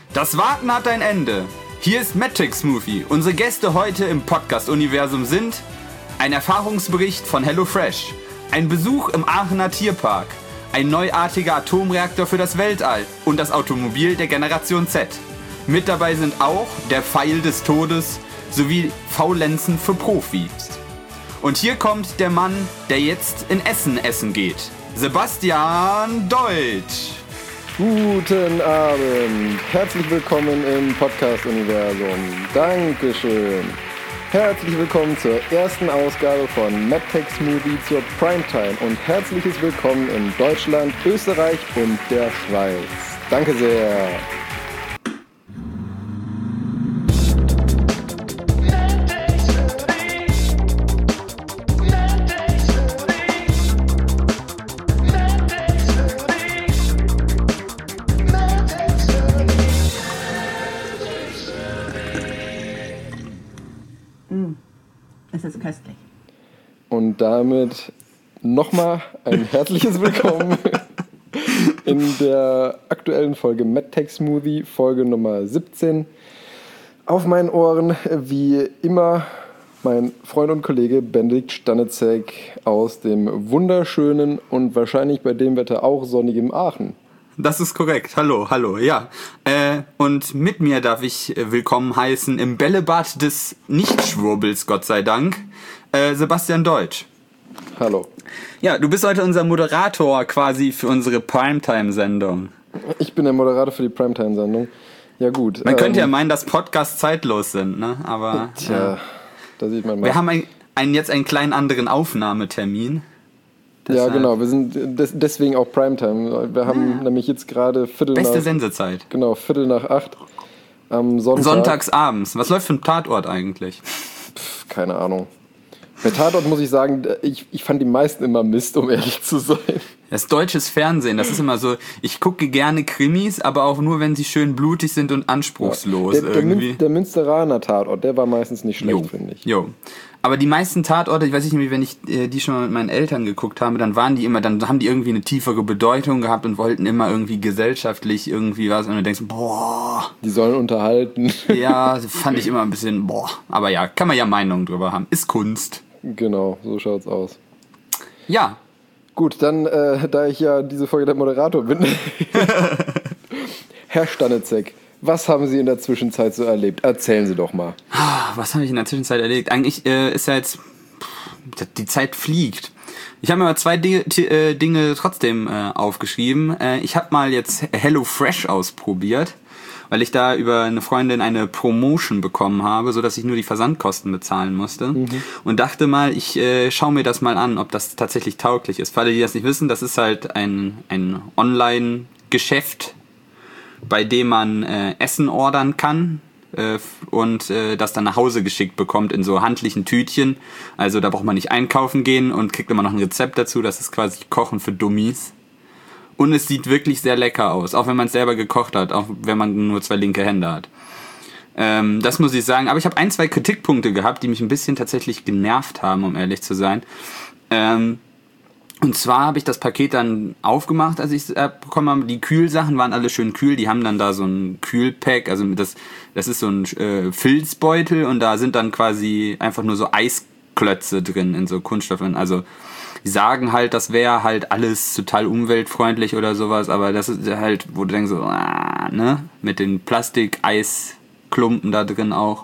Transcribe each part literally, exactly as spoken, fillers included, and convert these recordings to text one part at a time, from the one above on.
Das Warten hat ein Ende. Hier ist MadTech Smoothie. Unsere Gäste heute im Podcast-Universum sind ein Erfahrungsbericht von HelloFresh, ein Besuch im Aachener Tierpark, ein neuartiger Atomreaktor für das Weltall und das Automobil der Generation Z. Mit dabei sind auch der Pfeil des Todes sowie Faulenzen für Profis. Und hier kommt der Mann, der jetzt in Essen essen geht. Sebastian Deutsch. Guten Abend, herzlich willkommen im Podcast-Universum. Dankeschön. Herzlich willkommen zur ersten Ausgabe von MadTech Smoothie zur Primetime und herzliches Willkommen in Deutschland, Österreich und der Schweiz. Danke sehr. Es ist köstlich. Und damit nochmal ein herzliches Willkommen in der aktuellen Folge MadTech Smoothie, Folge Nummer siebzehn. Auf meinen Ohren, wie immer, mein Freund und Kollege Benedikt Staniszek aus dem wunderschönen und wahrscheinlich bei dem Wetter auch sonnigen Aachen. Das ist korrekt. Hallo, hallo, ja. Äh, und mit mir darf ich äh, willkommen heißen im Bällebad des Nichtschwurbels, Gott sei Dank, äh, Sebastian Deutsch. Hallo. Ja, du bist heute unser Moderator quasi für unsere Primetime-Sendung. Ich bin der Moderator für die Primetime-Sendung. Ja gut. Man ähm, könnte ja meinen, dass Podcasts zeitlos sind, ne? Aber tja, äh, da sieht man mal. Wir haben ein, ein, jetzt einen kleinen anderen Aufnahmetermin. Ja, genau, wir sind des, deswegen auch Primetime. Wir haben ja. nämlich jetzt gerade Viertel Beste nach... Beste Sendezeit. Genau, Viertel nach acht am Sonntag. Sonntagsabends. Was läuft für ein Tatort eigentlich? Pff, keine Ahnung. Bei Tatort muss ich sagen, ich, ich fand die meisten immer Mist, um ehrlich zu sein. Das deutsches Fernsehen, das ist immer so, ich gucke gerne Krimis, aber auch nur, wenn sie schön blutig sind und anspruchslos ja, der, der irgendwie. Mün, der Münsteraner Tatort, der war meistens nicht schlecht, finde ich. Jo. Aber die meisten Tatorte, ich weiß nicht, wenn ich äh, die schon mal mit meinen Eltern geguckt habe, dann waren die immer, dann haben die irgendwie eine tiefere Bedeutung gehabt und wollten immer irgendwie gesellschaftlich irgendwie was und du denkst, boah. Die sollen unterhalten. Ja, fand ich immer ein bisschen, boah. Aber ja, kann man ja Meinungen drüber haben. Ist Kunst. Genau, so schaut's aus. Ja. Gut, dann, äh, da ich ja diese Folge der Moderator bin. Herr Staniszek, was haben Sie in der Zwischenzeit so erlebt? Erzählen Sie doch mal. Was habe ich in der Zwischenzeit erlebt? Eigentlich äh, ist ja jetzt, die Zeit fliegt. Ich habe mir mal zwei Dinge, t- Dinge trotzdem äh, aufgeschrieben. Äh, ich habe mal jetzt HelloFresh ausprobiert, weil ich da über eine Freundin eine Promotion bekommen habe, sodass ich nur die Versandkosten bezahlen musste. Mhm. Und dachte mal, ich äh, schaue mir das mal an, ob das tatsächlich tauglich ist. Für alle, die das nicht wissen, das ist halt ein, ein Online-Geschäft, bei dem man äh, Essen ordern kann äh, und äh, das dann nach Hause geschickt bekommt in so handlichen Tütchen. Also da braucht man nicht einkaufen gehen und kriegt immer noch ein Rezept dazu. Das ist quasi Kochen für Dummies. Und es sieht wirklich sehr lecker aus, auch wenn man es selber gekocht hat, auch wenn man nur zwei linke Hände hat. Ähm, das muss ich sagen. Aber ich habe ein, zwei Kritikpunkte gehabt, die mich ein bisschen tatsächlich genervt haben, um ehrlich zu sein. Ähm, und zwar habe ich das Paket dann aufgemacht, als ich es äh, bekommen habe. Die Kühlsachen waren alle schön kühl. Die haben dann da so ein Kühlpack, also das, das ist so ein äh, Filzbeutel und da sind dann quasi einfach nur so Eisklötze drin in so Kunststoffen. Also die sagen halt, das wäre halt alles total umweltfreundlich oder sowas, aber das ist halt, wo du denkst so, ah, ne, mit den Plastik-Eisklumpen da drin auch.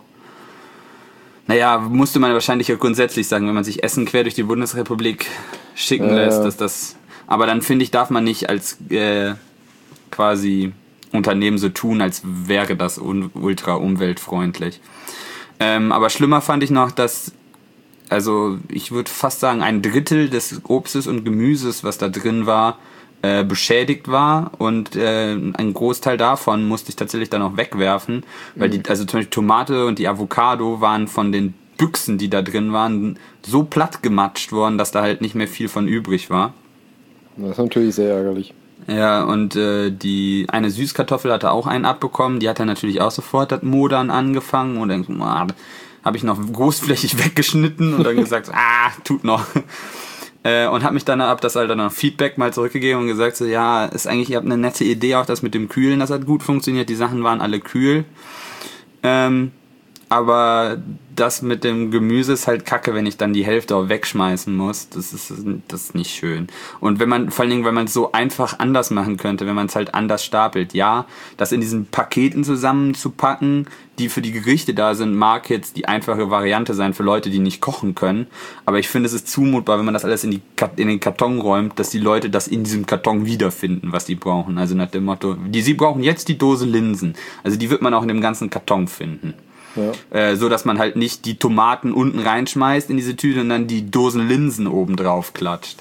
Naja, musste man wahrscheinlich ja grundsätzlich sagen, wenn man sich Essen quer durch die Bundesrepublik schicken äh. lässt, dass das, aber dann finde ich, darf man nicht als äh, quasi Unternehmen so tun, als wäre das un- ultra umweltfreundlich. Ähm, aber schlimmer fand ich noch, dass also ich würde fast sagen, ein Drittel des Obstes und Gemüses, was da drin war, äh, beschädigt war und äh, ein Großteil davon musste ich tatsächlich dann auch wegwerfen, weil die, also zum Beispiel Tomate und die Avocado waren von den Büchsen, die da drin waren, so platt gematscht worden, dass da halt nicht mehr viel von übrig war. Das ist natürlich sehr ärgerlich. Ja, und äh, die eine Süßkartoffel hatte auch einen abbekommen, die hat dann natürlich auch sofort das Modern angefangen und dann ah, habe ich noch großflächig weggeschnitten und dann gesagt, ah, tut noch. Äh, und habe mich dann, hab das halt dann noch Feedback mal zurückgegeben und gesagt so, ja, ist eigentlich, ihr habt eine nette Idee, auch das mit dem Kühlen, das hat gut funktioniert, die Sachen waren alle kühl. Ähm, aber das mit dem Gemüse ist halt kacke, wenn ich dann die Hälfte auch wegschmeißen muss. Das ist, das ist nicht schön. Und wenn man, vor allen Dingen, wenn man es so einfach anders machen könnte, wenn man es halt anders stapelt. Ja, das in diesen Paketen zusammenzupacken, die für die Gerichte da sind, mag jetzt die einfache Variante sein für Leute, die nicht kochen können. Aber ich finde, es ist zumutbar, wenn man das alles in, die, in den Karton räumt, dass die Leute das in diesem Karton wiederfinden, was die brauchen. Also nach dem Motto, die, sie brauchen jetzt die Dose Linsen. Also die wird man auch in dem ganzen Karton finden. Ja. Äh, so dass man halt nicht die Tomaten unten reinschmeißt in diese Tüte und dann die Dosen Linsen oben drauf klatscht.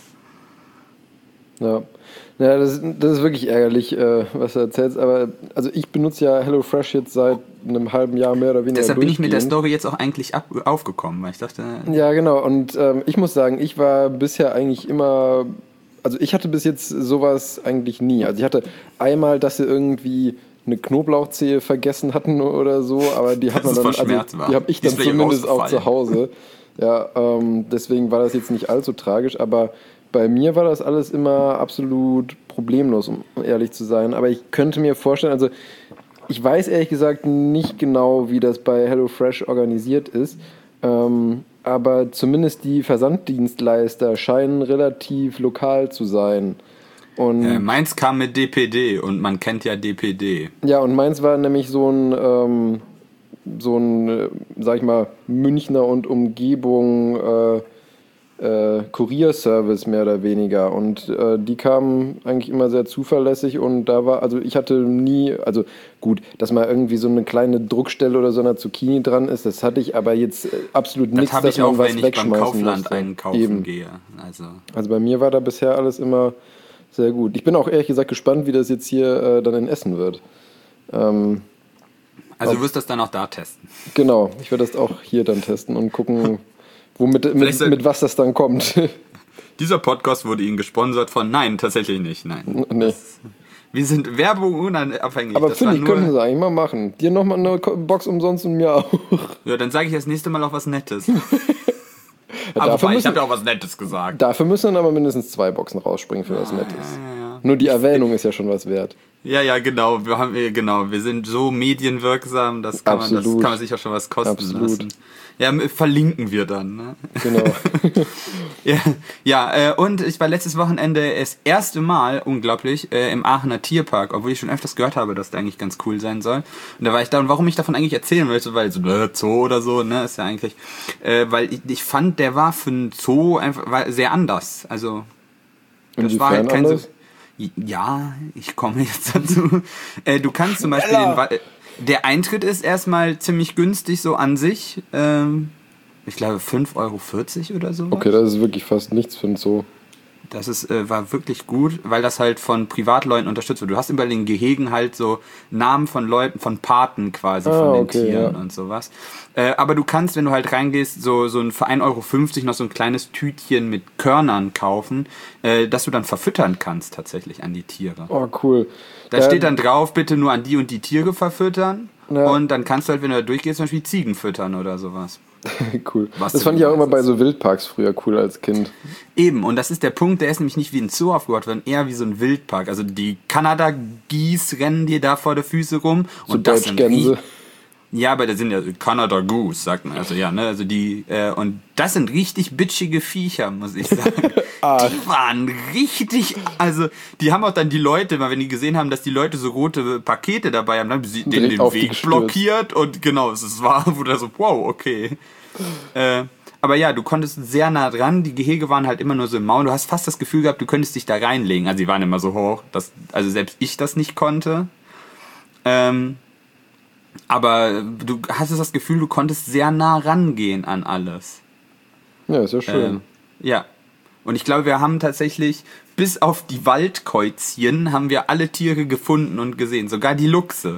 Ja, ja das, das ist wirklich ärgerlich, äh, was du erzählst. Aber also ich benutze ja HelloFresh jetzt seit einem halben Jahr mehr oder weniger. Deshalb bin ich mit der Story jetzt auch eigentlich ab, aufgekommen, weil ich dachte... Ja, genau. Und ähm, ich muss sagen, ich war bisher eigentlich immer... Also ich hatte bis jetzt sowas eigentlich nie. Also ich hatte einmal, dass sie irgendwie... eine Knoblauchzehe vergessen hatten oder so, aber die hat man dann, also die habe ich dann zumindest auch zu Hause. Ja, ähm, deswegen war das jetzt nicht allzu tragisch, aber bei mir war das alles immer absolut problemlos, um ehrlich zu sein. Aber ich könnte mir vorstellen, also ich weiß ehrlich gesagt nicht genau, wie das bei HelloFresh organisiert ist, ähm, aber zumindest die Versanddienstleister scheinen relativ lokal zu sein. Und äh, meins kam mit D P D und man kennt ja D P D. Ja, und meins war nämlich so ein, ähm, so ein, äh, sag ich mal, Münchner und Umgebung äh, äh, Kurierservice mehr oder weniger. Und äh, die kamen eigentlich immer sehr zuverlässig und da war, also ich hatte nie, also gut, dass mal irgendwie so eine kleine Druckstelle oder so eine Zucchini dran ist, das hatte ich aber jetzt absolut nichts, dass dass man auch, was wenn ich beim Kaufland musste. einkaufen Eben. gehe. Also. also bei mir war da bisher alles immer sehr gut. Ich bin auch ehrlich gesagt gespannt, wie das jetzt hier äh, dann in Essen wird. Ähm, also du wirst das dann auch da testen? Genau, ich werde das auch hier dann testen und gucken, womit, mit, mit was das dann kommt. Dieser Podcast wurde Ihnen gesponsert von... Nein, tatsächlich nicht, nein. Nee. Das, wir sind Werbung unabhängig. Aber finde ich, können Sie eigentlich mal machen. Dir nochmal eine Box umsonst und mir auch. Ja, dann sage ich das nächste Mal auch was Nettes. Ja, aber dafür müssen, müssen, ich habe ja auch was Nettes gesagt. Dafür müssen dann aber mindestens zwei Boxen rausspringen für was Nettes. Ja, ja, ja. Nur die Erwähnung ist ja schon was wert. Ja, ja, genau. Wir haben, genau. Wir sind so medienwirksam, das kann, man, das kann man sich auch schon was kosten Absolut. lassen. Ja, verlinken wir dann. Ne? Genau. ja, ja äh, und ich war letztes Wochenende das erste Mal, unglaublich, äh, im Aachener Tierpark, obwohl ich schon öfters gehört habe, dass der eigentlich ganz cool sein soll. Und da war ich da, und warum ich davon eigentlich erzählen wollte, weil so äh, Zoo oder so, ne, ist ja eigentlich, äh, weil ich, ich fand, der war für einen Zoo einfach war sehr anders. Also, das Inwiefern war halt kein anders? so... Ja, ich komme jetzt dazu. Äh, du kannst zum Beispiel den Wa- der Eintritt ist erstmal ziemlich günstig so an sich. Ähm, ich glaube fünf Euro vierzig oder so. Okay, das ist wirklich fast nichts für ein Zoo. Das ist, äh, war wirklich gut, weil das halt von Privatleuten unterstützt wird. Du hast über den Gehegen halt so Namen von Leuten, von Paten quasi, ah, von den okay, Tieren ja. und sowas. Äh, aber du kannst, wenn du halt reingehst, so, so ein für ein Euro fünfzig noch so ein kleines Tütchen mit Körnern kaufen, äh, das du dann verfüttern kannst tatsächlich an die Tiere. Oh, cool. Da ähm, steht dann drauf, bitte nur an die und die Tiere verfüttern. Ja. Und dann kannst du halt, wenn du da durchgehst, zum Beispiel Ziegen füttern oder sowas. Cool. Was das fand ich auch immer bei so Wildparks früher cool als Kind. Eben, und das ist der Punkt, der ist nämlich nicht wie ein Zoo aufgebaut, sondern eher wie so ein Wildpark. Also die Kanada-Geese rennen dir da vor der Füße rum. So und das sind Deutschgänse. Ja, aber das sind ja Canada Goose, sagt man. Also ja, ne, also die, äh, und das sind richtig bitchige Viecher, muss ich sagen. Die waren richtig, also die haben auch dann die Leute, wenn die gesehen haben, dass die Leute so rote Pakete dabei haben, dann haben sie denen den Weg blockiert und genau, es war, wo da so, wow, okay. Äh, aber ja, du konntest sehr nah dran, die Gehege waren halt immer nur so im Maul, du hast fast das Gefühl gehabt, du könntest dich da reinlegen, also die waren immer so hoch, dass, also selbst ich das nicht konnte. Ähm, aber du hattest das Gefühl, du konntest sehr nah rangehen an alles. Ja, ist ja schön. Äh, ja. Und ich glaube, wir haben tatsächlich, bis auf die Waldkäuzchen, haben wir alle Tiere gefunden und gesehen. Sogar die Luchse.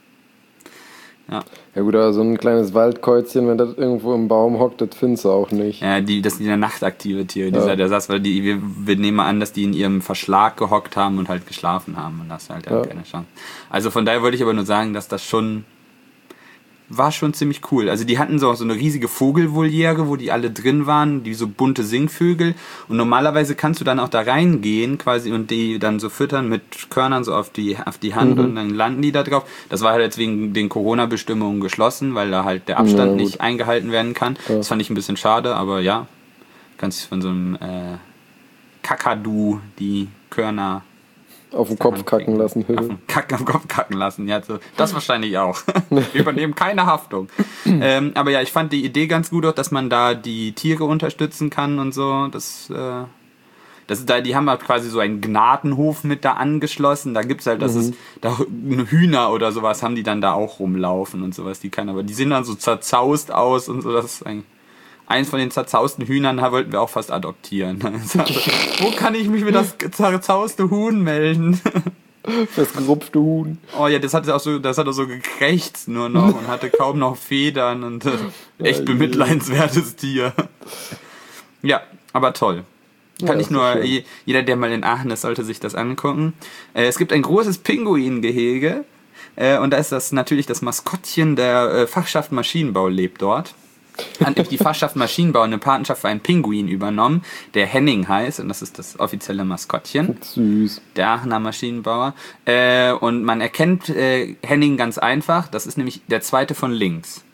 Ja. Ja gut, aber so ein kleines Waldkäuzchen, wenn das irgendwo im Baum hockt, das findest du auch nicht. Ja, die, das sind ja nachtaktive Tiere, die ja. der saß, weil die, wir, wir nehmen mal an, dass die in ihrem Verschlag gehockt haben und halt geschlafen haben. Und das halt ja. keine Chance. Also von daher wollte ich aber nur sagen, dass das schon war schon ziemlich cool. Also die hatten so, so eine riesige Vogelvoliere, wo die alle drin waren, die so bunte Singvögel. Und normalerweise kannst du dann auch da reingehen quasi und die dann so füttern mit Körnern so auf die, auf die Hand mhm. und dann landen die da drauf. Das war halt jetzt wegen den Corona-Bestimmungen geschlossen, weil da halt der Abstand ja, nicht eingehalten werden kann. Ja. Das fand ich ein bisschen schade, aber ja, kannst du von so einem äh, Kakadu die Körner auf den Kopf kacken lassen. Auf den Kacken auf den Kopf kacken lassen, ja. So. Das wahrscheinlich auch. Wir übernehmen keine Haftung. ähm, aber ja, ich fand die Idee ganz gut auch, dass man da die Tiere unterstützen kann und so. Das, äh, das, da, die haben halt quasi so einen Gnadenhof mit da angeschlossen. Da gibt's halt, das mhm. ist, da Hühner oder sowas haben die dann da auch rumlaufen und sowas. Die kann, aber die sehen dann so zerzaust aus und so. Das ist eigentlich... Eins von den zerzausten Hühnern wollten wir auch fast adoptieren. Wo kann ich mich für das zerzauste Huhn melden? Das gerupfte Huhn. Oh ja, das hat auch so, das hat auch so gekrächzt nur noch und hatte kaum noch Federn und äh, echt bemitleidenswertes Tier. Ja, aber toll. Kann ja, ich nur, jeder, der mal in Aachen ist, sollte sich das angucken. Äh, es gibt ein großes Pinguingehege äh, und da ist das natürlich das Maskottchen der äh, Fachschaft Maschinenbau lebt dort. Hat die Fachschaft Maschinenbau eine Patenschaft für einen Pinguin übernommen, der Henning heißt, und das ist das offizielle Maskottchen. Süß. Der Aachener Maschinenbauer. Äh, und man erkennt äh, Henning ganz einfach, das ist nämlich der zweite von links.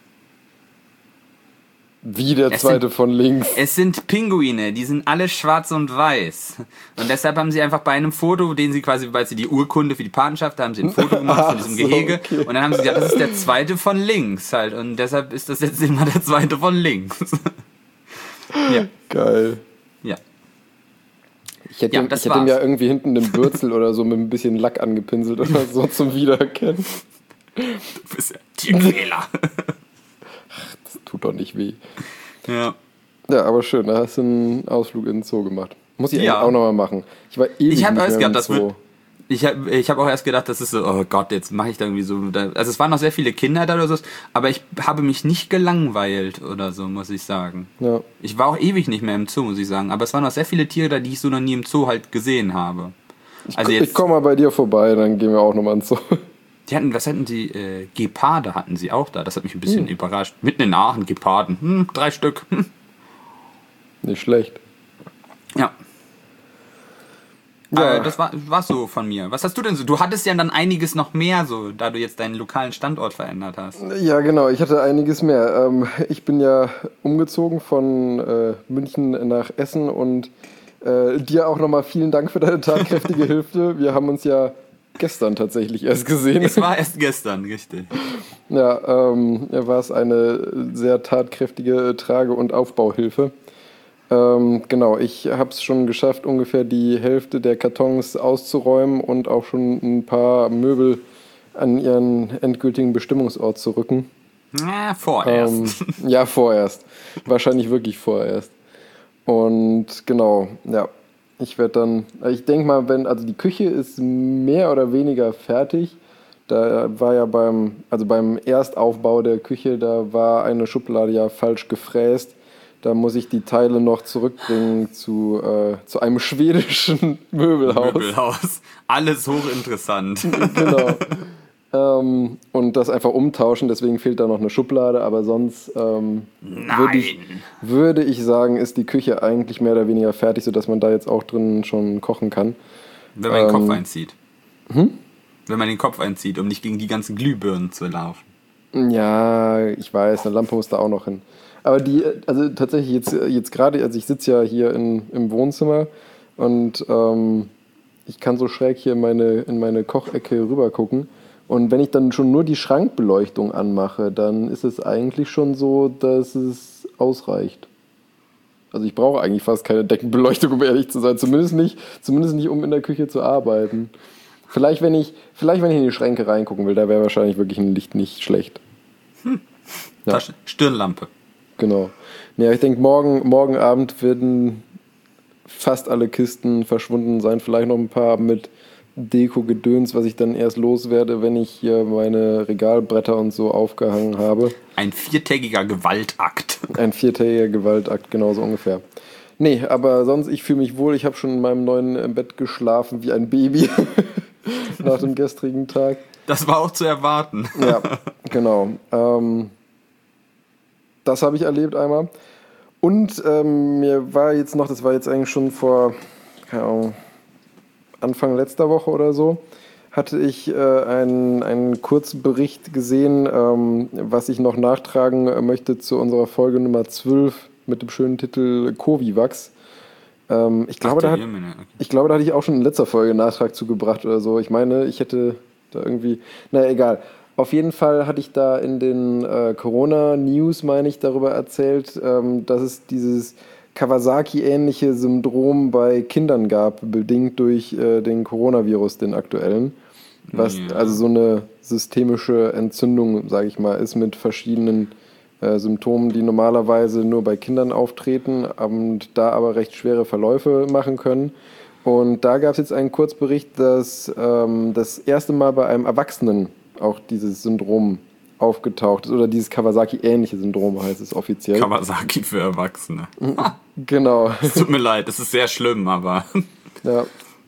Wie der es zweite sind, von links? Es sind Pinguine, die sind alle schwarz und weiß. Und deshalb haben sie einfach bei einem Foto, den sie quasi, weil sie die Urkunde für die Patenschaft, da haben sie ein Foto gemacht von diesem so, Gehege. Okay. Und dann haben sie gesagt, das ist der zweite von links halt. Und deshalb ist das jetzt immer der zweite von links. Ja. Geil. Ja. Ich hätte, ja, ihm, ich hätte ihm ja irgendwie hinten den Bürzel oder so mit ein bisschen Lack angepinselt oder so zum Wiedererkennen. Du bist ja Tierquäler. Das tut doch nicht weh. Ja. Ja, aber schön, da hast du einen Ausflug in den Zoo gemacht. Muss ich ja auch nochmal machen. Ich war ewig ich hab nicht erst mehr gedacht, im Zoo. Das wird, ich habe ich hab auch erst gedacht, das ist so, oh Gott, jetzt mache ich da irgendwie so. Da, also es waren noch sehr viele Kinder da oder so, aber ich habe mich nicht gelangweilt oder so, muss ich sagen. Ja. Ich war auch ewig nicht mehr im Zoo, muss ich sagen. Aber es waren noch sehr viele Tiere da, die ich so noch nie im Zoo halt gesehen habe. Ich, also jetzt, ich komme mal bei dir vorbei, dann gehen wir auch nochmal ins Zoo. Die hatten, was hatten die? Äh, Geparde hatten sie auch da. Das hat mich ein bisschen hm. überrascht. Mitten in Aachen, Geparden. Hm, drei Stück. Hm. Nicht schlecht. Ja. Ja. Äh, das war war's so von mir. Was hast du denn so? Du hattest ja dann einiges noch mehr, so, da du jetzt deinen lokalen Standort verändert hast. Ja, genau. Ich hatte einiges mehr. Ähm, ich bin ja umgezogen von äh, München nach Essen und äh, dir auch nochmal vielen Dank für deine tatkräftige Hilfe. Wir haben uns ja gestern tatsächlich erst gesehen. Es war erst gestern, richtig. Ja, ähm, war es eine sehr tatkräftige Trage- und Aufbauhilfe. Ähm, genau, ich habe es schon geschafft, ungefähr die Hälfte der Kartons auszuräumen und auch schon ein paar Möbel an ihren endgültigen Bestimmungsort zu rücken. Ja, vorerst. Ähm, ja, vorerst. Wahrscheinlich wirklich vorerst. Und genau, ja. Ich werde dann, ich denke mal, wenn, also die Küche ist mehr oder weniger fertig. Da war ja beim, also beim Erstaufbau der Küche, da war eine Schublade ja falsch gefräst. Da muss ich die Teile noch zurückbringen zu, äh, zu einem schwedischen Möbelhaus. Möbelhaus. Alles hochinteressant. Genau. Ähm, und das einfach umtauschen, deswegen fehlt da noch eine Schublade, aber sonst ähm, würde ich, würde ich sagen, ist die Küche eigentlich mehr oder weniger fertig, sodass man da jetzt auch drin schon kochen kann. Wenn man ähm, den Kopf einzieht. Hm? Wenn man den Kopf einzieht, um nicht gegen die ganzen Glühbirnen zu laufen. Ja, ich weiß, eine Lampe muss da auch noch hin. Aber die, also tatsächlich jetzt, jetzt gerade, also ich sitze ja hier in, im Wohnzimmer und ähm, ich kann so schräg hier in meine, in meine Kochecke rüber gucken. Und wenn ich dann schon nur die Schrankbeleuchtung anmache, dann ist es eigentlich schon so, dass es ausreicht. Also ich brauche eigentlich fast keine Deckenbeleuchtung, um ehrlich zu sein. Zumindest nicht, zumindest nicht, um in der Küche zu arbeiten. Vielleicht, wenn ich, vielleicht, wenn ich in die Schränke reingucken will, da wäre wahrscheinlich wirklich ein Licht nicht schlecht. Hm. Ja. Stirnlampe. Genau. Ja, ich denke, morgen, morgen Abend werden fast alle Kisten verschwunden sein. Vielleicht noch ein paar mit Deko-Gedöns, was ich dann erst loswerde, wenn ich hier meine Regalbretter und so aufgehangen habe. Ein viertägiger Gewaltakt. Ein viertägiger Gewaltakt, genauso ungefähr. Nee, aber sonst, ich fühle mich wohl. Ich habe schon in meinem neuen Bett geschlafen wie ein Baby nach dem gestrigen Tag. Das war auch zu erwarten. Ja, Genau. Ähm, das habe ich erlebt einmal. Und ähm, mir war jetzt noch, das war jetzt eigentlich schon vor, keine Ahnung, Anfang letzter Woche oder so, hatte ich äh, einen, einen Kurzbericht gesehen, ähm, was ich noch nachtragen möchte zu unserer Folge Nummer zwölf mit dem schönen Titel Covivax. Ähm, ich, glaube, Ach, da hat, okay. ich glaube, da hatte ich auch schon in letzter Folge einen Nachtrag zugebracht oder so. Ich meine, ich hätte da irgendwie, naja, egal. Auf jeden Fall hatte ich da in den äh, Corona-News, meine ich, darüber erzählt, ähm, dass es dieses Kawasaki-ähnliche Syndrom bei Kindern gab, bedingt durch äh, den Coronavirus, den aktuellen. Was ja. also so eine systemische Entzündung, sage ich mal, ist mit verschiedenen äh, Symptomen, die normalerweise nur bei Kindern auftreten und da aber recht schwere Verläufe machen können. Und da gab es jetzt einen Kurzbericht, dass ähm, das erste Mal bei einem Erwachsenen auch dieses Syndrom aufgetaucht ist, oder dieses Kawasaki-ähnliche Syndrom heißt es offiziell. Kawasaki für Erwachsene. Genau. Es tut mir leid, es ist sehr schlimm, aber... Ja.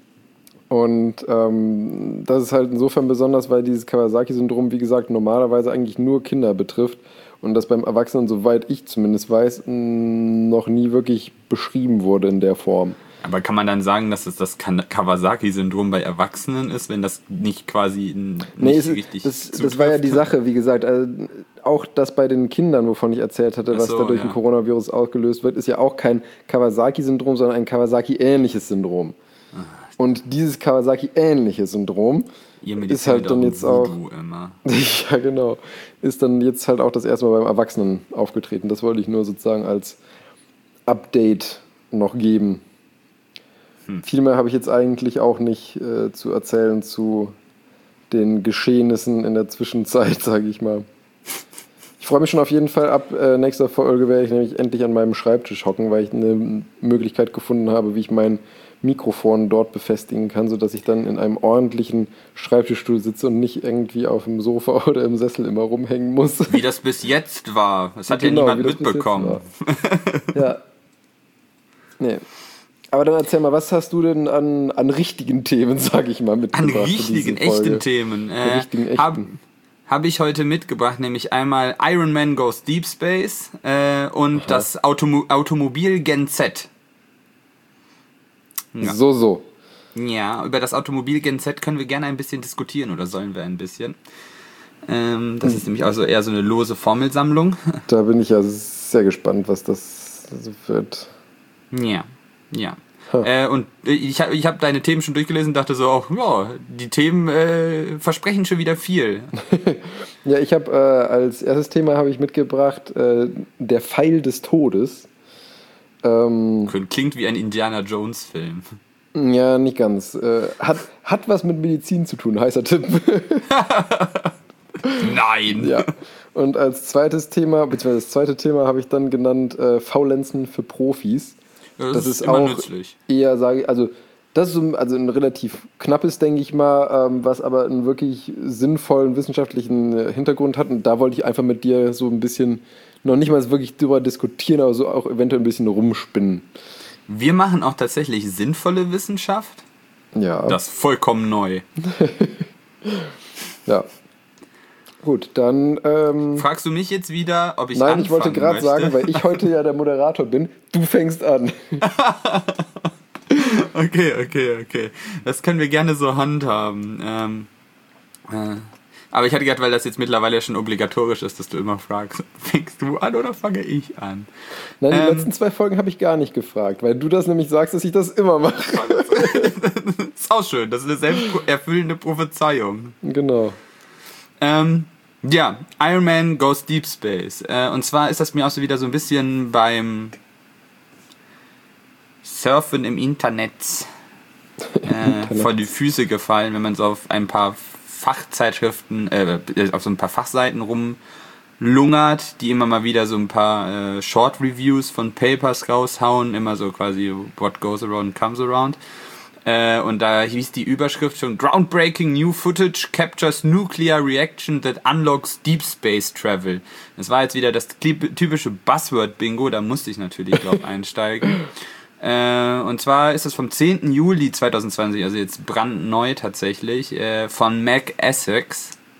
Und ähm, das ist halt insofern besonders, weil dieses Kawasaki-Syndrom, wie gesagt, normalerweise eigentlich nur Kinder betrifft und das beim Erwachsenen, soweit ich zumindest weiß, noch nie wirklich beschrieben wurde in der Form. Aber kann man dann sagen, dass es das Kawasaki-Syndrom bei Erwachsenen ist, wenn das nicht quasi nicht nee, es, richtig das, das war ja die Sache, wie gesagt. Also auch das bei den Kindern, wovon ich erzählt hatte, was so, da durch ja. den Coronavirus ausgelöst wird, ist ja auch kein Kawasaki-Syndrom, sondern ein Kawasaki-ähnliches Syndrom. Ach. Und dieses Kawasaki-ähnliche Syndrom ist halt dann jetzt auch... Immer. Ja, genau. Ist dann jetzt halt auch das erste Mal beim Erwachsenen aufgetreten. Das wollte ich nur sozusagen als Update noch geben. Hm. Viel mehr habe ich jetzt eigentlich auch nicht äh, zu erzählen zu den Geschehnissen in der Zwischenzeit, sage ich mal. Ich freue mich schon auf jeden Fall. Ab äh, nächster Folge werde ich nämlich endlich an meinem Schreibtisch hocken, weil ich eine Möglichkeit gefunden habe, wie ich mein Mikrofon dort befestigen kann, sodass ich dann in einem ordentlichen Schreibtischstuhl sitze und nicht irgendwie auf dem Sofa oder im Sessel immer rumhängen muss. Wie das bis jetzt war. Das hat genau, ja niemand mitbekommen. Ja. Nee. Aber dann erzähl mal, was hast du denn an, an richtigen Themen, sag ich mal, mitgebracht? An richtigen, echten Themen. Äh, richtigen, echten. Habe hab ich heute mitgebracht, nämlich einmal Iron Man Goes Deep Space äh, und Aha. das Automo- Automobil Gen Z. Ja. So, so. Ja, über das Automobil Gen Z können wir gerne ein bisschen diskutieren, oder sollen wir ein bisschen. Ähm, das hm. ist nämlich also eher so eine lose Formelsammlung. Da bin ich ja sehr gespannt, was das wird. Ja. Ja. Huh. Äh, und ich habe ich hab deine Themen schon durchgelesen und dachte so, auch, ja, die Themen äh, versprechen schon wieder viel. Ja, ich habe äh, als erstes Thema habe ich mitgebracht äh, der Pfeil des Todes. Ähm, Klingt wie ein Indiana Jones Film. Ja, nicht ganz. Äh, hat, hat was mit Medizin zu tun, heißer Tipp. Nein! Ja. Und als zweites Thema, beziehungsweise das zweite Thema habe ich dann genannt äh, Faulenzen für Profis. Ja, das, das ist, ist immer auch nützlich. Eher, sage ich, also das ist so, also ein relativ knappes, denke ich mal, ähm, was aber einen wirklich sinnvollen wissenschaftlichen äh, Hintergrund hat. Und da wollte ich einfach mit dir so ein bisschen, noch nicht mal wirklich drüber diskutieren, aber so auch eventuell ein bisschen rumspinnen. Wir machen auch tatsächlich sinnvolle Wissenschaft. Ja. Das ist vollkommen neu. Ja. Gut, dann... Ähm, Fragst du mich jetzt wieder, ob ich Nein, anfangen ich wollte gerade sagen, weil ich heute ja der Moderator bin, du fängst an. Okay, okay, okay. Das können wir gerne so handhaben. Ähm, äh, aber ich hatte gedacht, weil das jetzt mittlerweile schon obligatorisch ist, dass du immer fragst, fängst du an oder fange ich an? Nein, die ähm, letzten zwei Folgen habe ich gar nicht gefragt, weil du das nämlich sagst, dass ich das immer mache. Ist auch schön, das ist eine selbsterfüllende Prophezeiung. Genau. Ähm, ja, Iron Man Goes Deep Space. Äh, und zwar ist das mir auch so wieder so ein bisschen beim Surfen im Internet äh, vor die Füße gefallen, wenn man so auf ein paar Fachzeitschriften, äh, auf so ein paar Fachseiten rumlungert, die immer mal wieder so ein paar äh, Short Reviews von Papers raushauen, immer so quasi what goes around comes around. Äh, und da hieß die Überschrift schon Groundbreaking New Footage Captures Nuclear Reaction that Unlocks Deep Space Travel. Das war jetzt wieder das typische Buzzword-Bingo, da musste ich natürlich drauf einsteigen. Äh, und zwar ist es vom zehnten Juli zweitausendzwanzig, also jetzt brandneu tatsächlich, äh, von Mac Essex.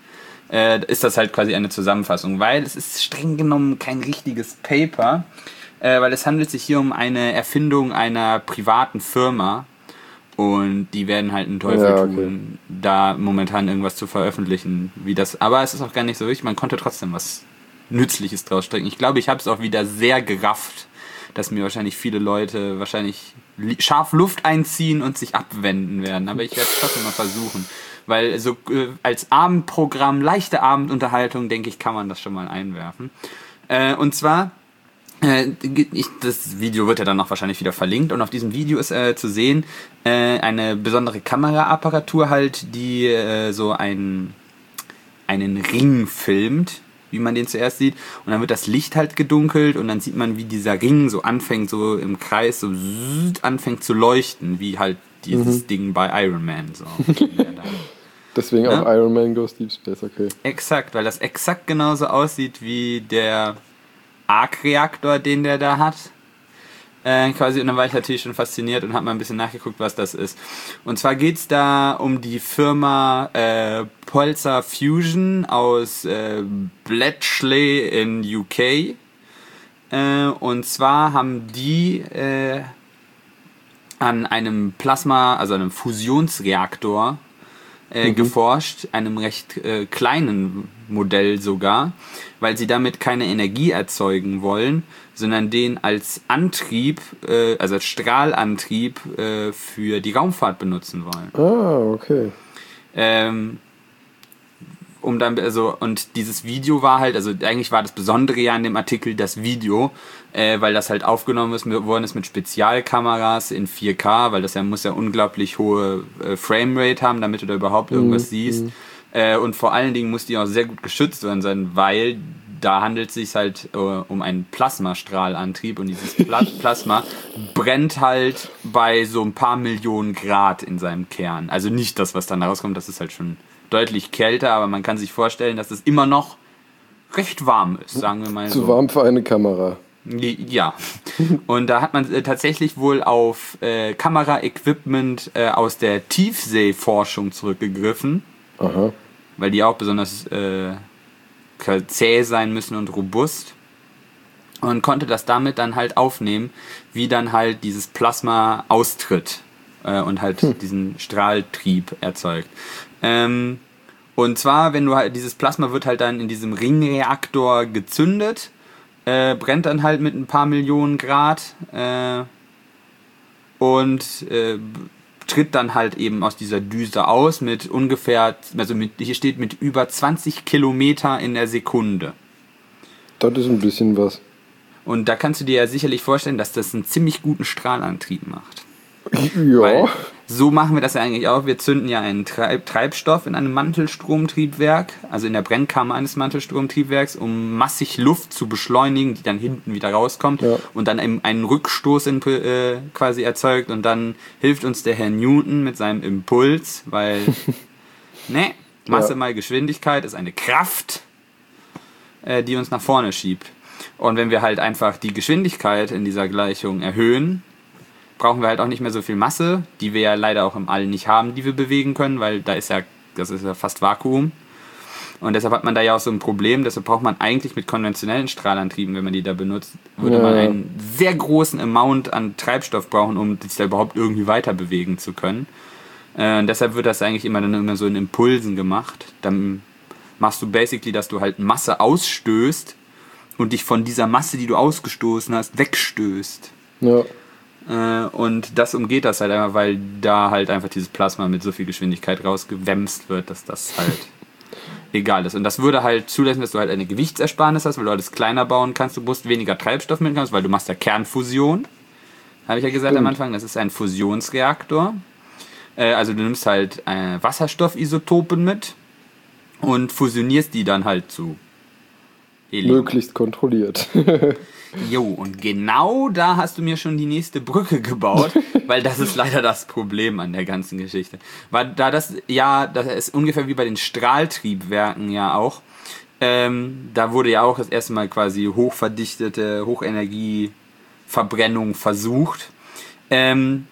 äh, ist das halt quasi eine Zusammenfassung, weil es ist streng genommen kein richtiges Paper, äh, weil es handelt sich hier um eine Erfindung einer privaten Firma und die werden halt einen Teufel Ja, okay. tun, da momentan irgendwas zu veröffentlichen, wie das, aber es ist auch gar nicht so wichtig, man konnte trotzdem was Nützliches draus stricken. Ich glaube, ich habe es auch wieder sehr gerafft, dass mir wahrscheinlich viele Leute wahrscheinlich li- scharf Luft einziehen und sich abwenden werden. Aber ich werde es trotzdem mal versuchen. Weil so äh, als Abendprogramm, leichte Abendunterhaltung, denke ich, kann man das schon mal einwerfen. Äh, und zwar, äh, ich, das Video wird ja dann noch wahrscheinlich wieder verlinkt. Und auf diesem Video ist äh, zu sehen äh, eine besondere Kameraapparatur halt, die äh, so ein, einen Ring filmt, wie man den zuerst sieht, und dann wird das Licht halt gedunkelt und dann sieht man, wie dieser Ring so anfängt, so im Kreis, so anfängt zu leuchten, wie halt dieses mhm. Ding bei Iron Man. So. Deswegen ja? Auch Iron Man Goes Deep Space, okay. Exakt, weil das exakt genauso aussieht wie der Arc-Reaktor, den der da hat. Äh, quasi, und dann war ich natürlich schon fasziniert und habe mal ein bisschen nachgeguckt, was das ist. Und zwar geht's da um die Firma äh, Pulsar Fusion aus äh, Bletchley in U K. Äh, und zwar haben die äh, an einem Plasma, also einem Fusionsreaktor äh, mhm. geforscht, einem recht äh, kleinen Modell sogar, weil sie damit keine Energie erzeugen wollen, sondern den als Antrieb, äh, also als Strahlantrieb äh, für die Raumfahrt benutzen wollen. Ah, okay. Ähm, um dann, also, und dieses Video war halt, also eigentlich war das Besondere ja an dem Artikel das Video, äh, weil das halt aufgenommen ist, worden ist mit Spezialkameras in vier K, weil das ja muss ja unglaublich hohe äh, Framerate haben, damit du da überhaupt irgendwas mm, siehst. Mm. Äh, und vor allen Dingen muss die auch sehr gut geschützt werden sein, weil da handelt es sich halt äh, um einen Plasmastrahlantrieb und dieses Pla- Plasma brennt halt bei so ein paar Millionen Grad in seinem Kern. Also nicht das, was dann rauskommt, das ist halt schon deutlich kälter, aber man kann sich vorstellen, dass es immer noch recht warm ist, sagen wir mal so. Zu warm für eine Kamera. Ja. Und da hat man äh, tatsächlich wohl auf äh, Kameraequipment äh, aus der Tiefseeforschung zurückgegriffen. Aha. Weil die auch besonders äh, zäh sein müssen und robust. Und konnte das damit dann halt aufnehmen, wie dann halt dieses Plasma austritt äh, und halt hm. diesen Strahltrieb erzeugt. Ähm, und zwar, wenn du halt, dieses Plasma wird halt dann in diesem Ringreaktor gezündet, äh, brennt dann halt mit ein paar Millionen Grad äh, und äh, tritt dann halt eben aus dieser Düse aus mit ungefähr, also mit, hier steht mit über zwanzig Kilometer in der Sekunde. Das ist ein bisschen was. Und da kannst du dir ja sicherlich vorstellen, dass das einen ziemlich guten Strahlantrieb macht. Ja. Weil so machen wir das ja eigentlich auch. Wir zünden ja einen Treib- Treibstoff in einem Mantelstromtriebwerk, also in der Brennkammer eines Mantelstromtriebwerks, um massig Luft zu beschleunigen, die dann hinten wieder rauskommt ja. und dann einen Rückstoß in, äh, quasi erzeugt. Und dann hilft uns der Herr Newton mit seinem Impuls, weil ne, Masse ja. mal Geschwindigkeit ist eine Kraft, äh, die uns nach vorne schiebt. Und wenn wir halt einfach die Geschwindigkeit in dieser Gleichung erhöhen, brauchen wir halt auch nicht mehr so viel Masse, die wir ja leider auch im All nicht haben, die wir bewegen können, weil da ist ja, das ist ja fast Vakuum. Und deshalb hat man da ja auch so ein Problem, deshalb braucht man eigentlich mit konventionellen Strahlantrieben, wenn man die da benutzt, würde ja. man einen sehr großen Amount an Treibstoff brauchen, um sich da überhaupt irgendwie weiter bewegen zu können. Äh, und deshalb wird das eigentlich immer dann immer so in Impulsen gemacht. Dann machst du basically, dass du halt Masse ausstößt und dich von dieser Masse, die du ausgestoßen hast, wegstößt. Ja. Und das umgeht das halt einfach, weil da halt einfach dieses Plasma mit so viel Geschwindigkeit rausgewämst wird, dass das halt egal ist. Und das würde halt zulassen, dass du halt eine Gewichtsersparnis hast, weil du alles kleiner bauen kannst, du musst weniger Treibstoff mitnehmen, weil du machst ja Kernfusion. Habe ich ja gesagt Stimmt. am Anfang, das ist ein Fusionsreaktor. Also du nimmst halt Wasserstoffisotopen mit und fusionierst die dann halt zu Helium. Möglichst kontrolliert. Jo, und genau da hast du mir schon die nächste Brücke gebaut, weil das ist leider das Problem an der ganzen Geschichte. Weil da das, ja, das ist ungefähr wie bei den Strahltriebwerken ja auch, ähm, da wurde ja auch das erste Mal quasi hochverdichtete Hochenergieverbrennung versucht. Ähm,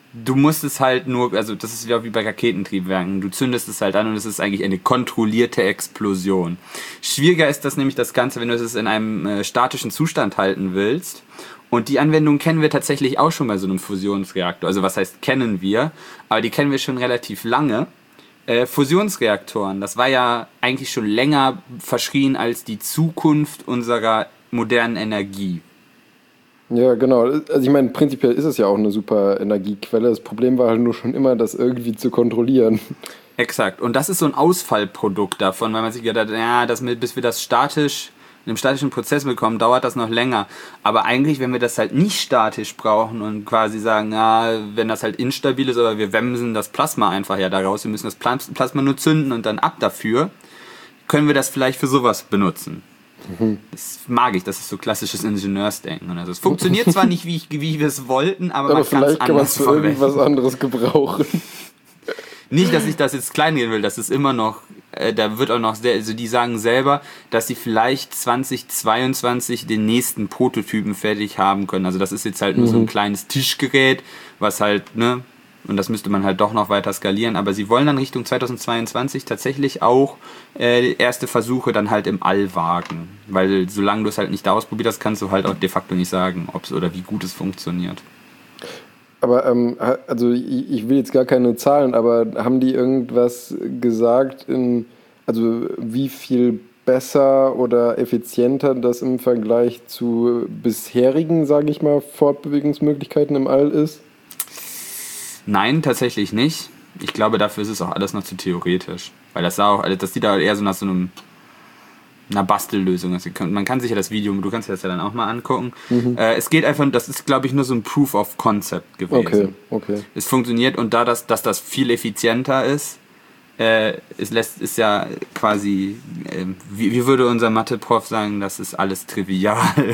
du musst es halt nur, also das ist ja wie bei Raketentriebwerken, du zündest es halt an und es ist eigentlich eine kontrollierte Explosion. Schwieriger ist das nämlich das Ganze, wenn du es in einem äh, statischen Zustand halten willst. Und die Anwendung kennen wir tatsächlich auch schon bei so einem Fusionsreaktor. Also was heißt kennen wir, aber die kennen wir schon relativ lange. Äh, Fusionsreaktoren, das war ja eigentlich schon länger verschrien als die Zukunft unserer modernen Energie. Ja, genau. Also ich meine, prinzipiell ist es ja auch eine super Energiequelle. Das Problem war halt nur schon immer, das irgendwie zu kontrollieren. Exakt. Und das ist so ein Ausfallprodukt davon, weil man sich gedacht hat, ja, das mit, bis wir das statisch, in einem statischen Prozess bekommen, dauert das noch länger. Aber eigentlich, wenn wir das halt nicht statisch brauchen und quasi sagen, ja, wenn das halt instabil ist, aber wir wemsen das Plasma einfach ja daraus, wir müssen das Plasma nur zünden und dann ab dafür, können wir das vielleicht für sowas benutzen. Mhm. Das mag ich, das ist so klassisches Ingenieursdenken. Also es funktioniert zwar nicht, wie, ich, wie wir es wollten, aber, aber man kann es anders für irgendwas anderes gebrauchen. Nicht, dass ich das jetzt kleinreden will, das ist immer noch, äh, da wird auch noch sehr, also die sagen selber, dass sie vielleicht zwanzig zweiundzwanzig den nächsten Prototypen fertig haben können. Also das ist jetzt halt nur mhm. so ein kleines Tischgerät, was halt, ne, und das müsste man halt doch noch weiter skalieren, aber sie wollen dann Richtung zweitausendzweiundzwanzig tatsächlich auch äh, erste Versuche dann halt im All wagen. Weil solange du es halt nicht ausprobiert hast, kannst du halt auch de facto nicht sagen, ob es oder wie gut es funktioniert. Aber, ähm, also ich, ich will jetzt gar keine Zahlen, aber haben die irgendwas gesagt, in, also wie viel besser oder effizienter das im Vergleich zu bisherigen, sage ich mal, Fortbewegungsmöglichkeiten im All ist? Nein, tatsächlich nicht. Ich glaube, dafür ist es auch alles noch zu theoretisch. Weil das sah auch, das sieht da eher so nach so einem einer Bastellösung. Man kann sich ja das Video, du kannst dir das ja dann auch mal angucken. Mhm. Äh, es geht einfach, das ist, glaube ich, nur so ein Proof of Concept gewesen. Okay, okay. Es funktioniert und da das, dass das viel effizienter ist, äh, es lässt, ist ja quasi, äh, wie, wie würde unser Mathe-Prof sagen, das ist alles trivial.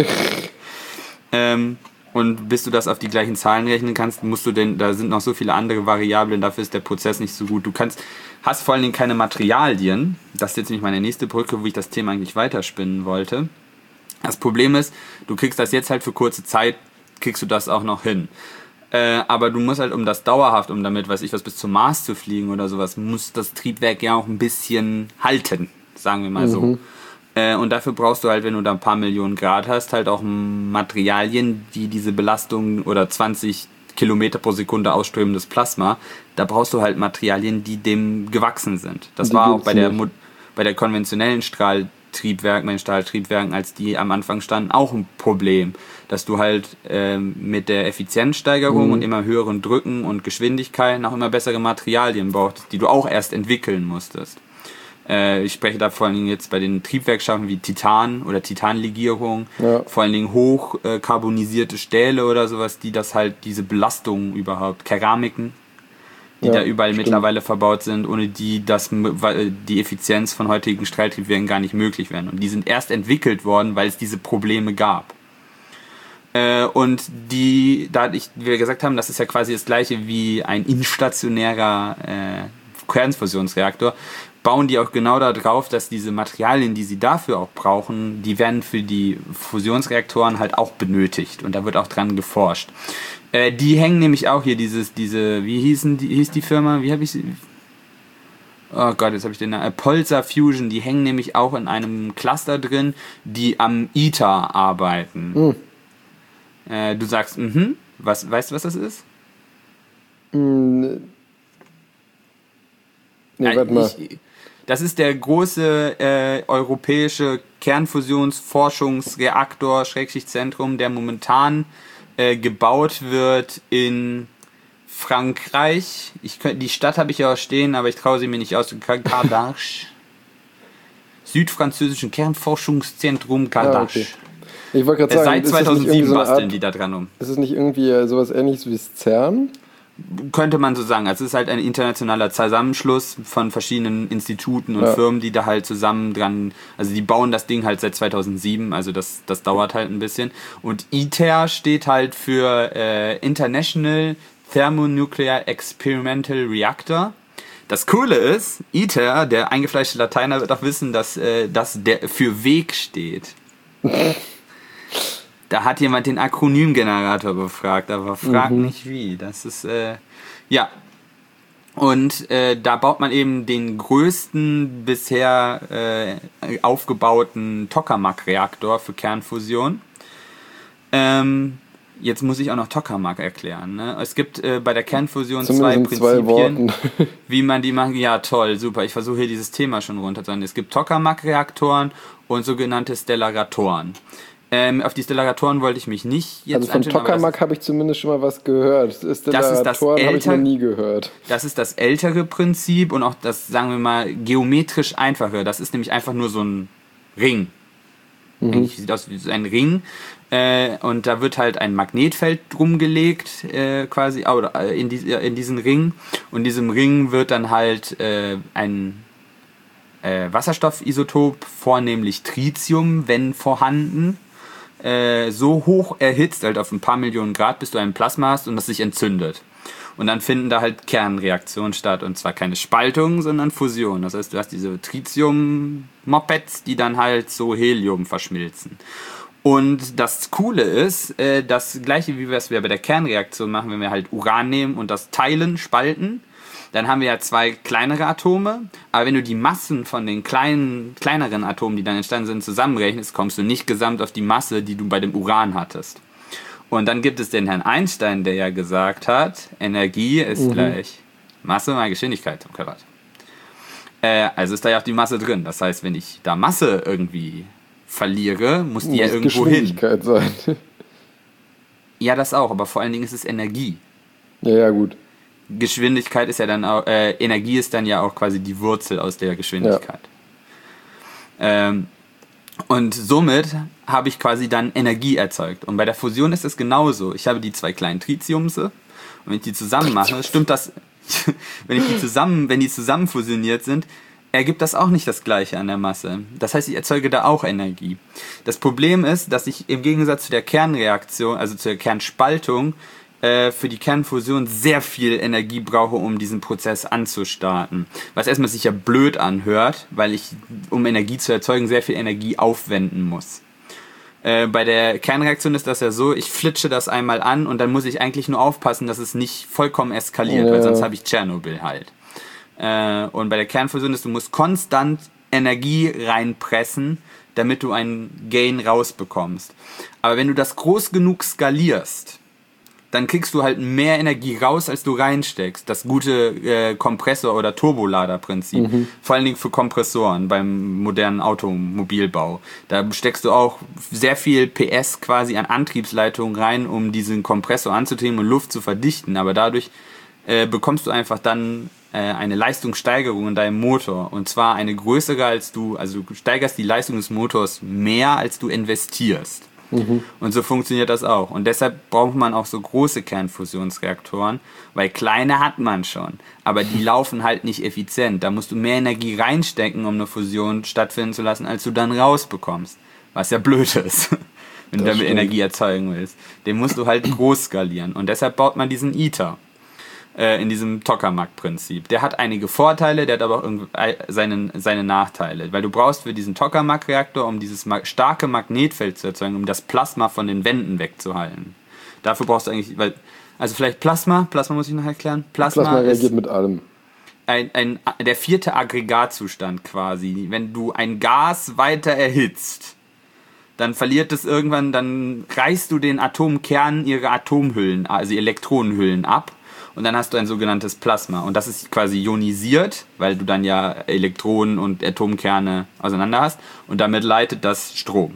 ähm, Und bis du das auf die gleichen Zahlen rechnen kannst, musst du denn, da sind noch so viele andere Variablen, dafür ist der Prozess nicht so gut. Du kannst, hast vor allen Dingen keine Materialien. Das ist jetzt nämlich meine nächste Brücke, wo ich das Thema eigentlich weiterspinnen wollte. Das Problem ist, du kriegst das jetzt halt für kurze Zeit, kriegst du das auch noch hin. Äh, aber du musst halt, um das dauerhaft, um damit, weiß ich was, bis zum Mars zu fliegen oder sowas, muss das Triebwerk ja auch ein bisschen halten, sagen wir mal mhm. so. Und dafür brauchst du halt, wenn du da ein paar Millionen Grad hast, halt auch Materialien, die diese Belastung oder zwanzig Kilometer pro Sekunde ausströmendes Plasma, da brauchst du halt Materialien, die dem gewachsen sind. Das die war auch bei der, bei der konventionellen Strahltriebwerken, bei den Stahltriebwerken, als die am Anfang standen, auch ein Problem. Dass du halt ähm, mit der Effizienzsteigerung mhm. und immer höheren Drücken und Geschwindigkeiten auch immer bessere Materialien brauchst, die du auch erst entwickeln musstest. Ich spreche da vor allen Dingen jetzt bei den Triebwerkstoffen wie Titan oder Titanlegierung, ja. vor allen Dingen hochkarbonisierte Stähle oder sowas, die das halt, diese Belastungen überhaupt, Keramiken, die ja, da überall stimmt. mittlerweile verbaut sind, ohne die das die Effizienz von heutigen Strahltriebwerken gar nicht möglich wären. Und die sind erst entwickelt worden, weil es diese Probleme gab. Und die, da ich, wie wir gesagt haben, das ist ja quasi das gleiche wie ein instationärer äh, Kernfusionsreaktor, bauen die auch genau darauf, dass diese Materialien, die sie dafür auch brauchen, die werden für die Fusionsreaktoren halt auch benötigt und da wird auch dran geforscht. Äh, die hängen nämlich auch hier dieses, diese, wie hießen die, hieß die Firma, wie habe ich sie? Oh Gott, jetzt habe ich den Namen. Pulsar Fusion, die hängen nämlich auch in einem Cluster drin, die am ITER arbeiten. Mhm. Äh, du sagst, mhm, was, weißt du, was das ist? Mhm. Nee, warte mal. Ich, Das ist der große äh, europäische Kernfusionsforschungsreaktor, Schrägstrich Zentrum, der momentan äh, gebaut wird in Frankreich. Ich könnt, die Stadt habe ich ja auch stehen, aber ich traue sie mir nicht aus. Kardache. Südfranzösischen Kernforschungszentrum Kardache. Ah, okay. Ich wollte gerade sagen, seit zweitausendsieben so basteln Art, die da dran um. Ist es nicht irgendwie sowas ähnliches wie das CERN? Könnte man so sagen. Also es ist halt ein internationaler Zusammenschluss von verschiedenen Instituten und ja. Firmen, die da halt zusammen dran, also die bauen das Ding halt seit zweitausendsieben, also das, das dauert halt ein bisschen. Und ITER steht halt für äh, International Thermonuclear Experimental Reactor. Das Coole ist, ITER, der eingefleischte Lateiner wird auch wissen, dass äh, das der für Weg steht. Da hat jemand den Akronymgenerator befragt, aber frag Mhm. nicht wie. Das ist, äh, ja. Und äh, da baut man eben den größten bisher äh, aufgebauten Tokamak-Reaktor für Kernfusion. Ähm, jetzt muss ich auch noch Tokamak erklären. Ne? Es gibt äh, bei der Kernfusion zwei Zumindest in zwei Prinzipien, Worten. wie man die macht. Ja, toll, super. Ich versuche hier dieses Thema schon runterzuhalten. Es gibt Tokamak-Reaktoren und sogenannte Stellaratoren. Ähm, auf die Stellaratoren wollte ich mich nicht jetzt Also von anschauen, aber das- Tokamak habe ich zumindest schon mal was gehört. Stellaratoren habe ich älter- noch nie gehört. Das ist das ältere Prinzip und auch das, sagen wir mal, geometrisch einfache. Das ist nämlich einfach nur so ein Ring. Mhm. Eigentlich sieht aus wie so ein Ring. Äh, und da wird halt ein Magnetfeld drum gelegt, äh, quasi, oder äh, in, die, in diesen Ring. Und in diesem Ring wird dann halt äh, ein äh, Wasserstoffisotop, vornehmlich Tritium, wenn vorhanden, äh, so hoch erhitzt, halt auf ein paar Millionen Grad, bis du ein Plasma hast und das sich entzündet. Und dann finden da halt Kernreaktionen statt. Und zwar keine Spaltung, sondern Fusion. Das heißt, du hast diese Tritium-Mopeds, die dann halt so Helium verschmilzen. Und das Coole ist, äh, das gleiche wie wir es bei der Kernreaktion machen, wenn wir halt Uran nehmen und das teilen, spalten, dann haben wir ja zwei kleinere Atome. Aber wenn du die Massen von den kleinen, kleineren Atomen, die dann entstanden sind, zusammenrechnest, kommst du nicht gesamt auf die Masse, die du bei dem Uran hattest. Und dann gibt es den Herrn Einstein, der ja gesagt hat, Energie ist Mhm. gleich Masse mal Geschwindigkeit zum Quadrat. Äh, also ist da ja auch die Masse drin. Das heißt, wenn ich da Masse irgendwie verliere, muss die ja Muss irgendwo hin. Geschwindigkeit sein. Ja, das auch, aber vor allen Dingen ist es Energie. Ja, ja, gut. Geschwindigkeit ist ja dann auch, äh, Energie ist dann ja auch quasi die Wurzel aus der Geschwindigkeit. Ähm, und somit habe ich quasi dann Energie erzeugt. Und bei der Fusion ist es genauso. Ich habe die zwei kleinen Tritiumse und wenn ich die zusammen mache, stimmt das, wenn ich die zusammen, wenn die zusammen fusioniert sind, ergibt das auch nicht das Gleiche an der Masse. Das heißt, ich erzeuge da auch Energie. Das Problem ist, dass ich im Gegensatz zu der Kernreaktion, also zur Kernspaltung, äh, für die Kernfusion sehr viel Energie brauche, um diesen Prozess anzustarten. Was erstmal sich ja blöd anhört, weil ich, um Energie zu erzeugen, sehr viel Energie aufwenden muss. Äh, bei der Kernreaktion ist das ja so, ich flitsche das einmal an und dann muss ich eigentlich nur aufpassen, dass es nicht vollkommen eskaliert, Ja. weil sonst habe ich Tschernobyl halt. Äh, und bei der Kernfusion ist, du musst konstant Energie reinpressen, damit du einen Gain rausbekommst. Aber wenn du das groß genug skalierst, dann kriegst du halt mehr Energie raus, als du reinsteckst. Das gute äh, Kompressor- oder Turboladerprinzip. Mhm. Vor allen Dingen für Kompressoren beim modernen Automobilbau. Da steckst du auch sehr viel P S quasi an Antriebsleitungen rein, um diesen Kompressor anzutrieben und Luft zu verdichten. Aber dadurch äh, bekommst du einfach dann äh, eine Leistungssteigerung in deinem Motor. Und zwar eine größere als du, also du steigerst die Leistung des Motors mehr, als du investierst. Mhm. Und so funktioniert das auch. Und deshalb braucht man auch so große Kernfusionsreaktoren, weil kleine hat man schon. Aber die laufen halt nicht effizient. Da musst du mehr Energie reinstecken, um eine Fusion stattfinden zu lassen, als du dann rausbekommst. Was ja blöd ist, wenn du damit stimmt. Energie erzeugen willst. Den musst du halt groß skalieren. Und deshalb baut man diesen ITER. In diesem Tokamak-Prinzip. Der hat einige Vorteile, der hat aber auch seine, seine Nachteile. Weil du brauchst für diesen Tokamak-Reaktor, um dieses starke Magnetfeld zu erzeugen, um das Plasma von den Wänden wegzuhalten. Dafür brauchst du eigentlich, weil, also vielleicht Plasma, Plasma muss ich noch erklären. Plasma, Plasma reagiert ist mit allem. ein, ein, der vierte Aggregatzustand quasi. Wenn du ein Gas weiter erhitzt, dann verliert es irgendwann, dann reißt du den Atomkernen ihre Atomhüllen, also Elektronenhüllen ab. Und dann hast du ein sogenanntes Plasma. Und das ist quasi ionisiert, weil du dann ja Elektronen und Atomkerne auseinander hast. Und damit leitet das Strom.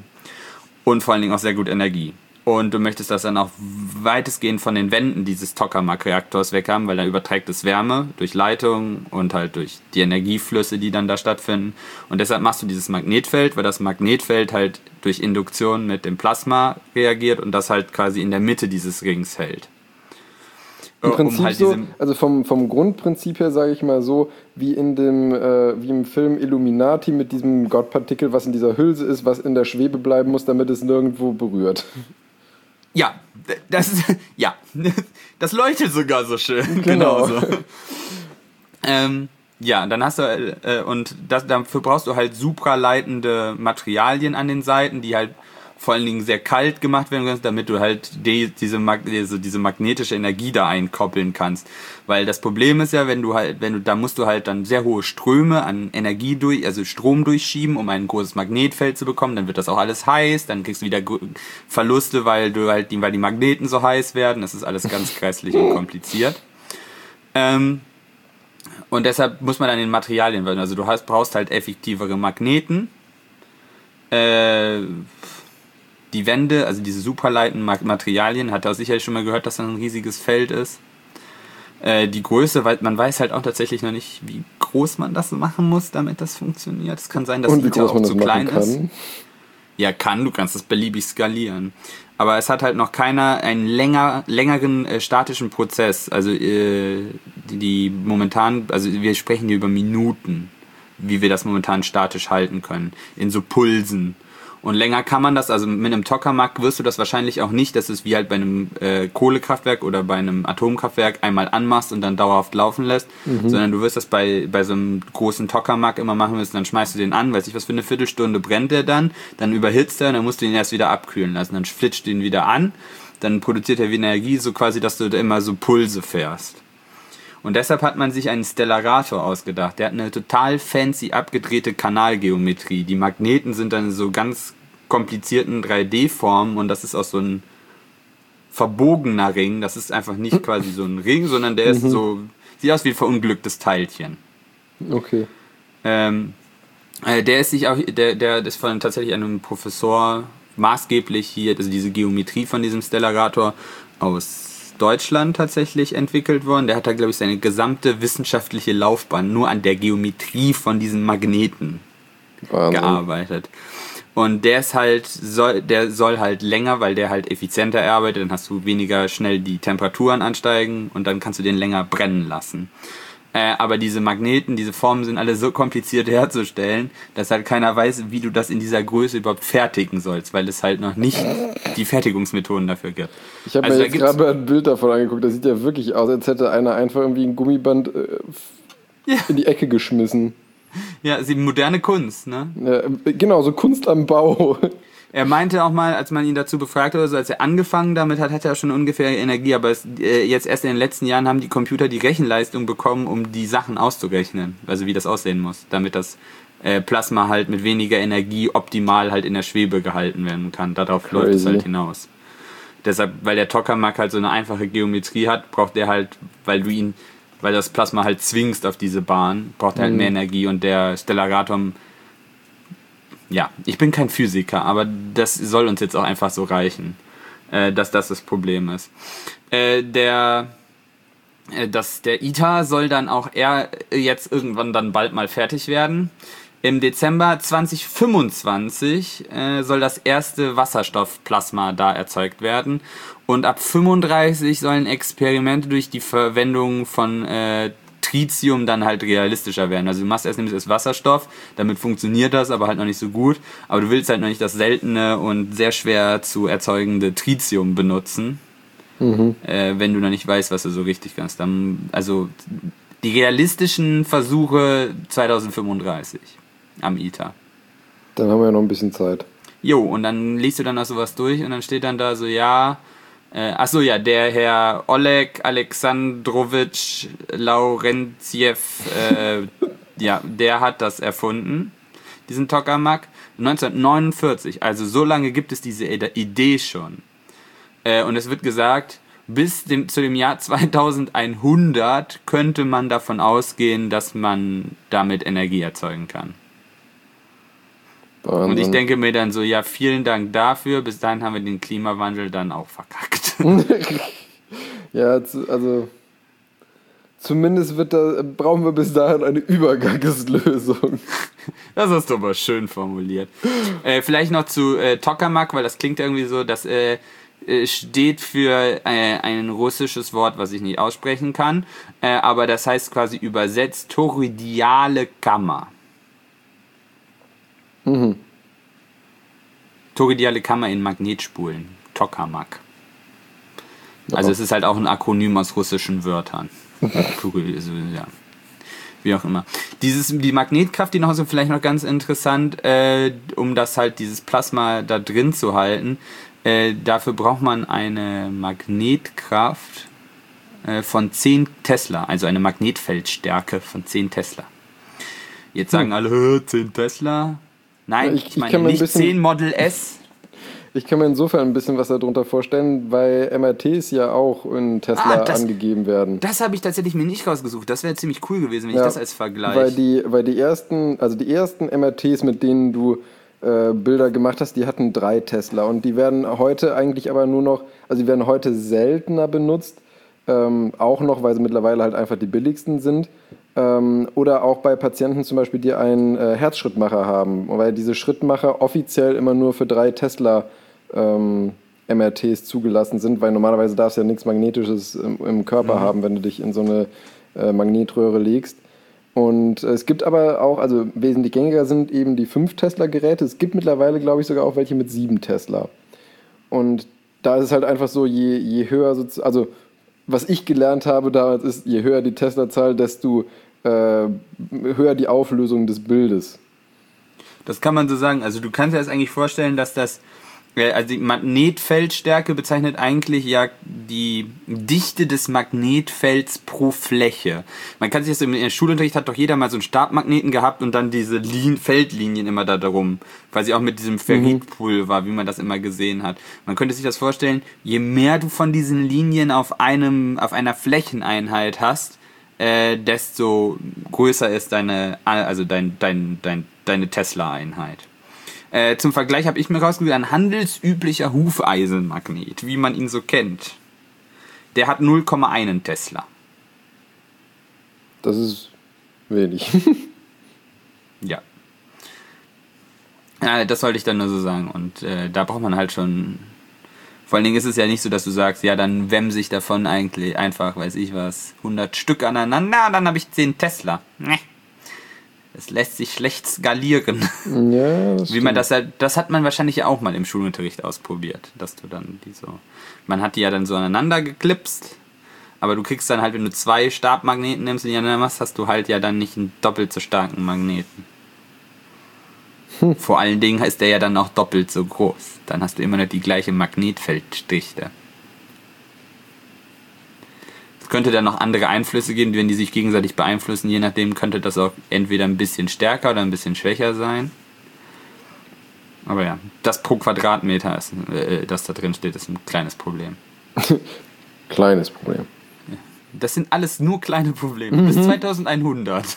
Und vor allen Dingen auch sehr gut Energie. Und du möchtest das dann auch weitestgehend von den Wänden dieses Tokamak-Reaktors weg haben, weil da überträgt es Wärme durch Leitungen und halt durch die Energieflüsse, die dann da stattfinden. Und deshalb machst du dieses Magnetfeld, weil das Magnetfeld halt durch Induktion mit dem Plasma reagiert und das halt quasi in der Mitte dieses Rings hält. Im Prinzip um halt so, diese, also vom, vom Grundprinzip her sage ich mal so, wie in dem, äh, wie im Film Illuminati mit diesem Gottpartikel, was in dieser Hülse ist, was in der Schwebe bleiben muss, damit es nirgendwo berührt. Ja, das ist, ja, das leuchtet sogar so schön. Genau. Genauso. ähm, ja, dann hast du, äh, und das, dafür brauchst du halt supraleitende Materialien an den Seiten, die halt vor allen Dingen sehr kalt gemacht werden kannst, damit du halt die, diese, Mag- diese, diese magnetische Energie da einkoppeln kannst. Weil das Problem ist ja, wenn du halt, wenn du, da musst du halt dann sehr hohe Ströme an Energie durch, also Strom durchschieben, um ein großes Magnetfeld zu bekommen, dann wird das auch alles heiß, dann kriegst du wieder Verluste, weil du halt, weil die Magneten so heiß werden, das ist alles ganz grässlich und kompliziert. Ähm, und deshalb muss man an den Materialien werden, also du hast, brauchst halt effektivere Magneten, äh, die Wände, also diese superleiten Materialien, hat er sicherlich schon mal gehört, dass das ein riesiges Feld ist. Äh, die Größe, weil man weiß halt auch tatsächlich noch nicht, wie groß man das machen muss, damit das funktioniert. Es kann sein, dass Und wie ITER groß man auch das zu klein machen kann. ist. Ja, kann, du kannst das beliebig skalieren. Aber es hat halt noch keiner einen länger, längeren äh, statischen Prozess. Also äh, die, die momentan, also wir sprechen hier über Minuten, wie wir das momentan statisch halten können, in so Pulsen. Und länger kann man das, also mit einem Tokamak wirst du das wahrscheinlich auch nicht, dass es wie halt bei einem äh, Kohlekraftwerk oder bei einem Atomkraftwerk einmal anmachst und dann dauerhaft laufen lässt, mhm. sondern du wirst das bei, bei so einem großen Tokamak immer machen müssen, dann schmeißt du den an, weiß ich was, für eine Viertelstunde brennt der dann, dann überhitzt er und dann musst du ihn erst wieder abkühlen lassen, dann flitscht du ihn wieder an, dann produziert er wieder Energie, so quasi, dass du da immer so Pulse fährst. Und deshalb hat man sich einen Stellarator ausgedacht. Der hat eine total fancy abgedrehte Kanalgeometrie. Die Magneten sind dann in so ganz komplizierten drei D-Formen und das ist auch so ein verbogener Ring. Das ist einfach nicht quasi so ein Ring, sondern der ist so, sieht aus wie ein verunglücktes Teilchen. Okay. Ähm, äh, der ist sich auch, der, der ist von tatsächlich einem Professor maßgeblich hier, also diese Geometrie von diesem Stellarator aus Deutschland tatsächlich entwickelt worden. Der hat da, glaube ich, seine gesamte wissenschaftliche Laufbahn nur an der Geometrie von diesen Magneten Wahnsinn. gearbeitet. Und der ist halt, soll, der soll halt länger, weil der halt effizienter arbeitet, dann hast du weniger schnell die Temperaturen ansteigen und dann kannst du den länger brennen lassen. Äh, aber diese Magneten, diese Formen sind alle so kompliziert herzustellen, dass halt keiner weiß, wie du das in dieser Größe überhaupt fertigen sollst, weil es halt noch nicht die Fertigungsmethoden dafür gibt. Ich habe also mir jetzt gerade ein Bild davon angeguckt, das sieht ja wirklich aus, als hätte einer einfach irgendwie ein Gummiband äh, ja. in die Ecke geschmissen. Ja, ist eben moderne Kunst, ne? Ja, genau, so Kunst am Bau. Er meinte auch mal, als man ihn dazu befragt hat, also als er angefangen damit hat, hat er schon ungefähr Energie, aber es, äh, jetzt erst in den letzten Jahren haben die Computer die Rechenleistung bekommen, um die Sachen auszurechnen, also wie das aussehen muss, damit das äh, Plasma halt mit weniger Energie optimal halt in der Schwebe gehalten werden kann. Darauf Crazy. läuft es halt hinaus. Deshalb, weil der Tokamak halt so eine einfache Geometrie hat, braucht der halt, weil du ihn, weil das Plasma halt zwingst auf diese Bahn, braucht er halt mhm. mehr Energie und der Stellarator. Ja, ich bin kein Physiker, aber das soll uns jetzt auch einfach so reichen, äh, dass das das Problem ist. Äh, der, äh, das, der ITER soll dann auch eher jetzt irgendwann dann bald mal fertig werden. Im Dezember zwanzig fünfundzwanzig äh, soll das erste Wasserstoffplasma da erzeugt werden und ab fünfunddreißig sollen Experimente durch die Verwendung von äh, Tritium dann halt realistischer werden. Also du machst erst nämlich das Wasserstoff, damit funktioniert das, aber halt noch nicht so gut. Aber du willst halt noch nicht das seltene und sehr schwer zu erzeugende Tritium benutzen, mhm. äh, wenn du noch nicht weißt, was du so richtig kannst. Dann, also die realistischen Versuche zwanzig fünfunddreißig am ITER. Dann haben wir ja noch ein bisschen Zeit. Jo, und dann liest du dann auch sowas durch und dann steht dann da so, ja, Äh, achso, ja, der Herr Oleg Alexandrowitsch Laurentiev, äh, ja, der hat das erfunden, diesen Tokamak, neunzehnhundertneunundvierzig. Also so lange gibt es diese Idee schon. Äh, und es wird gesagt, bis dem, zu dem Jahr zweitausendeinhundert könnte man davon ausgehen, dass man damit Energie erzeugen kann. Wahnsinn. Und ich denke mir dann so, ja, vielen Dank dafür, bis dahin haben wir den Klimawandel dann auch verkackt. Ja, also zumindest wird da, brauchen wir bis dahin eine Übergangslösung. Das hast du aber schön formuliert. Äh, vielleicht noch zu äh, Tokamak, weil das klingt irgendwie so, das äh, steht für äh, ein russisches Wort, was ich nicht aussprechen kann, äh, aber das heißt quasi übersetzt toroidale Kammer. Mhm. Toroidale Kammer in Magnetspulen. Tokamak. Also ja. Es ist halt auch ein Akronym aus russischen Wörtern. Also, ja. Wie auch immer. Dieses, die Magnetkraft, die noch so vielleicht noch ganz interessant, äh, um das halt, dieses Plasma da drin zu halten, äh, dafür braucht man eine Magnetkraft äh, von zehn Tesla, also eine Magnetfeldstärke von zehn Tesla. Jetzt sagen hm. alle, zehn Tesla? Nein, ja, ich, ich meine ich nicht zehn Model S. Ich kann mir insofern ein bisschen was darunter vorstellen, weil M R Ts ja auch in Tesla ah, das, angegeben werden. Das habe ich tatsächlich mir nicht rausgesucht. Das wäre ziemlich cool gewesen, wenn ja, ich das als Vergleich... Weil die, weil die ersten, also die ersten M R Ts, mit denen du äh, Bilder gemacht hast, die hatten drei Tesla. Und die werden heute eigentlich aber nur noch, also die werden heute seltener benutzt, ähm, auch noch, weil sie mittlerweile halt einfach die billigsten sind. Ähm, oder auch bei Patienten zum Beispiel, die einen äh, Herzschrittmacher haben, weil diese Schrittmacher offiziell immer nur für drei Tesla ähm, M R Ts zugelassen sind, weil normalerweise darfst du ja nichts Magnetisches im, im Körper mhm. haben, wenn du dich in so eine äh, Magnetröhre legst. Und äh, es gibt aber auch, also wesentlich gängiger sind eben die fünf Tesla Geräte. Es gibt mittlerweile, glaube ich, sogar auch welche mit sieben Tesla. Und da ist es halt einfach so, je, je höher, also was ich gelernt habe damals ist, je höher die Tesla-Zahl, desto äh, höher die Auflösung des Bildes. Das kann man so sagen. Also du kannst dir das eigentlich vorstellen, dass das, äh, also die Magnetfeldstärke bezeichnet eigentlich ja die Dichte des Magnetfelds pro Fläche. Man kann sich das im Schulunterricht, hat doch jeder mal so einen Stabmagneten gehabt und dann diese Lin- Feldlinien immer da darum. Quasi auch mit diesem Ferritpulver, wie man das immer gesehen hat. Man könnte sich das vorstellen, je mehr du von diesen Linien auf einem, auf einer Flächeneinheit hast, äh, desto größer ist deine, also dein, dein, dein, deine Tesla-Einheit. Äh, zum Vergleich habe ich mir rausgesucht, ein handelsüblicher Hufeisenmagnet, wie man ihn so kennt. Der hat null Komma eins Tesla. Das ist wenig. Ja. Ja, das wollte ich dann nur so sagen. Und äh, da braucht man halt schon... Vor allen Dingen ist es ja nicht so, dass du sagst, ja, dann wemse ich davon eigentlich einfach, weiß ich was, hundert Stück aneinander, dann habe ich zehn Tesla. Nee. Das lässt sich schlecht skalieren. Ja, das Wie man das halt, das hat man wahrscheinlich ja auch mal im Schulunterricht ausprobiert, dass du dann die so, man hat die ja dann so aneinander geklipst, aber du kriegst dann halt, wenn du zwei Stabmagneten nimmst und die aneinander machst, hast du halt ja dann nicht einen doppelt so starken Magneten. Hm. Vor allen Dingen ist der ja dann auch doppelt so groß. Dann hast du immer noch die gleiche Magnetfelddichte. Es könnte dann noch andere Einflüsse geben, wenn die sich gegenseitig beeinflussen. Je nachdem könnte das auch entweder ein bisschen stärker oder ein bisschen schwächer sein. Aber ja, das pro Quadratmeter, ist, äh, das da drin steht, ist ein kleines Problem. Kleines Problem. Das sind alles nur kleine Probleme. Mhm. Bis zweitausendeinhundert.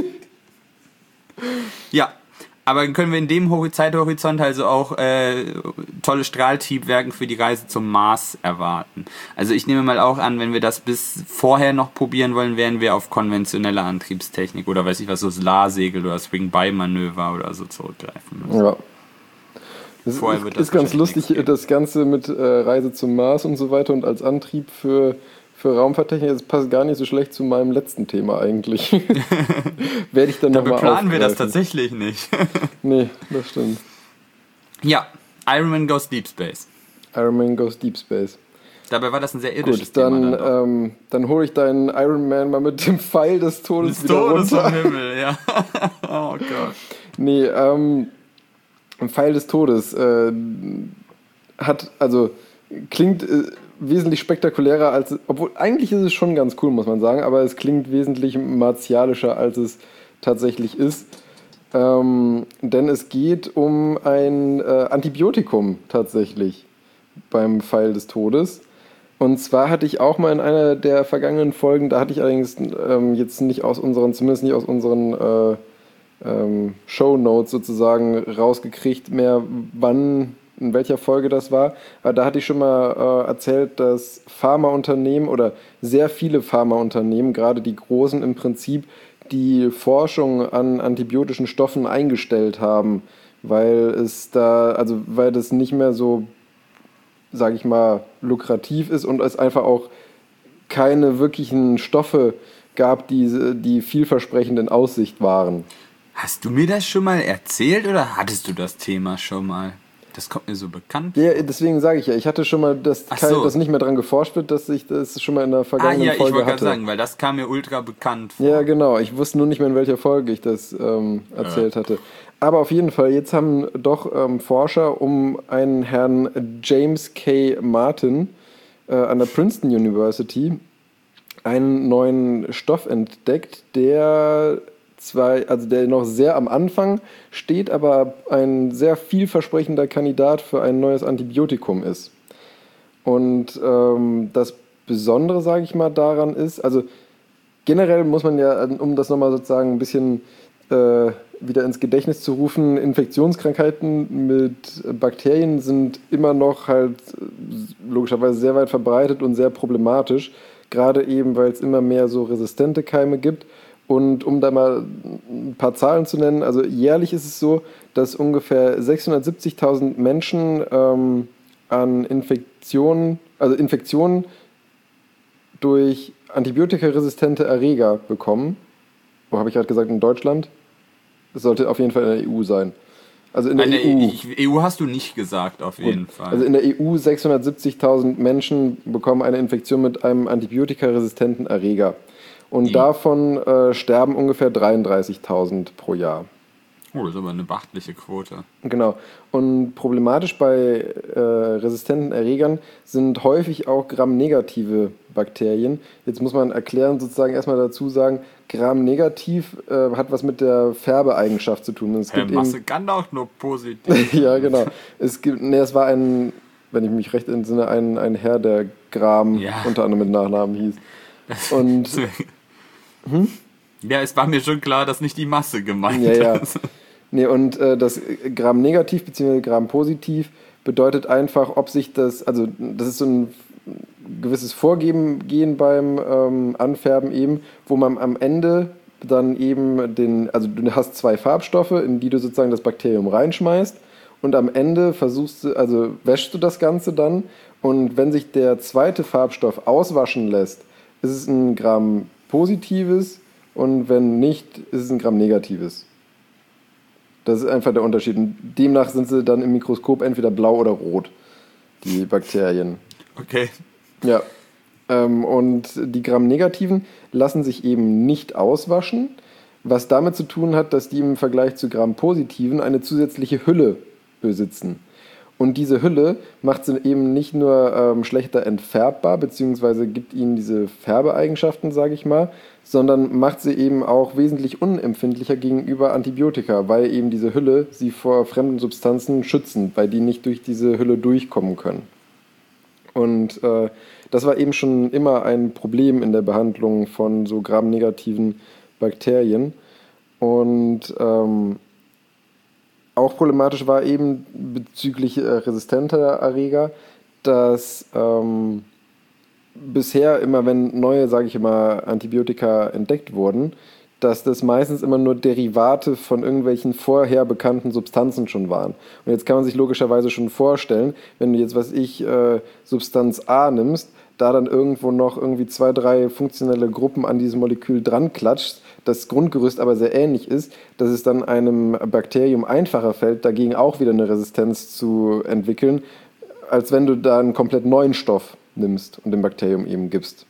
Ja. Aber dann können wir in dem Zeithorizont also auch äh, tolle Strahltriebwerken für die Reise zum Mars erwarten. Also ich nehme mal auch an, wenn wir das bis vorher noch probieren wollen, werden wir auf konventionelle Antriebstechnik oder weiß ich was, so Solarsegel oder Swing-By-Manöver oder so zurückgreifen müssen. Ja. Das vorher ist, wird das ist ganz lustig, das Ganze mit äh, Reise zum Mars und so weiter und als Antrieb für... Für Raumfahrttechnik, das passt gar nicht so schlecht zu meinem letzten Thema eigentlich. Werde ich dann nochmal aufgreifen. Da planen wir das tatsächlich nicht. Nee, das stimmt. Ja, Iron Man Goes Deep Space. Iron Man Goes Deep Space. Dabei war das ein sehr irdisches Gut, dann, Thema. Dann, ähm, dann hole ich deinen Iron Man mal mit dem Pfeil des Todes des wieder Todes runter. Vom Himmel, ja. Oh Gott. Nee, ähm, ein Pfeil des Todes äh, hat, also klingt... Äh, wesentlich spektakulärer als, obwohl eigentlich ist es schon ganz cool, muss man sagen, aber es klingt wesentlich martialischer, als es tatsächlich ist. Ähm, denn es geht um ein äh, Antibiotikum tatsächlich beim Pfeil des Todes. Und zwar hatte ich auch mal in einer der vergangenen Folgen, da hatte ich allerdings ähm, jetzt nicht aus unseren, zumindest nicht aus unseren äh, ähm, Shownotes sozusagen rausgekriegt mehr, wann, in welcher Folge das war. Aber da hatte ich schon mal äh, erzählt, dass Pharmaunternehmen oder sehr viele Pharmaunternehmen, gerade die großen im Prinzip, die Forschung an antibiotischen Stoffen eingestellt haben, weil es da, also weil das nicht mehr so, sage ich mal, lukrativ ist und es einfach auch keine wirklichen Stoffe gab, die, die vielversprechend in Aussicht waren. Hast du mir das schon mal erzählt oder hattest du das Thema schon mal? Das kommt mir so bekannt. Ja, deswegen sage ich ja, ich hatte schon mal, dass, Ach kein, so. dass nicht mehr dran geforscht wird, dass ich das schon mal in der Ah vergangenen ja, ich Folge wollte gerade hatte. sagen, weil das kam mir ultra bekannt vor. Ja, genau. Ich wusste nur nicht mehr, in welcher Folge ich das ähm, erzählt ja. hatte. Aber auf jeden Fall, jetzt haben doch ähm, Forscher um einen Herrn James K. Martin äh, an der Princeton University einen neuen Stoff entdeckt, der zwei, also der noch sehr am Anfang steht, aber ein sehr vielversprechender Kandidat für ein neues Antibiotikum ist. Und ähm, das Besondere, sage ich mal, daran ist, also generell muss man ja, um das nochmal sozusagen ein bisschen äh, wieder ins Gedächtnis zu rufen, Infektionskrankheiten mit Bakterien sind immer noch halt logischerweise sehr weit verbreitet und sehr problematisch, gerade eben, weil es immer mehr so resistente Keime gibt. Und um da mal ein paar Zahlen zu nennen, also jährlich ist es so, dass ungefähr sechshundertsiebzigtausend Menschen ähm, an Infektionen, also Infektionen durch antibiotikaresistente Erreger bekommen. Wo habe ich gerade gesagt, in Deutschland? Das sollte auf jeden Fall in der E U sein. Also in der Eine E U. E U hast du nicht gesagt, auf jeden Gut. Fall. Also in der E U sechshundertsiebzigtausend Menschen bekommen eine Infektion mit einem antibiotikaresistenten Erreger. Und Die. davon äh, sterben ungefähr dreiunddreißigtausend pro Jahr. Oh, das ist aber eine beachtliche Quote. Genau. Und problematisch bei äh, resistenten Erregern sind häufig auch gramnegative Bakterien. Jetzt muss man erklären, sozusagen erstmal dazu sagen, gramnegativ äh, hat was mit der Färbeeigenschaft zu tun. Es Herr gibt Masse eben, kann auch nur positiv. ja, genau. Es gibt, nee, es war ein, wenn ich mich recht entsinne, ein, ein Herr, der Gram Ja. unter anderem mit Nachnamen hieß. Und hm? Ja, es war mir schon klar, dass nicht die Masse gemeint ja, ja. ist. Nee, und äh, das Gram-negativ bzw. Gram-positiv bedeutet einfach, ob sich das, also das ist so ein gewisses Vorgehen gehen beim ähm, Anfärben eben, wo man am Ende dann eben den, also du hast zwei Farbstoffe, in die du sozusagen das Bakterium reinschmeißt und am Ende versuchst du, also wäschst du das Ganze dann und wenn sich der zweite Farbstoff auswaschen lässt, ist es ein Gram-positives und wenn nicht, ist es ein Gram-negatives. Das ist einfach der Unterschied. Und demnach sind sie dann im Mikroskop entweder blau oder rot, die Bakterien. Okay. Ja. Ähm, und die Gram-negativen lassen sich eben nicht auswaschen, was damit zu tun hat, dass die im Vergleich zu Gram-positiven eine zusätzliche Hülle besitzen. Und diese Hülle macht sie eben nicht nur ähm, schlechter entfärbbar, beziehungsweise gibt ihnen diese Färbeeigenschaften, sage ich mal, sondern macht sie eben auch wesentlich unempfindlicher gegenüber Antibiotika, weil eben diese Hülle sie vor fremden Substanzen schützen, weil die nicht durch diese Hülle durchkommen können. Und äh, das war eben schon immer ein Problem in der Behandlung von so gramnegativen Bakterien. Und ähm, auch problematisch war eben bezüglich äh, resistenter Erreger, dass ähm, bisher immer, wenn neue, sage ich immer, Antibiotika entdeckt wurden, dass das meistens immer nur Derivate von irgendwelchen vorher bekannten Substanzen schon waren. Und jetzt kann man sich logischerweise schon vorstellen, wenn du jetzt, was ich, äh, Substanz A nimmst, da dann irgendwo noch irgendwie zwei, drei funktionelle Gruppen an diesem Molekül dran klatscht, das Grundgerüst aber sehr ähnlich ist, dass es dann einem Bakterium einfacher fällt, dagegen auch wieder eine Resistenz zu entwickeln, als wenn du da einen komplett neuen Stoff nimmst und dem Bakterium eben gibst.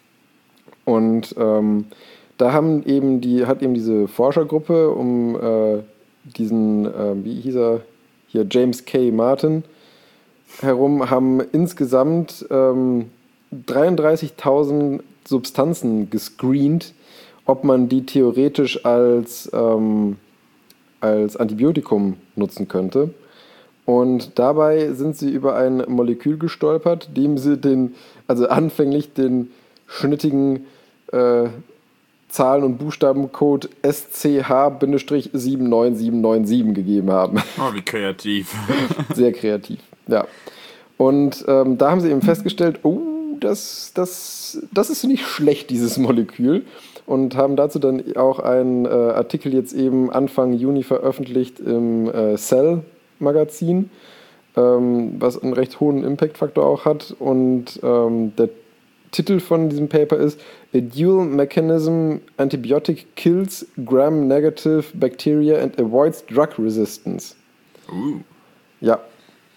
Und ähm, da haben eben die, hat eben diese Forschergruppe um äh, diesen, äh, wie hieß er, hier James K. Martin herum, haben insgesamt ähm, dreiunddreißigtausend Substanzen gescreent, ob man die theoretisch als, ähm, als Antibiotikum nutzen könnte. Und dabei sind sie über ein Molekül gestolpert, dem sie den, also anfänglich den schnittigen äh, Zahlen- und Buchstabencode S C H sieben neun sieben neun sieben gegeben haben. Oh, wie kreativ. Sehr kreativ, ja. Und ähm, da haben sie eben festgestellt, oh, das, das, das ist nicht schlecht, dieses Molekül. Und haben dazu dann auch einen äh, Artikel jetzt eben Anfang Juni veröffentlicht im äh, Cell-Magazin, ähm, was einen recht hohen Impact-Faktor auch hat. Und ähm, der Titel von diesem Paper ist A Dual Mechanism Antibiotic Kills Gram-Negative Bacteria and Avoids Drug Resistance. Uh. Ja,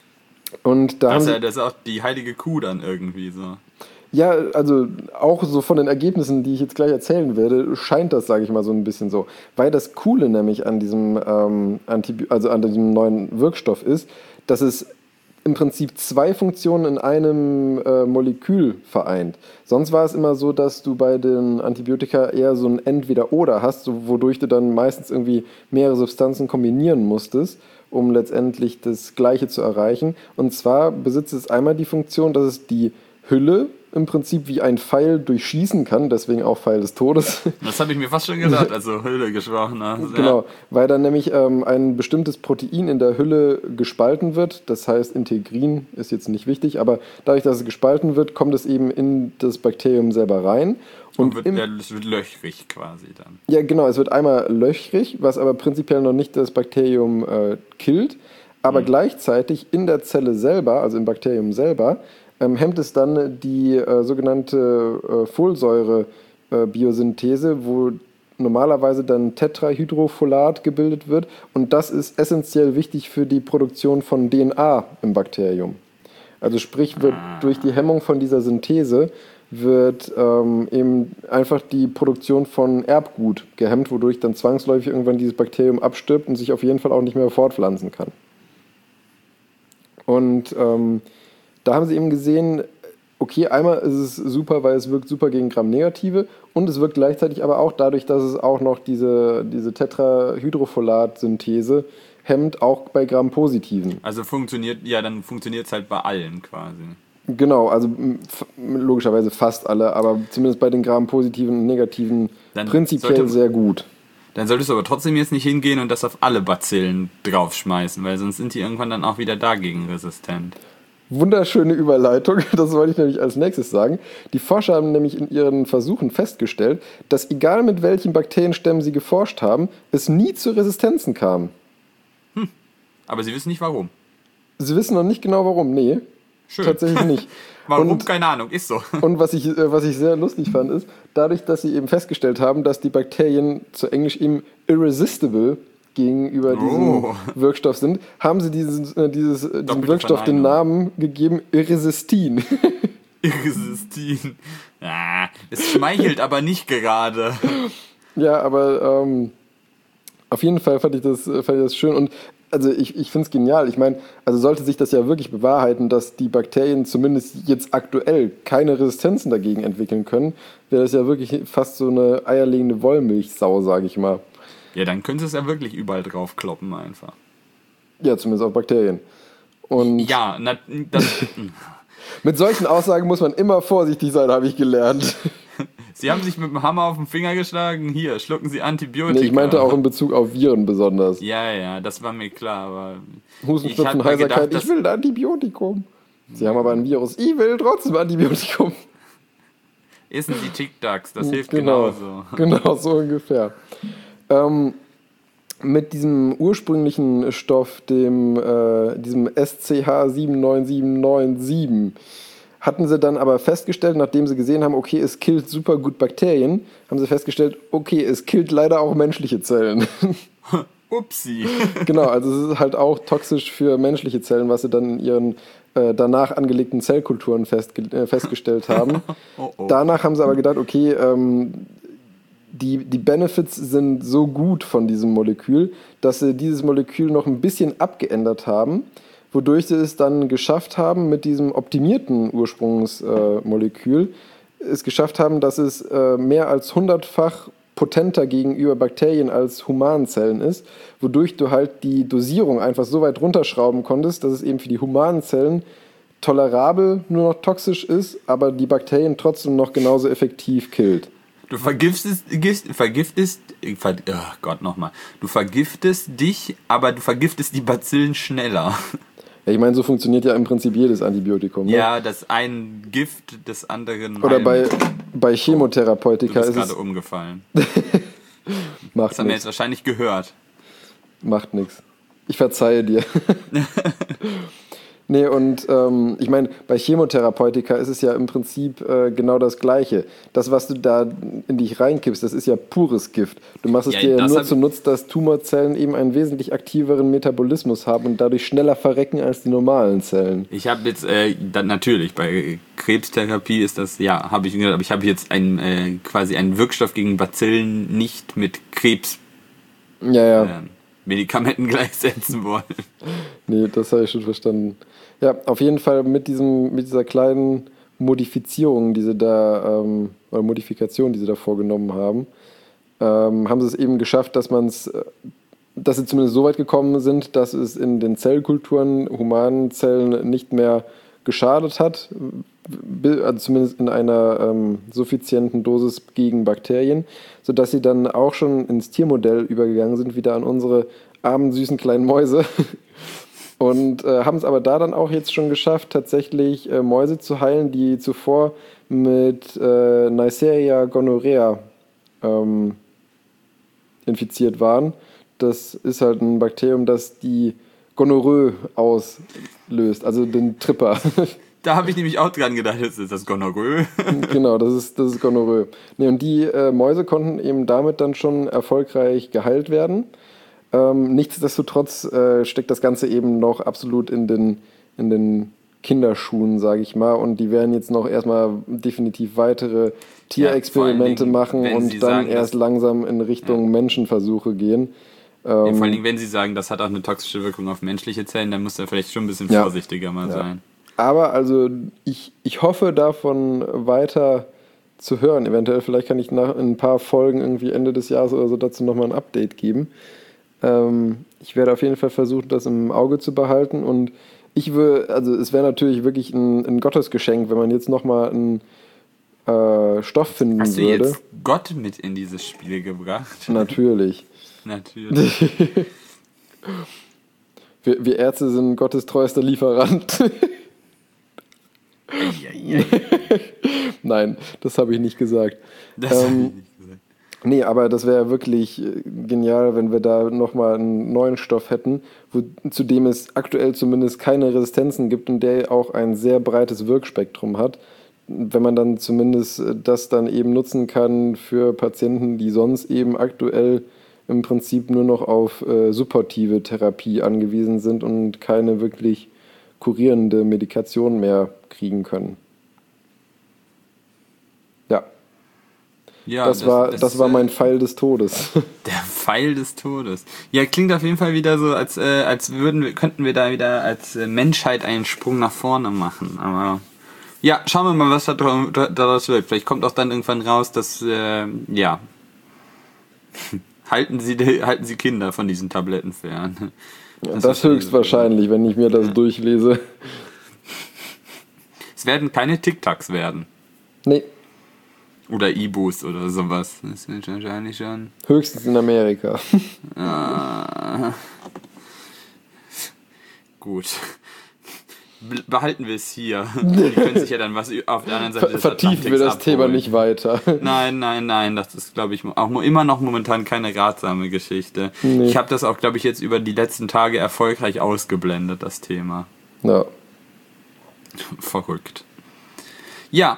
Und da Das haben ist, sie, ja, das ist auch die heilige Kuh dann irgendwie so. ja, also auch so von den Ergebnissen, die ich jetzt gleich erzählen werde, scheint das, sage ich mal, so ein bisschen so. Weil das Coole nämlich an diesem, ähm, Antibi- also an diesem neuen Wirkstoff ist, dass es im Prinzip zwei Funktionen in einem äh, Molekül vereint. Sonst war es immer so, dass du bei den Antibiotika eher so ein Entweder-Oder hast, so, wodurch du dann meistens irgendwie mehrere Substanzen kombinieren musstest, um letztendlich das Gleiche zu erreichen. Und zwar besitzt es einmal die Funktion, dass es die Hülle im Prinzip wie ein Pfeil durchschießen kann, deswegen auch Pfeil des Todes. Das habe ich mir fast schon gedacht, also Hülle gesprochen. Also, Genau, ja. weil dann nämlich ähm, ein bestimmtes Protein in der Hülle gespalten wird, das heißt Integrin ist jetzt nicht wichtig, aber dadurch, dass es gespalten wird, kommt es eben in das Bakterium selber rein. Und, Und wird, im, ja, es wird löchrig quasi dann. ja genau, es wird einmal löchrig, was aber prinzipiell noch nicht das Bakterium äh, killt, aber mhm. gleichzeitig in der Zelle selber, also im Bakterium selber, ähm, hemmt es dann die äh, sogenannte äh, Folsäure-Biosynthese, äh, wo normalerweise dann Tetrahydrofolat gebildet wird und das ist essentiell wichtig für die Produktion von D N A im Bakterium. Also sprich, wird durch die Hemmung von dieser Synthese wird ähm, eben einfach die Produktion von Erbgut gehemmt, wodurch dann zwangsläufig irgendwann dieses Bakterium abstirbt und sich auf jeden Fall auch nicht mehr fortpflanzen kann. Und ähm, da haben sie eben gesehen, okay, einmal ist es super, weil es wirkt super gegen Gram-Negative und es wirkt gleichzeitig aber auch dadurch, dass es auch noch diese, diese Tetrahydrofolat-Synthese hemmt, auch bei Gram-Positiven. Also funktioniert, ja, dann funktioniert es halt bei allen quasi. Genau, also f- logischerweise fast alle, aber zumindest bei den Gram-positiven und negativen Dann prinzipiell sollte- sehr gut. Dann solltest du aber trotzdem jetzt nicht hingehen und das auf alle Bazillen draufschmeißen, weil sonst sind die irgendwann dann auch wieder dagegen resistent. Wunderschöne Überleitung, das wollte ich nämlich als nächstes sagen. Die Forscher haben nämlich in ihren Versuchen festgestellt, dass egal mit welchen Bakterienstämmen sie geforscht haben, es nie zu Resistenzen kam. Aber sie wissen nicht warum. Sie wissen noch nicht genau warum, nee, Schön. tatsächlich nicht. Warum? Und, Keine Ahnung, ist so. und was ich, äh, was ich sehr lustig fand, ist, dadurch, dass sie eben festgestellt haben, dass die Bakterien zu Englisch eben irresistible gegenüber diesem Oh. Wirkstoff sind, haben sie diesen, äh, dieses, äh, diesem Doppelte Wirkstoff den Verneinung. Namen gegeben Irresistin. Irresistin. Ah, es schmeichelt aber nicht gerade. Ja, aber ähm, auf jeden Fall fand ich das, fand ich das schön und also ich, ich finde es genial. Ich meine, also sollte sich das ja wirklich bewahrheiten, dass die Bakterien zumindest jetzt aktuell keine Resistenzen dagegen entwickeln können, wäre das ja wirklich fast so eine eierlegende Wollmilchsau, sage ich mal. Ja, dann können sie es ja wirklich überall drauf kloppen einfach. Ja, zumindest auf Bakterien. Und Ja, na, das, mit solchen Aussagen muss man immer vorsichtig sein, habe ich gelernt. Sie haben sich mit dem Hammer auf den Finger geschlagen. Hier, schlucken Sie Antibiotika. Nee, ich meinte auch in Bezug auf Viren besonders. Ja, ja, das war mir klar, aber Husten, ich hab Schnupfen, mir Heiserkeit, gedacht, ich will ein Antibiotikum. Sie haben aber ein Virus, ich will trotzdem Antibiotikum. essen Sie Tic Tacs, das hilft Genau, genauso. genau so ungefähr. Ähm, mit diesem ursprünglichen Stoff, dem, äh, diesem S C H sieben neun sieben neun sieben, hatten sie dann aber festgestellt, nachdem sie gesehen haben, okay, es killt super gut Bakterien, haben sie festgestellt, okay, es killt leider auch menschliche Zellen. Upsi. Genau, also es ist halt auch toxisch für menschliche Zellen, was sie dann in ihren äh, danach angelegten Zellkulturen festge- äh, festgestellt haben. Oh, oh. Danach haben sie aber gedacht, okay, ähm, die, die Benefits sind so gut von diesem Molekül, dass sie dieses Molekül noch ein bisschen abgeändert haben, wodurch sie es dann geschafft haben, mit diesem optimierten Ursprungsmolekül äh, es geschafft haben, dass es äh, mehr als hundertfach potenter gegenüber Bakterien als Humanzellen ist, wodurch du halt die Dosierung einfach so weit runterschrauben konntest, dass es eben für die humanen Zellen tolerabel nur noch toxisch ist, aber die Bakterien trotzdem noch genauso effektiv killt. Du vergiftest, gist, vergiftest, ver, oh Gott, nochmal. Du vergiftest dich, aber du vergiftest die Bazillen schneller. Ja, ich meine, so funktioniert ja im Prinzip jedes Antibiotikum. Ne? Ja, das ein Gift des anderen Oder bei, heilt. bei Du Chemotherapeutika bist ist gerade es... umgefallen. Macht Das haben wir nichts. jetzt wahrscheinlich gehört. Macht nichts. Ich verzeihe dir. Nee, und ähm, ich meine, bei Chemotherapeutika ist es ja im Prinzip äh, genau das Gleiche. Das, was du da in dich reinkippst, das ist ja pures Gift. Du machst es Ja, dir ja das nur hab- zunutze, dass Tumorzellen eben einen wesentlich aktiveren Metabolismus haben und dadurch schneller verrecken als die normalen Zellen. Ich habe jetzt, äh, dann natürlich, bei Krebstherapie ist das, ja, habe ich gehört, aber ich habe jetzt einen, äh, quasi einen Wirkstoff gegen Bazillen nicht mit Krebs Ja, ja. äh, Medikamenten gleichsetzen wollen. Nee, das habe ich schon verstanden. Ja, auf jeden Fall mit diesem, mit dieser kleinen Modifizierung, die sie da, ähm, oder Modifikation, die sie da vorgenommen haben, ähm, haben sie es eben geschafft, dass man es, dass sie zumindest so weit gekommen sind, dass es in den Zellkulturen humanen Zellen nicht mehr geschadet hat, bi- also zumindest in einer ähm, suffizienten Dosis gegen Bakterien, sodass sie dann auch schon ins Tiermodell übergegangen sind, wieder an unsere armen, süßen kleinen Mäuse. Und äh, haben es aber da dann auch jetzt schon geschafft, tatsächlich äh, Mäuse zu heilen, die zuvor mit äh, Neisseria gonorrhea ähm, infiziert waren. Das ist halt ein Bakterium, das die Gonorrhoe auslöst, also den Tripper. Da habe ich nämlich auch dran gedacht, jetzt ist das Gonorrhoe. Genau, das ist, das ist Gonorrhoe. Nee, und die äh, Mäuse konnten eben damit dann schon erfolgreich geheilt werden. Ähm, nichtsdestotrotz äh, steckt das Ganze eben noch absolut in den, in den Kinderschuhen, sage ich mal. Und die werden jetzt noch erstmal definitiv weitere Tierexperimente Dingen, machen wenn und sie dann sagen, erst dass- langsam in Richtung Menschenversuche gehen. Ja, Ähm, vor allen Dingen, wenn sie sagen, das hat auch eine toxische Wirkung auf menschliche Zellen, dann muss er vielleicht schon ein bisschen Ja. vorsichtiger mal Ja. sein. Aber also ich, ich hoffe davon weiter zu hören. Eventuell, vielleicht kann ich nach in ein paar Folgen irgendwie Ende des Jahres oder so dazu nochmal ein Update geben. Ähm, ich werde auf jeden Fall versuchen, das im Auge zu behalten. Und ich würde, also es wäre natürlich wirklich ein, ein Gottesgeschenk, wenn man jetzt nochmal einen äh, Stoff finden Hast du würde. jetzt Gott mit in dieses Spiel gebracht? Natürlich. Natürlich. Wir, wir Ärzte sind Gottes treuester Lieferant. Eieiei. Nein, das habe ich nicht gesagt. Das hab ich Ähm, nicht gesagt. Nee, aber das wäre wirklich äh, genial, wenn wir da nochmal einen neuen Stoff hätten, wo, zu dem es aktuell zumindest keine Resistenzen gibt und der auch ein sehr breites Wirkspektrum hat. Wenn man dann zumindest äh, das dann eben nutzen kann für Patienten, die sonst eben aktuell im Prinzip nur noch auf äh, supportive Therapie angewiesen sind und keine wirklich kurierende Medikation mehr kriegen können. Ja. Ja, Das, war, das, war äh, mein Pfeil des Todes. Der Pfeil des Todes. Ja, klingt auf jeden Fall wieder so, als, äh, als würden wir, könnten wir da wieder als äh, Menschheit einen Sprung nach vorne machen. Aber ja, schauen wir mal, was da dra- da- daraus wird. Vielleicht kommt auch dann irgendwann raus, dass, äh, ja, halten Sie, die- halten Sie Kinder von diesen Tabletten fern. Das, ist das höchstwahrscheinlich, wenn ich mir das durchlese. Es werden keine Tic-Tacs werden. Nee, Oder Ibus oder sowas. Das wird wahrscheinlich schon. höchstens in Amerika. Ah. Gut. Be- Behalten wir es hier. Die können sich ja dann was auf der anderen Seite Ver des vertiefen wir Atlantiks das Thema abholen. nicht weiter. Nein, nein, nein, das ist, glaube ich, auch mo- immer noch momentan keine ratsame Geschichte. Nee. Ich habe das auch, glaube ich, jetzt über die letzten Tage erfolgreich ausgeblendet, das Thema. Ja. Verrückt. Ja.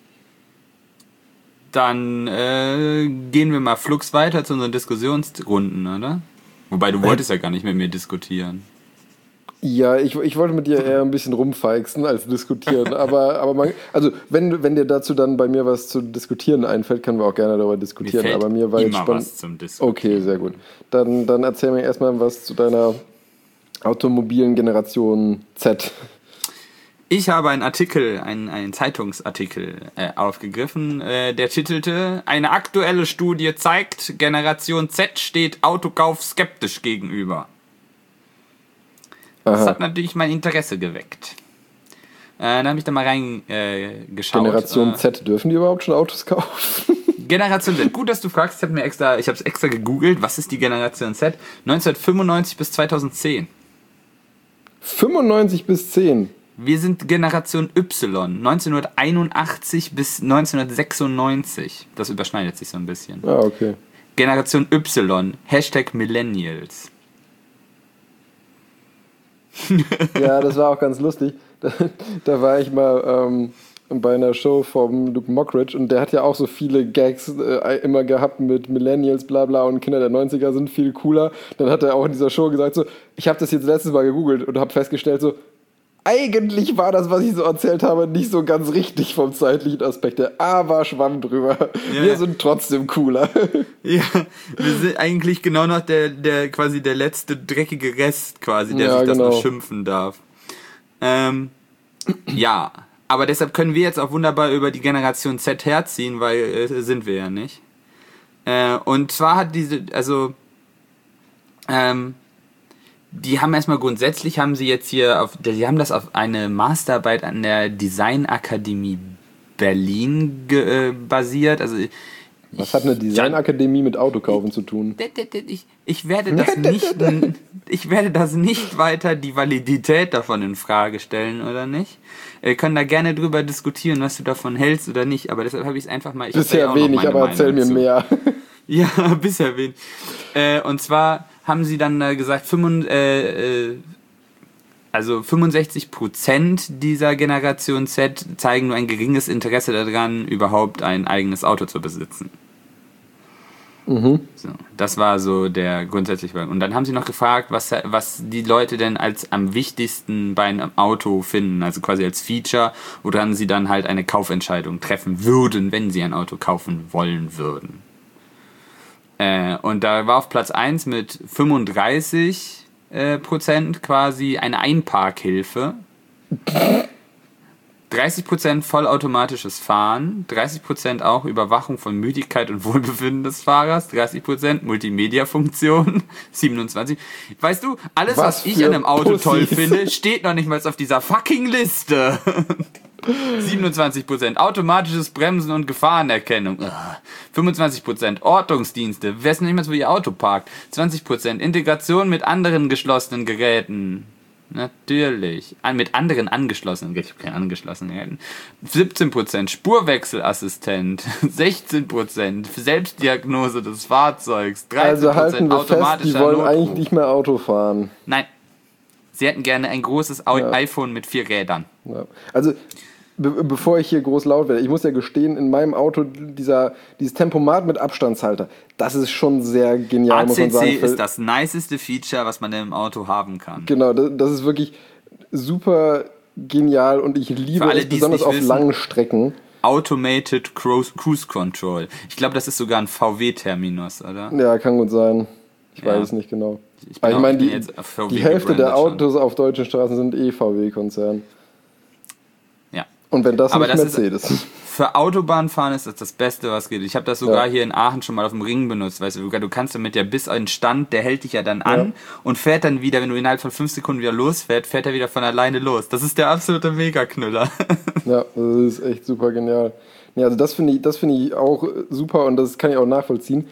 Dann äh, gehen wir mal flugs weiter zu unseren Diskussionsrunden, oder? Wobei, du wolltest ja gar nicht mit mir diskutieren. Ja, ich, ich wollte mit dir eher ein bisschen rumfeixen als diskutieren. aber aber man, also wenn, wenn dir dazu dann bei mir was zu diskutieren einfällt, können wir auch gerne darüber diskutieren. fällt aber mir war jetzt immer spannend. was zum Diskutieren. Okay, sehr gut. Dann, dann erzähl mir erstmal was zu deiner automobilen Generation Z. Ich habe einen Artikel, einen, einen Zeitungsartikel äh, aufgegriffen, äh, der titelte: Eine aktuelle Studie zeigt, Generation Z steht Autokauf skeptisch gegenüber. Das Aha. hat natürlich mein Interesse geweckt. Äh, dann habe ich da mal reingeschaut. Äh, geschaut. Generation äh, Z, dürfen die überhaupt schon Autos kaufen? Generation Z. Gut, dass du fragst. Ich habe mir extra, ich habe es extra gegoogelt. Was ist die Generation Z? neunzehnhundertfünfundneunzig bis zweitausendzehn. fünfundneunzig bis zehn. Wir sind Generation Y. neunzehnhunderteinundachtzig bis neunzehnhundertsechsundneunzig. Das überschneidet sich so ein bisschen. Ah, okay. Generation Y. Hashtag Millennials. Ja, das war auch ganz lustig. Da, da war ich mal ähm, bei einer Show vom Luke Mockridge und der hat ja auch so viele Gags äh, immer gehabt mit Millennials, bla bla und Kinder der neunziger sind viel cooler. Dann hat er auch in dieser Show gesagt so, ich habe das jetzt letztes Mal gegoogelt und habe festgestellt so, eigentlich war das, was ich so erzählt habe, nicht so ganz richtig vom zeitlichen Aspekt her, aber schwamm drüber. Ja. Wir sind trotzdem cooler. Ja, wir sind eigentlich genau noch der, der quasi der letzte dreckige Rest quasi, der ja, sich das genau. noch schimpfen darf. Ähm, ja, aber deshalb können wir jetzt auch wunderbar über die Generation Z herziehen, weil äh, sind wir ja nicht. Äh, und zwar hat diese, also ähm, die haben erstmal grundsätzlich, haben sie jetzt hier, auf, die haben das auf eine Masterarbeit an der Designakademie Berlin ge, äh, basiert. Also was hat eine Designakademie mit Autokaufen zu tun? Ich, ich werde das nicht, ich werde das nicht weiter die Validität davon in Frage stellen, oder nicht? Wir können da gerne drüber diskutieren, was du davon hältst oder nicht, aber deshalb habe ich es einfach mal... Ich bisher wenig, aber erzähl mir mehr. Ja, bisher wenig. Äh, und zwar haben sie dann äh, gesagt, fünfund, äh, äh, also fünfundsechzig Prozent dieser Generation Z zeigen nur ein geringes Interesse daran, überhaupt ein eigenes Auto zu besitzen. Mhm. So, das war so der grundsätzliche. Und dann haben sie noch gefragt, was, was die Leute denn als am wichtigsten bei einem Auto finden, also quasi als Feature, woran sie dann halt eine Kaufentscheidung treffen würden, wenn sie ein Auto kaufen wollen würden. Äh, und da war auf Platz eins mit fünfunddreißig äh, Prozent quasi eine Einparkhilfe. dreißig Prozent vollautomatisches Fahren, dreißig Prozent auch Überwachung von Müdigkeit und Wohlbefinden des Fahrers, dreißig Prozent Multimedia-Funktion, siebenundzwanzig. Weißt du, alles, was, was ich an einem Auto Pussys. toll finde, steht noch nicht mal auf dieser fucking Liste. siebenundzwanzig Prozent automatisches Bremsen und Gefahrenerkennung. fünfundzwanzig Prozent Ortungsdienste, wissen nicht mal, wo ihr Auto parkt. zwanzig Prozent Integration mit anderen geschlossenen Geräten. Natürlich. Mit anderen angeschlossenen Geräten. Ich habe keine angeschlossenen Geräten. siebzehn Prozent Spurwechselassistent. sechzehn Prozent Selbstdiagnose des Fahrzeugs. dreizehn Prozent also halten wir fest, die wollen Notruf. Eigentlich nicht mehr Auto fahren. Nein. Sie hätten gerne ein großes ja. iPhone mit vier Rädern. Ja. Also, be- bevor ich hier groß laut werde, ich muss ja gestehen, in meinem Auto dieser, dieses Tempomat mit Abstandshalter, das ist schon sehr genial, A C C muss man sagen. ist das niceste Feature, was man im Auto haben kann. Genau, das, das ist wirklich super genial und ich liebe alle, es besonders auf wissen, langen Strecken. Automated Cruise, Cruise Control. Ich glaube, das ist sogar ein V W-Terminus, oder? Ja, kann gut sein. Ich ja. weiß es nicht genau. Ich, Aber ich meine, die, die Hälfte der Autos schon. Auf deutschen Straßen sind eh V W-Konzern. Ja. Und wenn das Aber nicht das Mercedes ist, für Autobahnfahren ist das das Beste, was geht. Ich habe das sogar ja. hier in Aachen schon mal auf dem Ring benutzt. Weißt du, du kannst damit ja bis einen Stand, der hält dich ja dann an ja. und fährt dann wieder, wenn du innerhalb von fünf Sekunden wieder losfährt, fährt er wieder von alleine los. Das ist der absolute Megaknüller. Ja, das ist echt super genial. Ja, also das finde ich, das finde ich auch super und das kann ich auch nachvollziehen.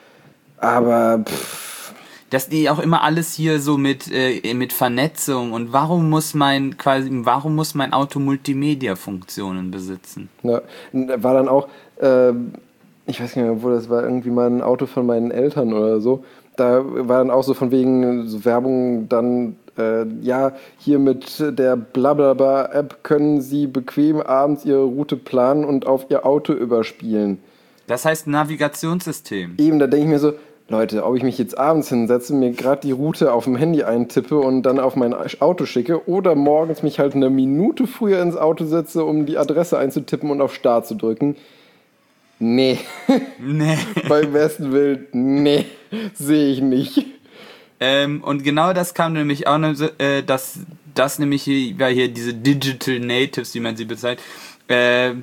Aber pff. Dass die auch immer alles hier so mit äh, mit Vernetzung und warum muss mein quasi warum muss mein Auto Multimedia-Funktionen besitzen? Ja, war dann auch, äh, ich weiß nicht mehr, wo das war, irgendwie mal ein Auto von meinen Eltern oder so. Da war dann auch so von wegen so Werbung dann, äh, ja, hier mit der Blablabla-App können Sie bequem abends Ihre Route planen und auf Ihr Auto überspielen. Das heißt Navigationssystem. Eben, da denke ich mir so, Leute, ob ich mich jetzt abends hinsetze, mir gerade die Route auf dem Handy eintippe und dann auf mein Auto schicke oder morgens mich halt eine Minute früher ins Auto setze, um die Adresse einzutippen und auf Start zu drücken. Nee. Nee. Beim besten Willen, nee, sehe ich nicht. Ähm, und genau das kam nämlich auch, äh, dass das nämlich hier, war hier diese Digital Natives, wie man sie bezeichnet, äh,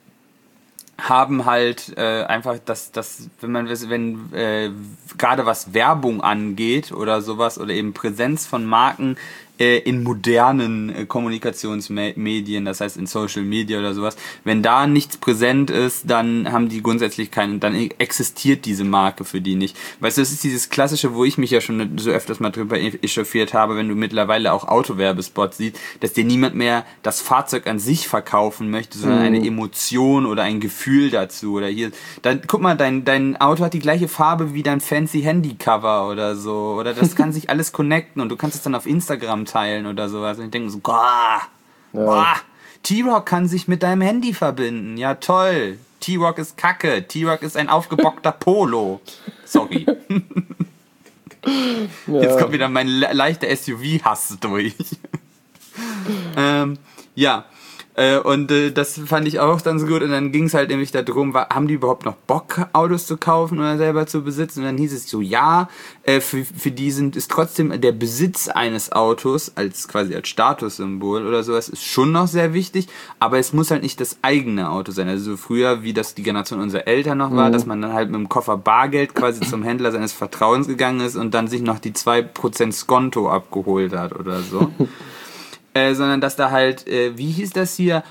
haben halt äh, einfach das, das, wenn man wenn äh, gerade was Werbung angeht oder sowas oder eben Präsenz von Marken äh, in modernen äh, Kommunikationsmedien, das heißt in Social Media oder sowas, wenn da nichts präsent ist, dann haben die grundsätzlich keinen, dann existiert diese Marke für die nicht. Weißt du, das ist dieses Klassische, wo ich mich ja schon so öfters mal drüber echauffiert habe, wenn du mittlerweile auch Autowerbespots siehst, dass dir niemand mehr das Fahrzeug an sich verkaufen möchte, sondern mhm. eine Emotion oder ein Gefühl dazu oder hier, dann guck mal, dein, dein Auto hat die gleiche Farbe wie dein fancy Handycover oder so, oder das kann sich alles connecten und du kannst es dann auf Instagram Instagram teilen oder sowas. Und ich denke so, boah, Ja. boah, T-Rock kann sich mit deinem Handy verbinden. Ja, toll. T-Rock ist Kacke. T-Rock ist ein aufgebockter Polo. Sorry. Ja. Jetzt kommt wieder mein le- leichter S U V-Hass durch. ähm, ja. Äh, und äh, das fand ich auch dann so gut. Und dann ging es halt nämlich darum, war, haben die überhaupt noch Bock, Autos zu kaufen oder selber zu besitzen? Und dann hieß es so, ja, äh, für, für die sind, ist trotzdem der Besitz eines Autos als quasi als Statussymbol oder sowas ist schon noch sehr wichtig, aber es muss halt nicht das eigene Auto sein. Also so früher, wie das die Generation unserer Eltern noch war, Mhm. dass man dann halt mit dem Koffer Bargeld quasi zum Händler seines Vertrauens gegangen ist und dann sich noch die zwei Prozent Skonto abgeholt hat oder so. Äh, sondern dass da halt, äh, wie hieß das hier,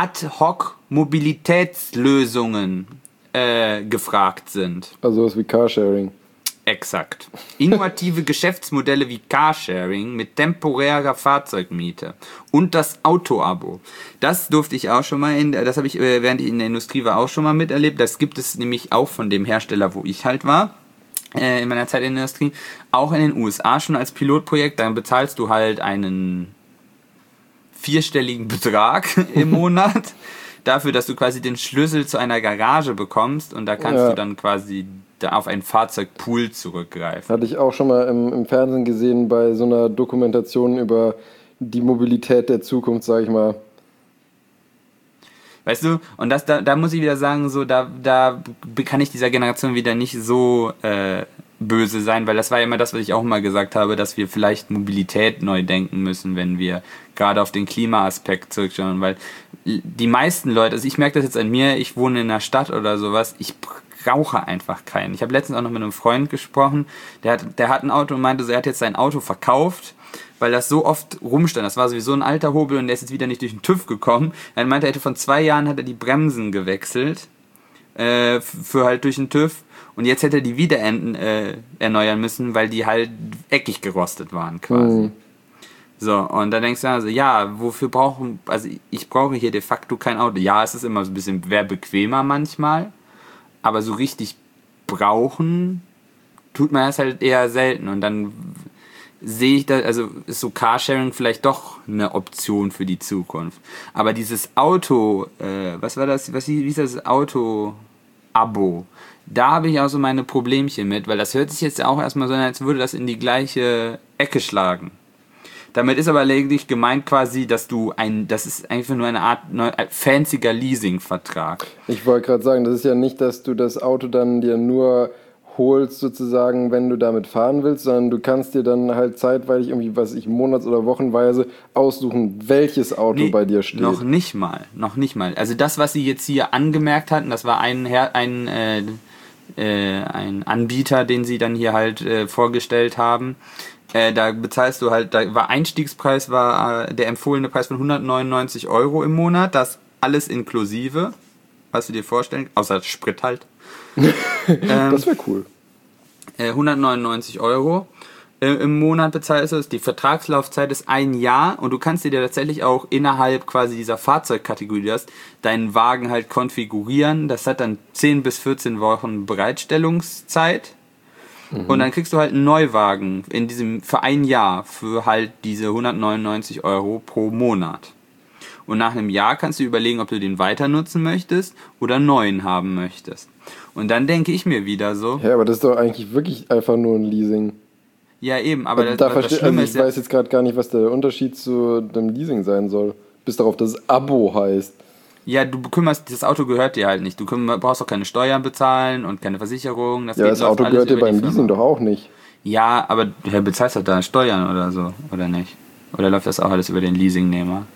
Ad-Hoc-Mobilitätslösungen äh, gefragt sind. Also was wie Carsharing. Exakt. Innovative Geschäftsmodelle wie Carsharing mit temporärer Fahrzeugmiete und das Auto-Abo. Das durfte ich auch schon mal, in, das habe ich, äh, während ich in der Industrie war, auch schon mal miterlebt. Das gibt es nämlich auch von dem Hersteller, wo ich halt war. Äh, in meiner Zeit in der Industrie. Auch in den U S A schon als Pilotprojekt. Dann bezahlst du halt einen vierstelligen Betrag im Monat dafür, dass du quasi den Schlüssel zu einer Garage bekommst und da kannst Ja. du dann quasi da auf einen Fahrzeugpool zurückgreifen. Hatte ich auch schon mal im, im Fernsehen gesehen bei so einer Dokumentation über die Mobilität der Zukunft, sag ich mal. Weißt du, und das, da, da muss ich wieder sagen, so, da, da kann ich dieser Generation wieder nicht so äh, böse sein, weil das war ja immer das, was ich auch immer gesagt habe, dass wir vielleicht Mobilität neu denken müssen, wenn wir gerade auf den Klimaaspekt zurückschauen, weil die meisten Leute, also ich merke das jetzt an mir, ich wohne in einer Stadt oder sowas, ich brauche einfach keinen. Ich habe letztens auch noch mit einem Freund gesprochen, der hat, der hat ein Auto und meinte, so, er hat jetzt sein Auto verkauft, weil das so oft rumstand. Das war sowieso ein alter Hobel und der ist jetzt wieder nicht durch den TÜV gekommen. Er meinte, er hätte von zwei Jahren hat er die Bremsen gewechselt äh, für halt durch den TÜV und jetzt hätte er die wieder en- äh, erneuern müssen, weil die halt eckig gerostet waren quasi. Mhm. So, und dann denkst du also, ja, wofür brauchen, also ich brauche hier de facto kein Auto. Ja, es ist immer so ein bisschen, wäre bequemer manchmal, aber so richtig brauchen tut man das halt eher selten und dann sehe ich da, also ist so Carsharing vielleicht doch eine Option für die Zukunft. Aber dieses Auto, äh, was war das, was wie ist das Auto-Abo? Da habe ich auch so meine Problemchen mit, weil das hört sich jetzt auch erstmal so an, als würde das in die gleiche Ecke schlagen. Damit ist aber lediglich gemeint quasi, dass du ein, das ist einfach nur eine Art neu, ein fancier Leasing-Vertrag. Ich wollte gerade sagen, das ist ja nicht, dass du das Auto dann dir nur holst sozusagen, wenn du damit fahren willst, sondern du kannst dir dann halt zeitweilig irgendwie, was ich, monats- oder wochenweise aussuchen, welches Auto Nee, bei dir steht. Noch nicht mal, noch nicht mal. Also das, was sie jetzt hier angemerkt hatten, das war ein, Her- ein, äh, äh, ein Anbieter, den sie dann hier halt äh, vorgestellt haben. Äh, da bezahlst du halt, da war Einstiegspreis, war äh, der empfohlene Preis von hundertneunundneunzig Euro im Monat, das alles inklusive, was du dir vorstellen, außer Sprit halt. ähm, Das wäre cool. äh, hundertneunundneunzig Euro äh, im Monat bezahlst du es. Die Vertragslaufzeit ist ein Jahr und du kannst dir tatsächlich auch innerhalb quasi dieser Fahrzeugkategorie, die du hast, deinen Wagen halt konfigurieren. Das hat dann zehn bis vierzehn Wochen Bereitstellungszeit. Mhm. Und dann kriegst du halt einen Neuwagen in diesem, für ein Jahr für halt diese hundertneunundneunzig Euro pro Monat. Und nach einem Jahr kannst du überlegen, ob du den weiter nutzen möchtest oder einen neuen haben möchtest. Und dann denke ich mir wieder so, Ja, aber das ist doch eigentlich wirklich einfach nur ein Leasing. ja eben, aber das, da das verste- Schlimme also ist ich ja, weiß jetzt gerade gar nicht, was der Unterschied zu dem Leasing sein soll. Bis darauf, dass es Abo heißt. ja, du kümmerst, das Auto gehört dir halt nicht. Du kümmer, brauchst auch keine Steuern bezahlen und keine Versicherung. Das Ja, geht, das läuft Auto alles gehört dir über die beim Firma. Leasing doch auch nicht. Ja, aber du bezahlst halt da Steuern oder so, oder nicht? Oder läuft das auch alles über den Leasingnehmer?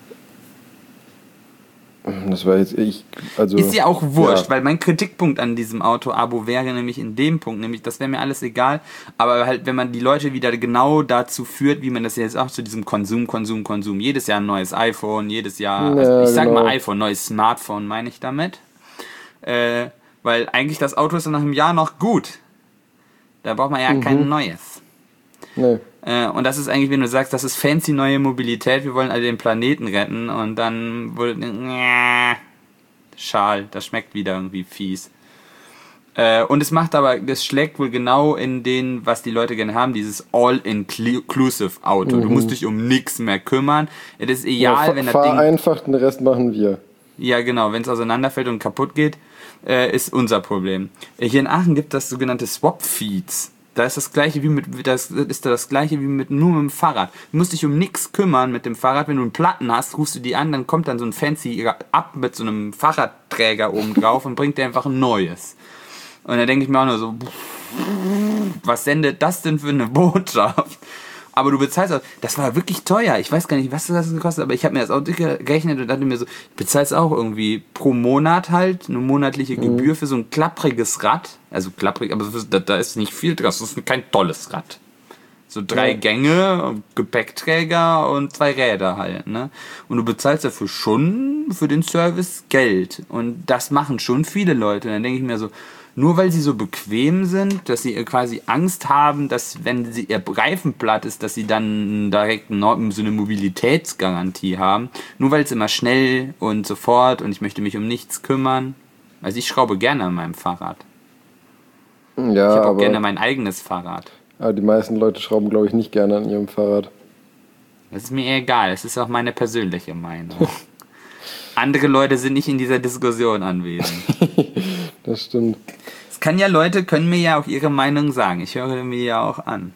Das war jetzt ich, also... Ist ja auch wurscht, ja. weil mein Kritikpunkt an diesem Auto-Abo wäre nämlich in dem Punkt, nämlich das wäre mir alles egal, aber halt, wenn man die Leute wieder genau dazu führt, wie man das jetzt auch zu diesem Konsum, Konsum, Konsum, jedes Jahr ein neues iPhone, jedes Jahr, Ja, also ich sag genau. mal iPhone, neues Smartphone meine ich damit, äh, weil eigentlich das Auto ist dann nach einem Jahr noch gut, da braucht man ja Mhm. kein neues. Nee. Äh, und das ist eigentlich, wenn du sagst, das ist fancy neue Mobilität, wir wollen alle den Planeten retten und dann wurde, Schal, das schmeckt wieder irgendwie fies. Äh, und es macht aber, das schlägt wohl genau in den, was die Leute gerne haben, dieses All-Inclusive Auto. Mhm. Du musst dich um nichts mehr kümmern. Es ist egal, ja, wenn das fahr Ding... einfach, den Rest machen wir. Ja, genau, wenn es auseinanderfällt und kaputt geht, äh, ist unser Problem. Hier in Aachen gibt es das sogenannte Swap-Feeds. Da ist das gleiche wie mit das ist das gleiche wie mit nur mit dem Fahrrad. Du musst dich um nichts kümmern mit dem Fahrrad. Wenn du einen Platten hast, rufst du die an, dann kommt dann so ein fancy ab mit so einem Fahrradträger oben drauf und bringt dir einfach ein neues. Und da denke ich mir auch nur so, was sendet das denn für eine Botschaft? Aber du bezahlst auch, das war wirklich teuer. Ich weiß gar nicht, was das gekostet hat, aber ich habe mir das auch gerechnet und dachte mir so, du bezahlst auch irgendwie pro Monat halt eine monatliche Gebühr mhm. für so ein klappriges Rad. Also klapprig, aber da, da ist nicht viel dran. Das ist kein tolles Rad. So drei ja. Gänge, Gepäckträger und zwei Räder halt, ne? Und du bezahlst dafür schon für den Service Geld. Und das machen schon viele Leute. Und dann denke ich mir so, nur weil sie so bequem sind, dass sie quasi Angst haben, dass wenn sie ihr Reifen platt ist, dass sie dann direkt so eine Mobilitätsgarantie haben. Nur weil es immer schnell und sofort und ich möchte mich um nichts kümmern. Also ich schraube gerne an meinem Fahrrad. Ja, ich habe auch aber, gerne mein eigenes Fahrrad. Aber die meisten Leute schrauben, glaube ich, nicht gerne an ihrem Fahrrad. Das ist mir egal, das ist auch meine persönliche Meinung. Andere Leute sind nicht in dieser Diskussion anwesend. Das stimmt. Es kann ja, Leute können mir ja auch ihre Meinung sagen. Ich höre mir ja auch an.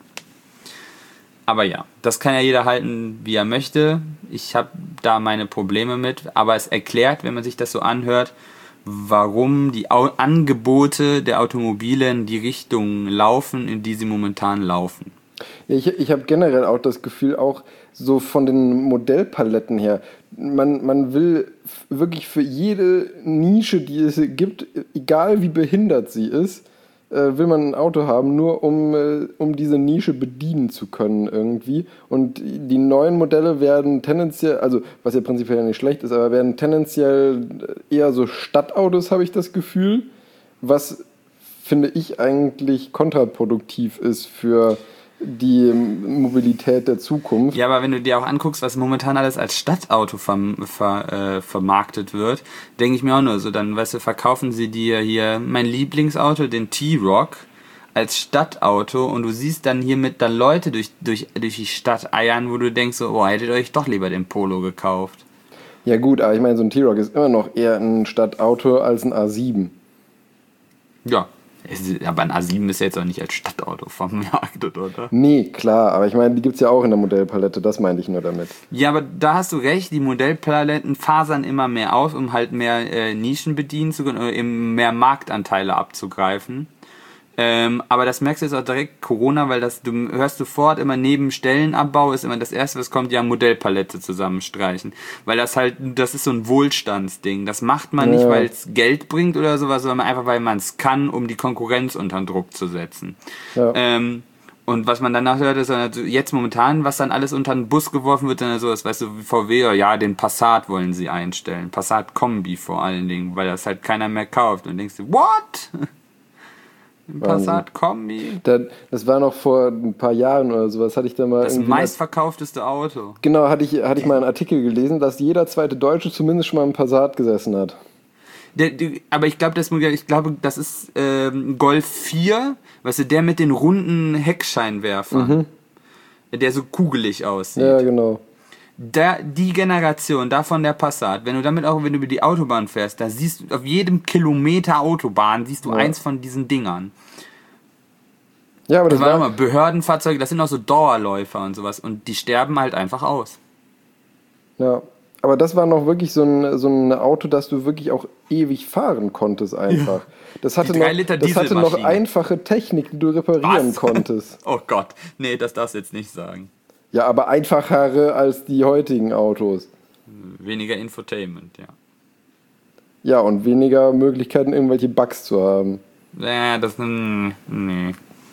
Aber ja, das kann ja jeder halten, wie er möchte. Ich habe da meine Probleme mit. Aber es erklärt, wenn man sich das so anhört, warum die Au- Angebote der Automobile in die Richtung laufen, in die sie momentan laufen. Ja, ich ich habe generell auch das Gefühl, auch so von den Modellpaletten her, man, man will f- wirklich für jede Nische, die es gibt, egal wie behindert sie ist, äh, will man ein Auto haben, nur um, äh, um diese Nische bedienen zu können irgendwie. Und die neuen Modelle werden tendenziell, also was ja prinzipiell nicht schlecht ist, aber werden tendenziell eher so Stadtautos, habe ich das Gefühl, was, finde ich, eigentlich kontraproduktiv ist für die Mobilität der Zukunft. Ja, aber wenn du dir auch anguckst, was momentan alles als Stadtauto verm- ver- äh, vermarktet wird, denke ich mir auch nur so, dann, weißt du, verkaufen sie dir hier mein Lieblingsauto, den T-Roc, als Stadtauto und du siehst dann hiermit dann Leute durch, durch, durch die Stadt eiern, wo du denkst so, oh, hättet ihr euch doch lieber den Polo gekauft. Ja gut, aber ich meine, so ein T-Roc ist immer noch eher ein Stadtauto als ein A sieben. Ja. Aber ein A sieben ist ja jetzt auch nicht als Stadtauto vermarktet, oder? Nee, klar, aber ich meine, die gibt es ja auch in der Modellpalette, das meinte ich nur damit. Ja, aber da hast du recht, die Modellpaletten fasern immer mehr aus, um halt mehr äh, Nischen bedienen zu können, oder eben mehr Marktanteile abzugreifen. Ähm, aber das merkst du jetzt auch direkt Corona, weil das du hörst sofort immer neben Stellenabbau ist immer das erste, was kommt, ja Modellpalette zusammenstreichen, weil das halt das ist so ein Wohlstandsding. Das macht man ja. nicht, weil es Geld bringt oder sowas, sondern einfach weil man es kann, um die Konkurrenz unter Druck zu setzen. Ja. Ähm, und was man danach hört, ist dann also jetzt momentan, was dann alles unter den Bus geworfen wird, dann so, das weißt du, V W, ja, den Passat wollen sie einstellen, Passat Kombi vor allen Dingen, weil das halt keiner mehr kauft und denkst du, what? Ein Passat Kombi. Da, das war noch vor ein paar Jahren oder sowas, hatte ich da mal. Das meistverkaufteste Auto. Genau, hatte ich, hatte ich mal einen Artikel gelesen, dass jeder zweite Deutsche zumindest schon mal im Passat gesessen hat. Der, der, aber ich glaube, das, ich glaube, das ist ähm, Golf vier, weißt du, der mit den runden Heckscheinwerfern. Mhm. Der so kugelig aussieht. Ja, genau. Da, die Generation, davon der Passat, wenn du damit auch, wenn du über die Autobahn fährst, da siehst du auf jedem Kilometer Autobahn, siehst du ja. eins von diesen Dingern. Ja, aber das, das war mal Behördenfahrzeuge, das sind auch so Dauerläufer und sowas und die sterben halt einfach aus. Ja, aber das war noch wirklich so ein, so ein Auto, das du wirklich auch ewig fahren konntest einfach. Ja. Das hatte, noch, das hatte noch einfache Technik, die du reparieren Was? konntest. Oh Gott, nee, das darfst du jetzt nicht sagen. Ja, aber einfachere als die heutigen Autos. Weniger Infotainment, ja. Ja, und weniger Möglichkeiten, irgendwelche Bugs zu haben. Ja, das, nee.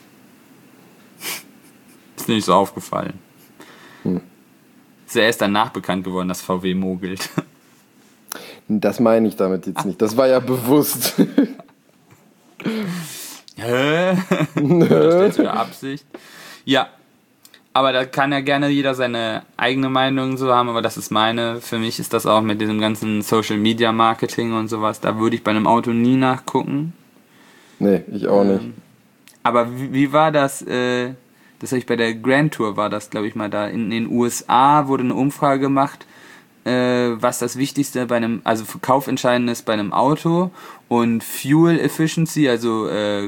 Ist mir nicht so aufgefallen. Hm. Ist ja erst danach bekannt geworden, dass V W mogelt. Das meine ich damit jetzt nicht. Das war ja bewusst. Hä? Das stellst du für Absicht. Ja. Aber da kann ja gerne jeder seine eigene Meinung so haben, aber das ist meine. Für mich ist das auch mit diesem ganzen Social Media Marketing und sowas, da würde ich bei einem Auto nie nachgucken. Nee, ich auch nicht. Ähm, aber wie, wie war das, äh, das habe ich bei der Grand Tour, war das, glaube ich, mal da. In den U S A wurde eine Umfrage gemacht, äh, was das Wichtigste bei einem, also für Kaufentscheidend ist bei einem Auto, und Fuel Efficiency, also äh,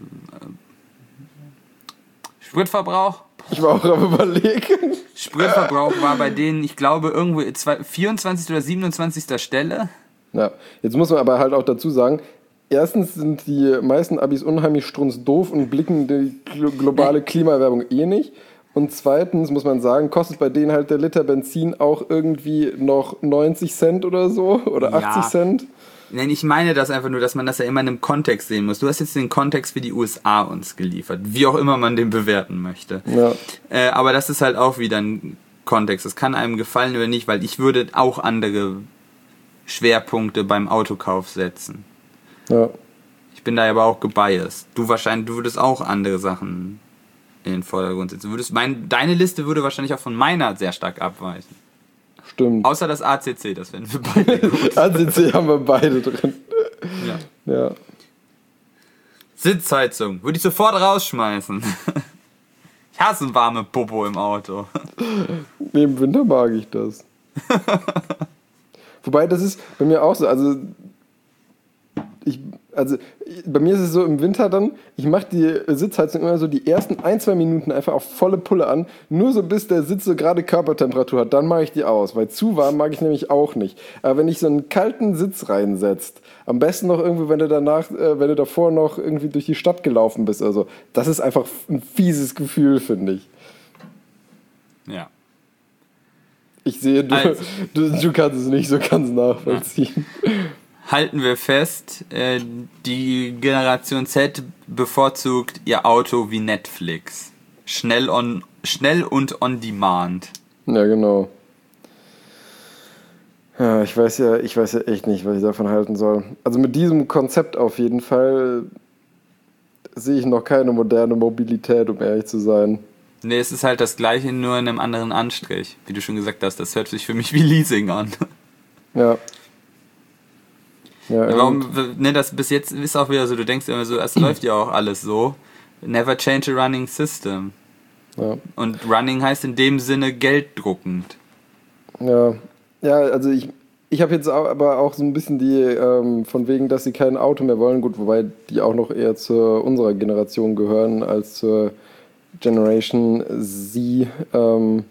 Spritverbrauch. Ich war auch am Überlegen. Spritverbrauch war bei denen, ich glaube, irgendwo vierundzwanzigsten oder siebenundzwanzigsten Stelle. Ja, jetzt muss man aber halt auch dazu sagen, erstens sind die meisten Abis unheimlich strunzdoof und blicken die globale Klimaerwärmung eh nicht. Und zweitens muss man sagen, kostet bei denen halt der Liter Benzin auch irgendwie noch neunzig Cent oder so oder achtzig Ja. Cent. Nein, ich meine das einfach nur, dass man das ja immer in einem Kontext sehen muss. Du hast jetzt den Kontext für die U S A uns geliefert, wie auch immer man den bewerten möchte. Ja. Äh, aber das ist halt auch wieder ein Kontext. Das kann einem gefallen oder nicht, weil ich würde auch andere Schwerpunkte beim Autokauf setzen. Ja. Ich bin da aber auch gebiased. Du wahrscheinlich, du würdest auch andere Sachen in den Vordergrund setzen. Du würdest mein, deine Liste würde wahrscheinlich auch von meiner sehr stark abweichen. Stimmt. Außer das A C C, das finden wir beide gut. A C C haben wir beide drin. Ja. Ja. Sitzheizung, würde ich sofort rausschmeißen. Ich hasse ein warme Popo im Auto. Nee, im Winter mag ich das. Wobei, das ist bei mir auch so, also ich, also bei mir ist es so im Winter dann, ich mache die Sitzheizung immer so die ersten ein, zwei Minuten einfach auf volle Pulle an, nur so bis der Sitz so gerade Körpertemperatur hat, dann mache ich die aus, weil zu warm mag ich nämlich auch nicht. Aber wenn ich so einen kalten Sitz reinsetzt, am besten noch irgendwie, wenn du danach, äh, wenn du davor noch irgendwie durch die Stadt gelaufen bist, also das ist einfach ein fieses Gefühl, finde ich. Ja. Ich sehe, du, Also. du, du kannst es nicht so ganz nachvollziehen. Halten wir fest, äh, die Generation Z bevorzugt ihr Auto wie Netflix. Schnell, on, schnell und on demand. Ja, genau. Ja, ich weiß ja, ich weiß ja echt nicht, was ich davon halten soll. Also mit diesem Konzept auf jeden Fall sehe ich noch keine moderne Mobilität, um ehrlich zu sein. Nee, es ist halt das gleiche, nur in einem anderen Anstrich. Wie du schon gesagt hast, das hört sich für mich wie Leasing an. Ja. Ja, Warum, ne, das bis jetzt ist auch wieder so, du denkst immer so, es läuft ja auch alles so. Never change a running system. Ja. Und running heißt in dem Sinne gelddruckend. Ja, ja, also ich, ich habe jetzt auch, aber auch so ein bisschen die, ähm, von wegen, dass sie kein Auto mehr wollen, gut, wobei die auch noch eher zu unserer Generation gehören als zur Generation Z. Ähm,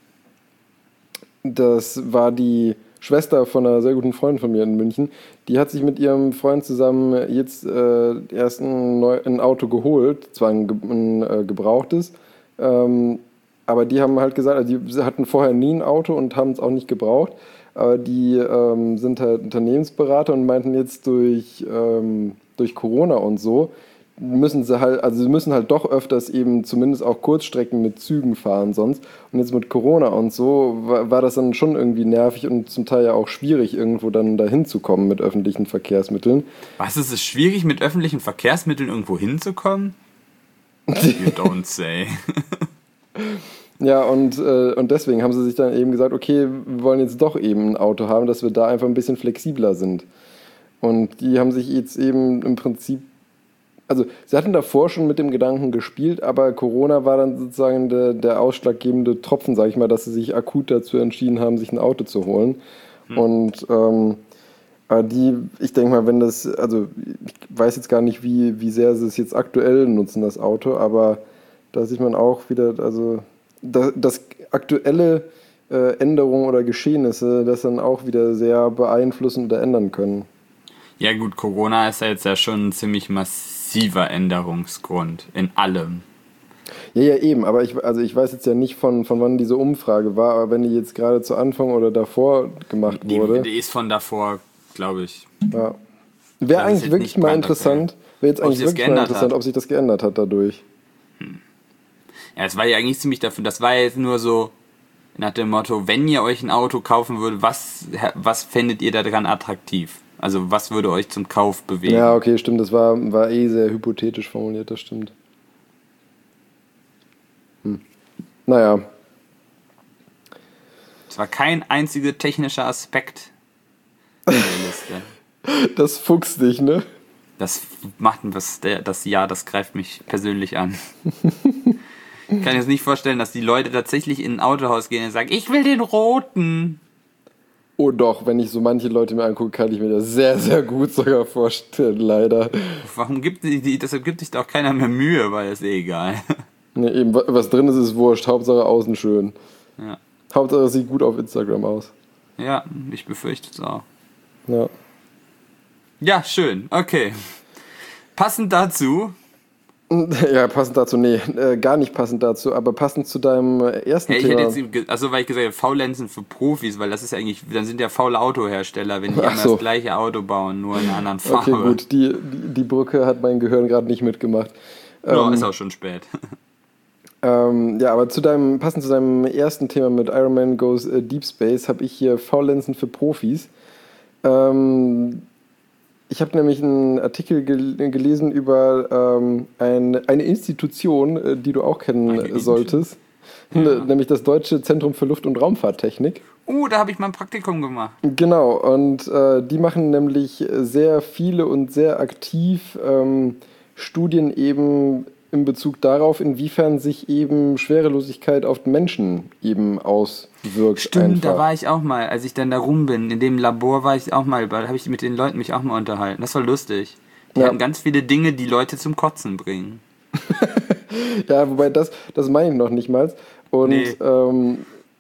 das war die Schwester von einer sehr guten Freundin von mir in München. Die hat sich mit ihrem Freund zusammen jetzt äh, erst ein, neu, ein Auto geholt, zwar ein, ein äh, gebrauchtes, ähm, aber die haben halt gesagt, also die hatten vorher nie ein Auto und haben es auch nicht gebraucht, aber die ähm, sind halt Unternehmensberater und meinten jetzt durch, ähm, durch Corona und so, müssen sie halt, also sie müssen halt doch öfters eben zumindest auch Kurzstrecken mit Zügen fahren sonst. Und jetzt mit Corona und so war, war das dann schon irgendwie nervig und zum Teil ja auch schwierig, irgendwo dann dahin zu kommen mit öffentlichen Verkehrsmitteln. Was, ist es schwierig, mit öffentlichen Verkehrsmitteln irgendwo hinzukommen? You don't say. Ja, und, äh, und deswegen haben sie sich dann eben gesagt, okay, wir wollen jetzt doch eben ein Auto haben, dass wir da einfach ein bisschen flexibler sind. Und die haben sich jetzt eben im Prinzip, also sie hatten davor schon mit dem Gedanken gespielt, aber Corona war dann sozusagen der, der ausschlaggebende Tropfen, sage ich mal, dass sie sich akut dazu entschieden haben, sich ein Auto zu holen. Hm. Und ähm, aber die, ich denke mal, wenn das, also ich weiß jetzt gar nicht, wie, wie sehr sie es jetzt aktuell nutzen, das Auto, aber da sieht man auch wieder, also das, das aktuelle äh, Änderungen oder Geschehnisse, das dann auch wieder sehr beeinflussen oder ändern können. Ja gut, Corona ist ja jetzt ja schon ein ziemlich massiver Änderungsgrund in allem. Ja, ja, eben, aber ich, also ich weiß jetzt ja nicht, von, von wann diese Umfrage war, aber wenn die jetzt gerade zu Anfang oder davor gemacht die, wurde. Die ist von davor, glaube ich. Ja. Wäre eigentlich wirklich mal interessant, wäre jetzt eigentlich wirklich mal interessant, ob sich das geändert hat dadurch. Hm. Ja, es war ja eigentlich ziemlich dafür, das war ja jetzt nur so nach dem Motto, wenn ihr euch ein Auto kaufen würdet, was, was fändet ihr daran attraktiv? Also was würde euch zum Kauf bewegen? Ja, okay, stimmt, das war, war eh sehr hypothetisch formuliert, das stimmt. Hm. Naja. Es war kein einziger technischer Aspekt in der Liste. Das fuchst dich, ne? Das macht was, das Ja, das greift mich persönlich an. Ich kann jetzt nicht vorstellen, dass die Leute tatsächlich in ein Autohaus gehen und sagen, ich will den roten. Oh doch, wenn ich so manche Leute mir angucke, kann ich mir das sehr, sehr gut sogar vorstellen, leider. Warum gibt die, deshalb gibt sich da auch keiner mehr Mühe, weil es eh egal. Ne, eben, was drin ist, ist wurscht. Hauptsache außen schön. Ja. Hauptsache es sieht gut auf Instagram aus. Ja, ich befürchte es auch. Ja. Ja, schön, okay. Passend dazu... Ja, passend dazu, nee, äh, gar nicht passend dazu, aber passend zu deinem ersten ja, ich Thema. hätte jetzt, also weil ich gesagt habe, Faulenzen für Profis, weil das ist ja eigentlich, dann sind ja faule Autohersteller, wenn die immer so. das gleiche Auto bauen, nur in einer anderen Farbe. Okay, gut, die, die, die Brücke hat mein Gehirn gerade nicht mitgemacht. Ja, ähm, ist auch schon spät. ähm, ja, aber zu deinem, passend zu deinem ersten Thema mit Iron Man Goes äh, Deep Space habe ich hier Faulenzen für Profis. Ähm, Ich habe nämlich einen Artikel gel- gelesen über ähm, ein, eine Institution, äh, die du auch kennen Eine solltest, Ja. N- nämlich das Deutsche Zentrum für Luft- und Raumfahrttechnik. Uh, da habe ich mal ein Praktikum gemacht. Genau, und äh, die machen nämlich sehr viele und sehr aktiv ähm, Studien eben in Bezug darauf, inwiefern sich eben Schwerelosigkeit auf den Menschen eben auswirkt. Stimmt, einfach. da war ich auch mal, als ich dann da rum bin, in dem Labor war ich auch mal, da habe ich mit den Leuten mich auch mal unterhalten. Das war lustig. Die Ja. hatten ganz viele Dinge, die Leute zum Kotzen bringen. Ja, wobei das, das meine ich noch nicht mal. Und Nee. ähm,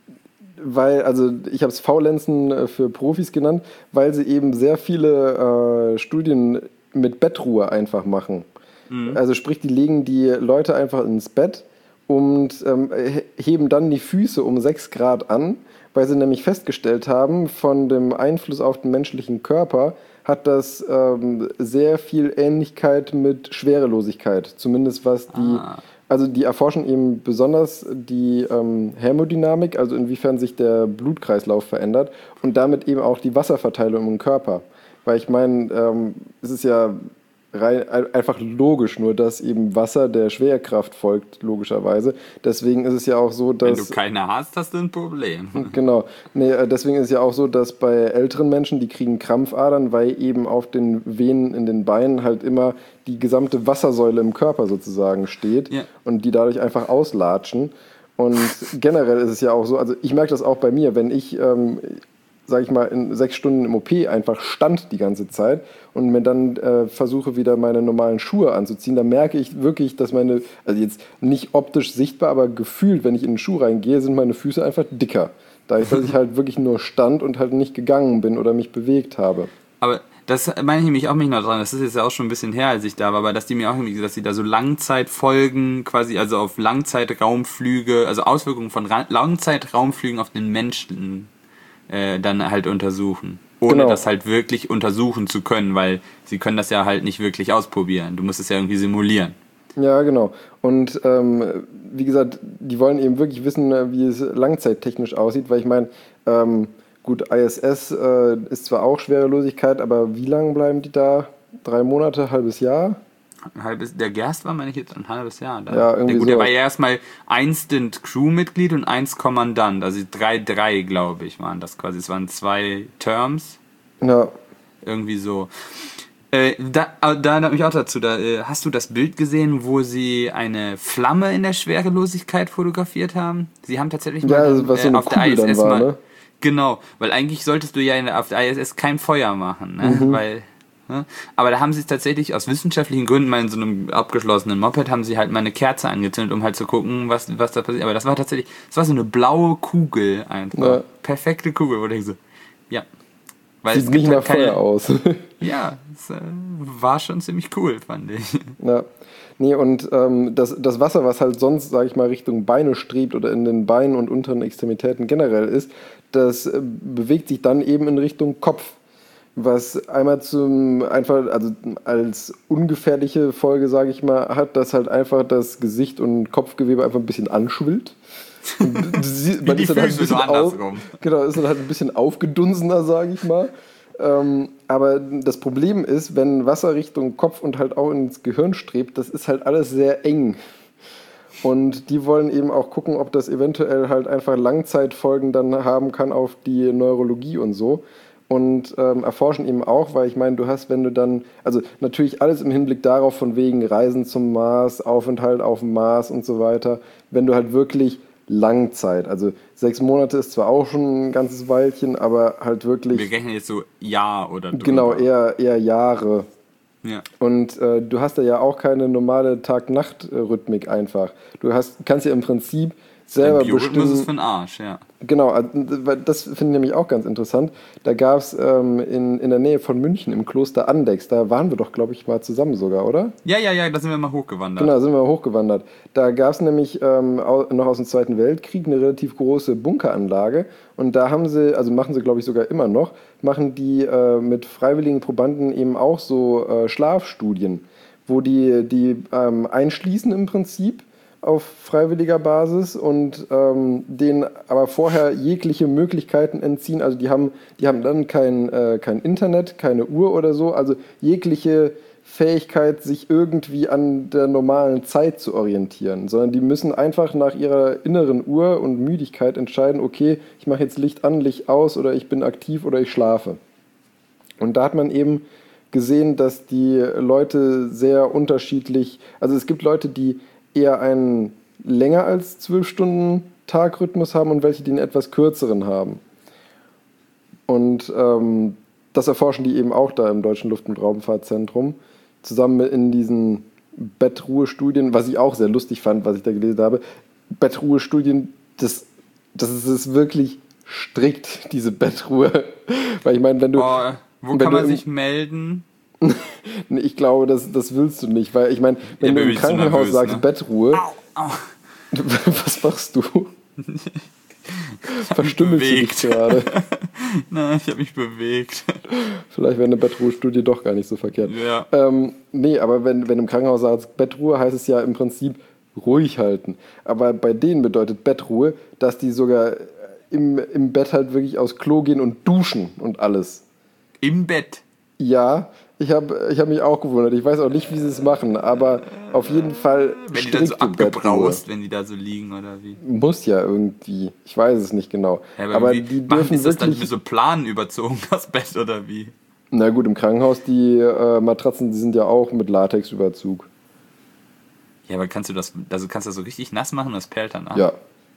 weil, also ich habe es Faulenzen äh, für Profis genannt, weil sie eben sehr viele äh, Studien mit Bettruhe einfach machen. Mhm. Also sprich, die legen die Leute einfach ins Bett und ähm, he- heben dann die Füße um sechs Grad an, weil sie nämlich festgestellt haben, von dem Einfluss auf den menschlichen Körper hat das ähm, sehr viel Ähnlichkeit mit Schwerelosigkeit. Zumindest was die, Ah. also die erforschen eben besonders die ähm, Hämodynamik, also inwiefern sich der Blutkreislauf verändert und damit eben auch die Wasserverteilung im Körper. Weil ich meine, ähm, es ist ja rein, ein- einfach logisch, nur dass eben Wasser der Schwerkraft folgt, logischerweise. Deswegen ist es ja auch so, Wenn dass... du keine hast, hast du ein Problem. Genau. Nee, äh, deswegen ist es ja auch so, dass bei älteren Menschen, die kriegen Krampfadern, weil eben auf den Venen in den Beinen halt immer die gesamte Wassersäule im Körper sozusagen steht Ja. und die dadurch einfach auslatschen. Und generell ist es ja auch so, also ich merke das auch bei mir, wenn ich, ähm, sage ich mal, in sechs Stunden im O P einfach stand die ganze Zeit und mir dann äh, versuche wieder meine normalen Schuhe anzuziehen, dann merke ich wirklich, dass meine, also jetzt nicht optisch sichtbar, aber gefühlt, wenn ich in den Schuh reingehe, sind meine Füße einfach dicker. Dadurch, dass ich halt wirklich nur stand und halt nicht gegangen bin oder mich bewegt habe. Aber das meine ich nämlich auch nicht noch dran. Das ist jetzt ja auch schon ein bisschen her, als ich da war, aber dass die mir auch irgendwie, dass sie da so Langzeitfolgen quasi, also auf Langzeitraumflüge, also Auswirkungen von Ra- Langzeitraumflügen auf den Menschen äh, dann halt untersuchen. Ohne Genau. das halt wirklich untersuchen zu können, weil sie können das ja halt nicht wirklich ausprobieren. Du musst es ja irgendwie simulieren. Ja, genau. Und ähm, wie gesagt, die wollen eben wirklich wissen, äh, wie es langzeittechnisch aussieht, weil ich meine, ähm, gut, I S S äh, ist zwar auch Schwerelosigkeit, aber wie lange bleiben die da? Drei Monate, halbes Jahr? Ein halbes, der Gerst war, meine ich, jetzt ein halbes Jahr da. Ja, irgendwie der, gut, der sowas. war ja erstmal Instant Crewmitglied und eins Kommandant. Also drei, drei, glaube ich, waren das quasi. Es waren zwei Terms. Ja, Irgendwie so. Äh, da da erinnert mich auch dazu. Da, äh, hast du das Bild gesehen, wo sie eine Flamme in der Schwerelosigkeit fotografiert haben? Sie haben tatsächlich Ja, mal also dann, was so äh, eine auf der Kugel I S S dann war, mal. ne? Genau, weil eigentlich solltest du ja in der, auf der I S S kein Feuer machen, ne? Mhm. Weil, ne? Aber da haben sie es tatsächlich aus wissenschaftlichen Gründen mal in so einem abgeschlossenen Moped haben sie halt mal eine Kerze angezündet, um halt zu gucken, was, was da passiert. Aber das war tatsächlich, das war so eine blaue Kugel einfach. Ja. Perfekte Kugel, wo ich denke so, ja. Weil sieht nicht nach keine, Feuer aus. ja, es äh, war schon ziemlich cool, fand ich. Ja. Nee, und ähm, das, das Wasser, was halt sonst, sage ich mal, Richtung Beine strebt oder in den Beinen und unteren Extremitäten generell ist, das äh, bewegt sich dann eben in Richtung Kopf. Was einmal zum einfach, also als ungefährliche Folge, sage ich mal, hat, dass halt einfach das Gesicht und Kopfgewebe einfach ein bisschen anschwillt. Und sie- man die ist dann halt ein Füße bisschen so auf, andersrum. genau, ist dann halt ein bisschen aufgedunsener, sage ich mal. Ähm, aber das Problem ist, wenn Wasser Richtung Kopf und halt auch ins Gehirn strebt, das ist halt alles sehr eng. Und die wollen eben auch gucken, ob das eventuell halt einfach Langzeitfolgen dann haben kann auf die Neurologie und so. und ähm, erforschen eben auch, weil ich meine, du hast, wenn du dann, also natürlich alles im Hinblick darauf, von wegen Reisen zum Mars, Aufenthalt auf dem Mars und so weiter, wenn du halt wirklich Langzeit, also sechs Monate ist zwar auch schon ein ganzes Weilchen, aber halt wirklich... Wir rechnen jetzt so Jahr oder drüber. Genau, eher, eher Jahre. Ja. Und äh, du hast da ja auch keine normale Tag-Nacht-Rhythmik einfach. Du hast, kannst ja im Prinzip selber Dein Biorhythmus bestimmen... ist für den Arsch, ja. Genau, also, weil das finde ich nämlich auch ganz interessant. Da gab es ähm, in, in der Nähe von München im Kloster Andechs, da waren wir doch, glaube ich, mal zusammen sogar, oder? Ja, ja, ja, da sind wir mal hochgewandert. Genau, da sind wir mal hochgewandert. Da gab es nämlich ähm, au- noch aus dem Zweiten Weltkrieg eine relativ große Bunkeranlage und da haben sie, also machen sie, glaube ich, sogar immer noch, machen die äh, mit freiwilligen Probanden eben auch so äh, Schlafstudien, wo die, die ähm, einschließen im Prinzip auf freiwilliger Basis und ähm, denen aber vorher jegliche Möglichkeiten entziehen. Also die haben, die haben dann kein, äh, kein Internet, keine Uhr oder so, also jegliche Fähigkeit, sich irgendwie an der normalen Zeit zu orientieren, sondern die müssen einfach nach ihrer inneren Uhr und Müdigkeit entscheiden, okay, ich mache jetzt Licht an, Licht aus oder ich bin aktiv oder ich schlafe. Und da hat man eben gesehen, dass die Leute sehr unterschiedlich, also es gibt Leute, die eher einen länger als zwölf Stunden Tagrhythmus haben und welche, die einen etwas kürzeren haben. Und ähm, das erforschen die eben auch da im Deutschen Luft- und Raumfahrtzentrum, zusammen in diesen Bettruhestudien, was ich auch sehr lustig fand, was ich da gelesen habe. Bettruhestudien, das, das ist, ist wirklich strikt, diese Bettruhe. Weil ich meine, wenn du... Oh, wo wenn kann man du im, sich melden? Nee, ich glaube, das, das willst du nicht, weil ich meine, wenn Ja, du im bist du Krankenhaus nervös, sagst ne? Bettruhe, Au, au. was machst du? Verstümmelst du dich bewegt. gerade? Nein, ich habe mich bewegt. Vielleicht wäre eine Bettruhestudie doch gar nicht so verkehrt. Ja. Ähm, nee, aber wenn, wenn im Krankenhaus sagst Bettruhe, heißt es ja im Prinzip ruhig halten. Aber bei denen bedeutet Bettruhe, dass die sogar im, im Bett halt wirklich aufs Klo gehen und duschen und alles. Im Bett. Ja, ich habe ich hab mich auch gewundert. Ich weiß auch nicht, wie sie es machen, aber auf jeden Fall Wenn die dann so strikte abgebraust, wenn die da so liegen oder wie? Bettruhe. Muss ja irgendwie. Ich weiß es nicht genau. Ja, aber aber die machen, dürfen ist das dann wirklich... mit so Planen überzogen, das Bett oder wie? Na gut, im Krankenhaus, die äh, Matratzen, die sind ja auch mit Latexüberzug. Ja, aber kannst du das, also kannst du das so richtig nass machen und das perlt dann ab? Ja.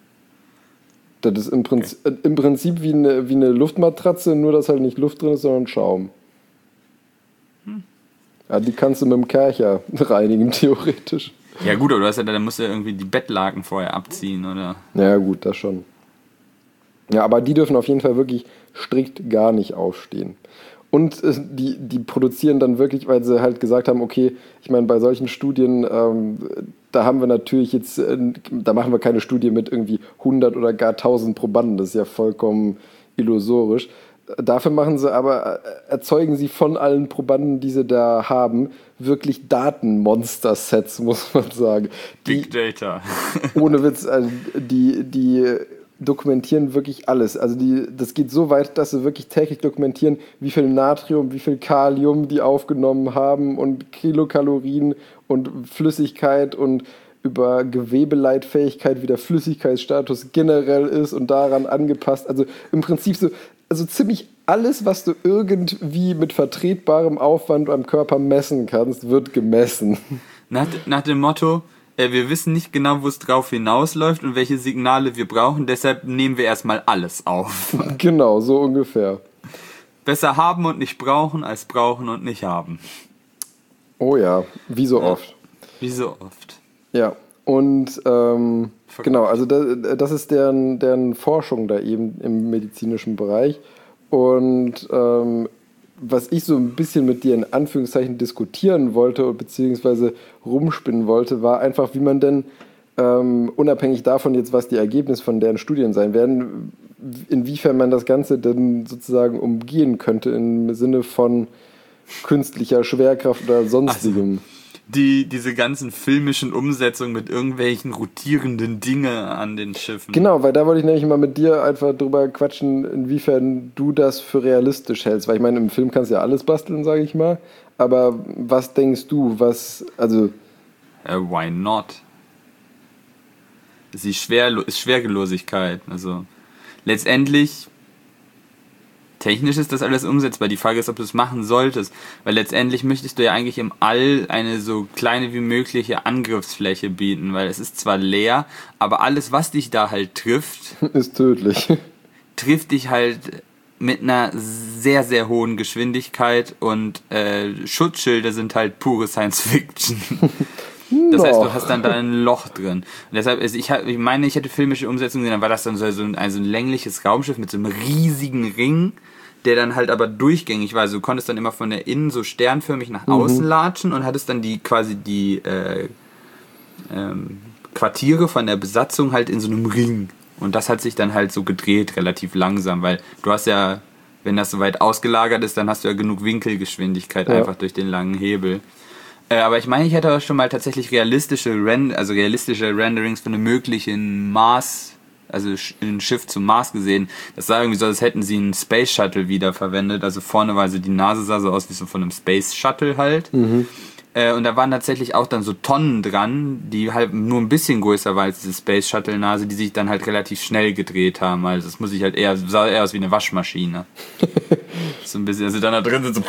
Das ist im Prinzip, okay. äh, im Prinzip wie eine, wie eine Luftmatratze, nur dass halt nicht Luft drin ist, sondern Schaum. Hm. Ja, die kannst du mit dem Kercher reinigen, theoretisch. Ja gut, aber du hast ja, dann musst du ja irgendwie die Bettlaken vorher abziehen, oder? Ja gut, das schon. Ja, aber die dürfen auf jeden Fall wirklich strikt gar nicht aufstehen. Und äh, die, die produzieren dann wirklich, weil sie halt gesagt haben, okay, ich meine, bei solchen Studien, ähm, da haben wir natürlich jetzt, äh, da machen wir keine Studie mit irgendwie hundert oder gar tausend Probanden, das ist ja vollkommen illusorisch. Dafür machen sie aber, äh, erzeugen sie von allen Probanden, die sie da haben, wirklich Datenmonster-Sets, muss man sagen. Die, Big Data. ohne Witz, also die, die dokumentieren wirklich alles. Also die, das geht so weit, dass sie wirklich täglich dokumentieren, wie viel Natrium, wie viel Kalium die aufgenommen haben und Kilokalorien und Flüssigkeit und über Gewebeleitfähigkeit, wie der Flüssigkeitsstatus generell ist und daran angepasst. Also im Prinzip so, also ziemlich alles, was du irgendwie mit vertretbarem Aufwand am Körper messen kannst, wird gemessen. Nach, nach dem Motto, äh, wir wissen nicht genau, wo es drauf hinausläuft und welche Signale wir brauchen, deshalb nehmen wir erstmal alles auf. Genau, so ungefähr. Besser haben und nicht brauchen, als brauchen und nicht haben. Oh ja, wie so Ja. oft. Wie so oft. Ja, und ähm, genau, also das, das ist deren, deren Forschung da eben im medizinischen Bereich. Und ähm, was ich so ein bisschen mit dir in Anführungszeichen diskutieren wollte, beziehungsweise rumspinnen wollte, war einfach, wie man denn ähm, unabhängig davon jetzt, was die Ergebnisse von deren Studien sein werden, inwiefern man das Ganze denn sozusagen umgehen könnte im Sinne von künstlicher Schwerkraft oder sonstigem. Also, die, diese ganzen filmischen Umsetzungen mit irgendwelchen rotierenden Dinge an den Schiffen. Genau, weil da wollte ich nämlich mal mit dir einfach drüber quatschen, inwiefern du das für realistisch hältst. Weil ich meine, im Film kannst du ja alles basteln, sage ich mal. Aber was denkst du, was, also... Uh, why not? Das ist die Schwer, ist Schwerelosigkeit. Also letztendlich Technisch ist das alles umsetzbar. Die Frage ist, ob du es machen solltest. Weil letztendlich möchtest du ja eigentlich im All eine so kleine wie mögliche Angriffsfläche bieten. Weil es ist zwar leer, aber alles, was dich da halt trifft, ist tödlich. Trifft dich halt mit einer sehr, sehr hohen Geschwindigkeit. Und äh, Schutzschilde sind halt pure Science-Fiction. Das heißt, du hast dann da ein Loch drin. Und deshalb, also ich, ich meine, ich hätte filmische Umsetzungen gesehen, dann war das dann so, so, ein, also ein längliches Raumschiff mit so einem riesigen Ring, der dann halt aber durchgängig war. Also du konntest dann immer von der Innen so sternförmig nach außen mhm. latschen und hattest dann die quasi die äh, ähm, Quartiere von der Besatzung halt in so einem Ring. Und das hat sich dann halt so gedreht, relativ langsam, weil du hast ja, wenn das so weit ausgelagert ist, dann hast du ja genug Winkelgeschwindigkeit ja. einfach durch den langen Hebel. Äh, aber ich meine, ich hätte auch schon mal tatsächlich realistische Ren- also realistische Renderings von einem möglichen Mars, also ein Schiff zum Mars gesehen. Das sah irgendwie so, als hätten sie einen Space Shuttle wiederverwendet. Also vorne war so die Nase sah so aus wie so von einem Space Shuttle halt. Mhm. Äh, und da waren tatsächlich auch dann so Tonnen dran, die halt nur ein bisschen größer war als diese Space Shuttle Nase, die sich dann halt relativ schnell gedreht haben. Also das muss ich halt eher, sah eher aus wie eine Waschmaschine. So ein bisschen, also dann da drin sind so.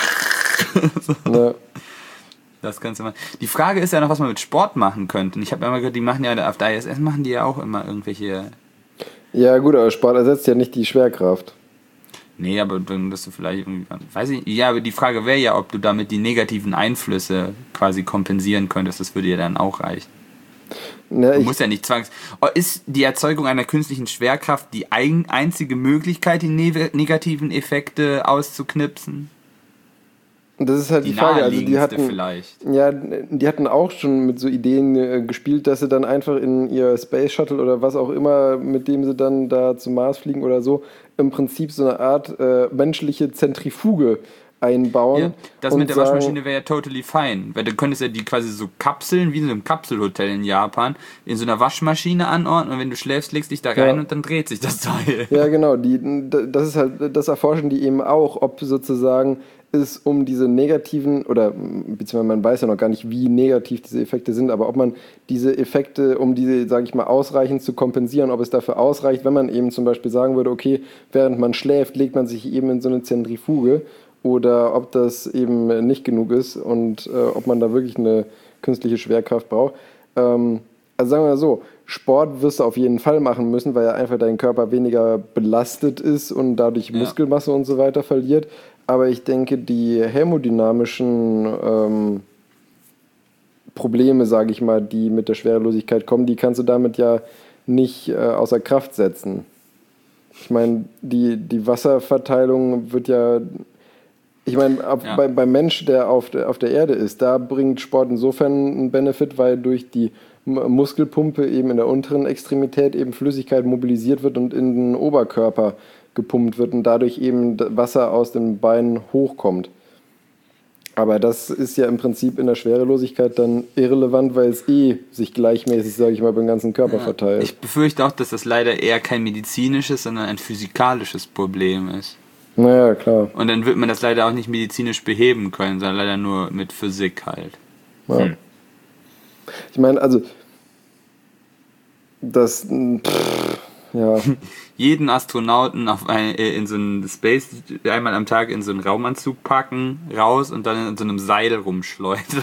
so. Ja. Das kannst du mal. Die Frage ist ja noch, was man mit Sport machen könnte. Und ich habe immer gehört, die machen ja auf der I S S machen die ja auch immer irgendwelche. Ja gut, aber Sport ersetzt ja nicht die Schwerkraft. Nee, aber dann, dass du vielleicht irgendwie, weiß ich, ja, aber die Frage wäre ja, ob du damit die negativen Einflüsse quasi kompensieren könntest. Das würde ja dann auch reichen. Na, du musst ja nicht zwangs. Ist die Erzeugung einer künstlichen Schwerkraft die ein, einzige Möglichkeit, die ne- negativen Effekte auszuknipsen? Das ist halt die, die Frage, also die hatten, vielleicht. Ja, die hatten auch schon mit so Ideen äh, gespielt, dass sie dann einfach in ihr Space Shuttle oder was auch immer, mit dem sie dann da zum Mars fliegen oder so, im Prinzip so eine Art äh, menschliche Zentrifuge einbauen. Ja, das mit der sagen, Waschmaschine wäre ja totally fine, weil du könntest ja die quasi so Kapseln, wie in so einem Kapselhotel in Japan, in so einer Waschmaschine anordnen und wenn du schläfst, legst dich da rein ja. und dann dreht sich das Teil. Ja, genau, die, das ist halt, das erforschen die eben auch, ob sozusagen ist, um diese negativen, oder beziehungsweise man weiß ja noch gar nicht, wie negativ diese Effekte sind, aber ob man diese Effekte, um diese, sage ich mal, ausreichend zu kompensieren, ob es dafür ausreicht, wenn man eben zum Beispiel sagen würde, okay, während man schläft, legt man sich eben in so eine Zentrifuge, oder ob das eben nicht genug ist und äh, ob man da wirklich eine künstliche Schwerkraft braucht. Ähm, also sagen wir mal so, Sport wirst du auf jeden Fall machen müssen, weil ja einfach dein Körper weniger belastet ist und dadurch Muskelmasse ja. und so weiter verliert. Aber ich denke, die hämodynamischen ähm, Probleme, sage ich mal, die mit der Schwerelosigkeit kommen, die kannst du damit ja nicht äh, außer Kraft setzen. Ich meine, die, die Wasserverteilung wird ja, ich meine, ja. bei, beim Mensch, der auf, der auf der Erde ist, da bringt Sport insofern einen Benefit, weil durch die Muskelpumpe eben in der unteren Extremität eben Flüssigkeit mobilisiert wird und in den Oberkörper gepumpt wird und dadurch eben Wasser aus den Beinen hochkommt. Aber das ist ja im Prinzip in der Schwerelosigkeit dann irrelevant, weil es eh sich gleichmäßig, sage ich mal, beim ganzen Körper ja, verteilt. Ich befürchte auch, dass das leider eher kein medizinisches, sondern ein physikalisches Problem ist. Naja, klar. Und dann wird man das leider auch nicht medizinisch beheben können, sondern leider nur mit Physik halt. Ja. Hm. Ich meine, also das... Pff, ja. Jeden Astronauten auf ein, in so einen Space einmal am Tag in so einen Raumanzug packen, raus und dann in so einem Seil rumschleudern.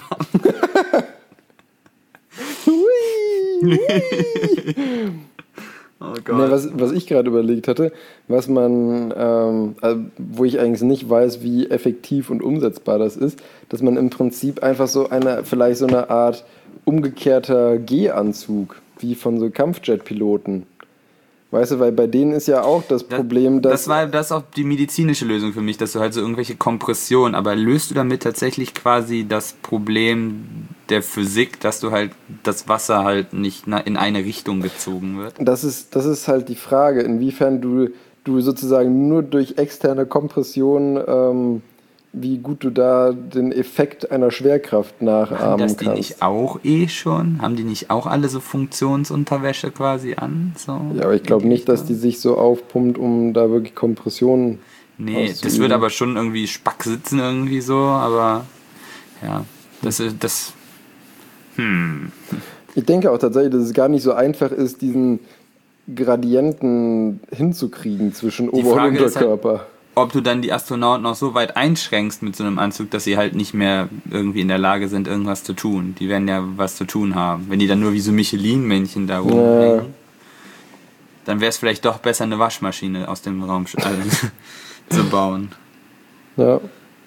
Oh Gott. Ja, was, was ich gerade überlegt hatte, was man, ähm, also wo ich eigentlich nicht weiß, wie effektiv und umsetzbar das ist, dass man im Prinzip einfach so eine, vielleicht so eine Art umgekehrter G-Anzug, wie von so Kampfjet-Piloten. Weißt du, weil bei denen ist ja auch das Problem, dass... Das war das auch die medizinische Lösung für mich, dass du halt so irgendwelche Kompressionen, aber löst du damit tatsächlich quasi das Problem der Physik, dass du halt das Wasser halt nicht in eine Richtung gezogen wird? Das ist, das ist halt die Frage, inwiefern du, du sozusagen nur durch externe Kompression, ähm, wie gut du da den Effekt einer Schwerkraft nachahmen Haben das kannst. die nicht auch eh schon? Haben die nicht auch alle so Funktionsunterwäsche quasi an? So ja, aber ich glaube nicht, dass die sich so aufpumpt, um da wirklich Kompressionen Nee, auszuüben. Das wird aber schon irgendwie Spack sitzen irgendwie so, aber ja, das ist das... Hm. Ich denke auch tatsächlich, dass es gar nicht so einfach ist, diesen Gradienten hinzukriegen zwischen Ober- und Unterkörper. Halt, ob du dann die Astronauten auch so weit einschränkst mit so einem Anzug, dass sie halt nicht mehr irgendwie in der Lage sind, irgendwas zu tun. Die werden ja was zu tun haben. Wenn die dann nur wie so Michelin-Männchen da rumhängen, ja. Dann wäre es vielleicht doch besser, eine Waschmaschine aus dem Raum also, zu bauen. Ja.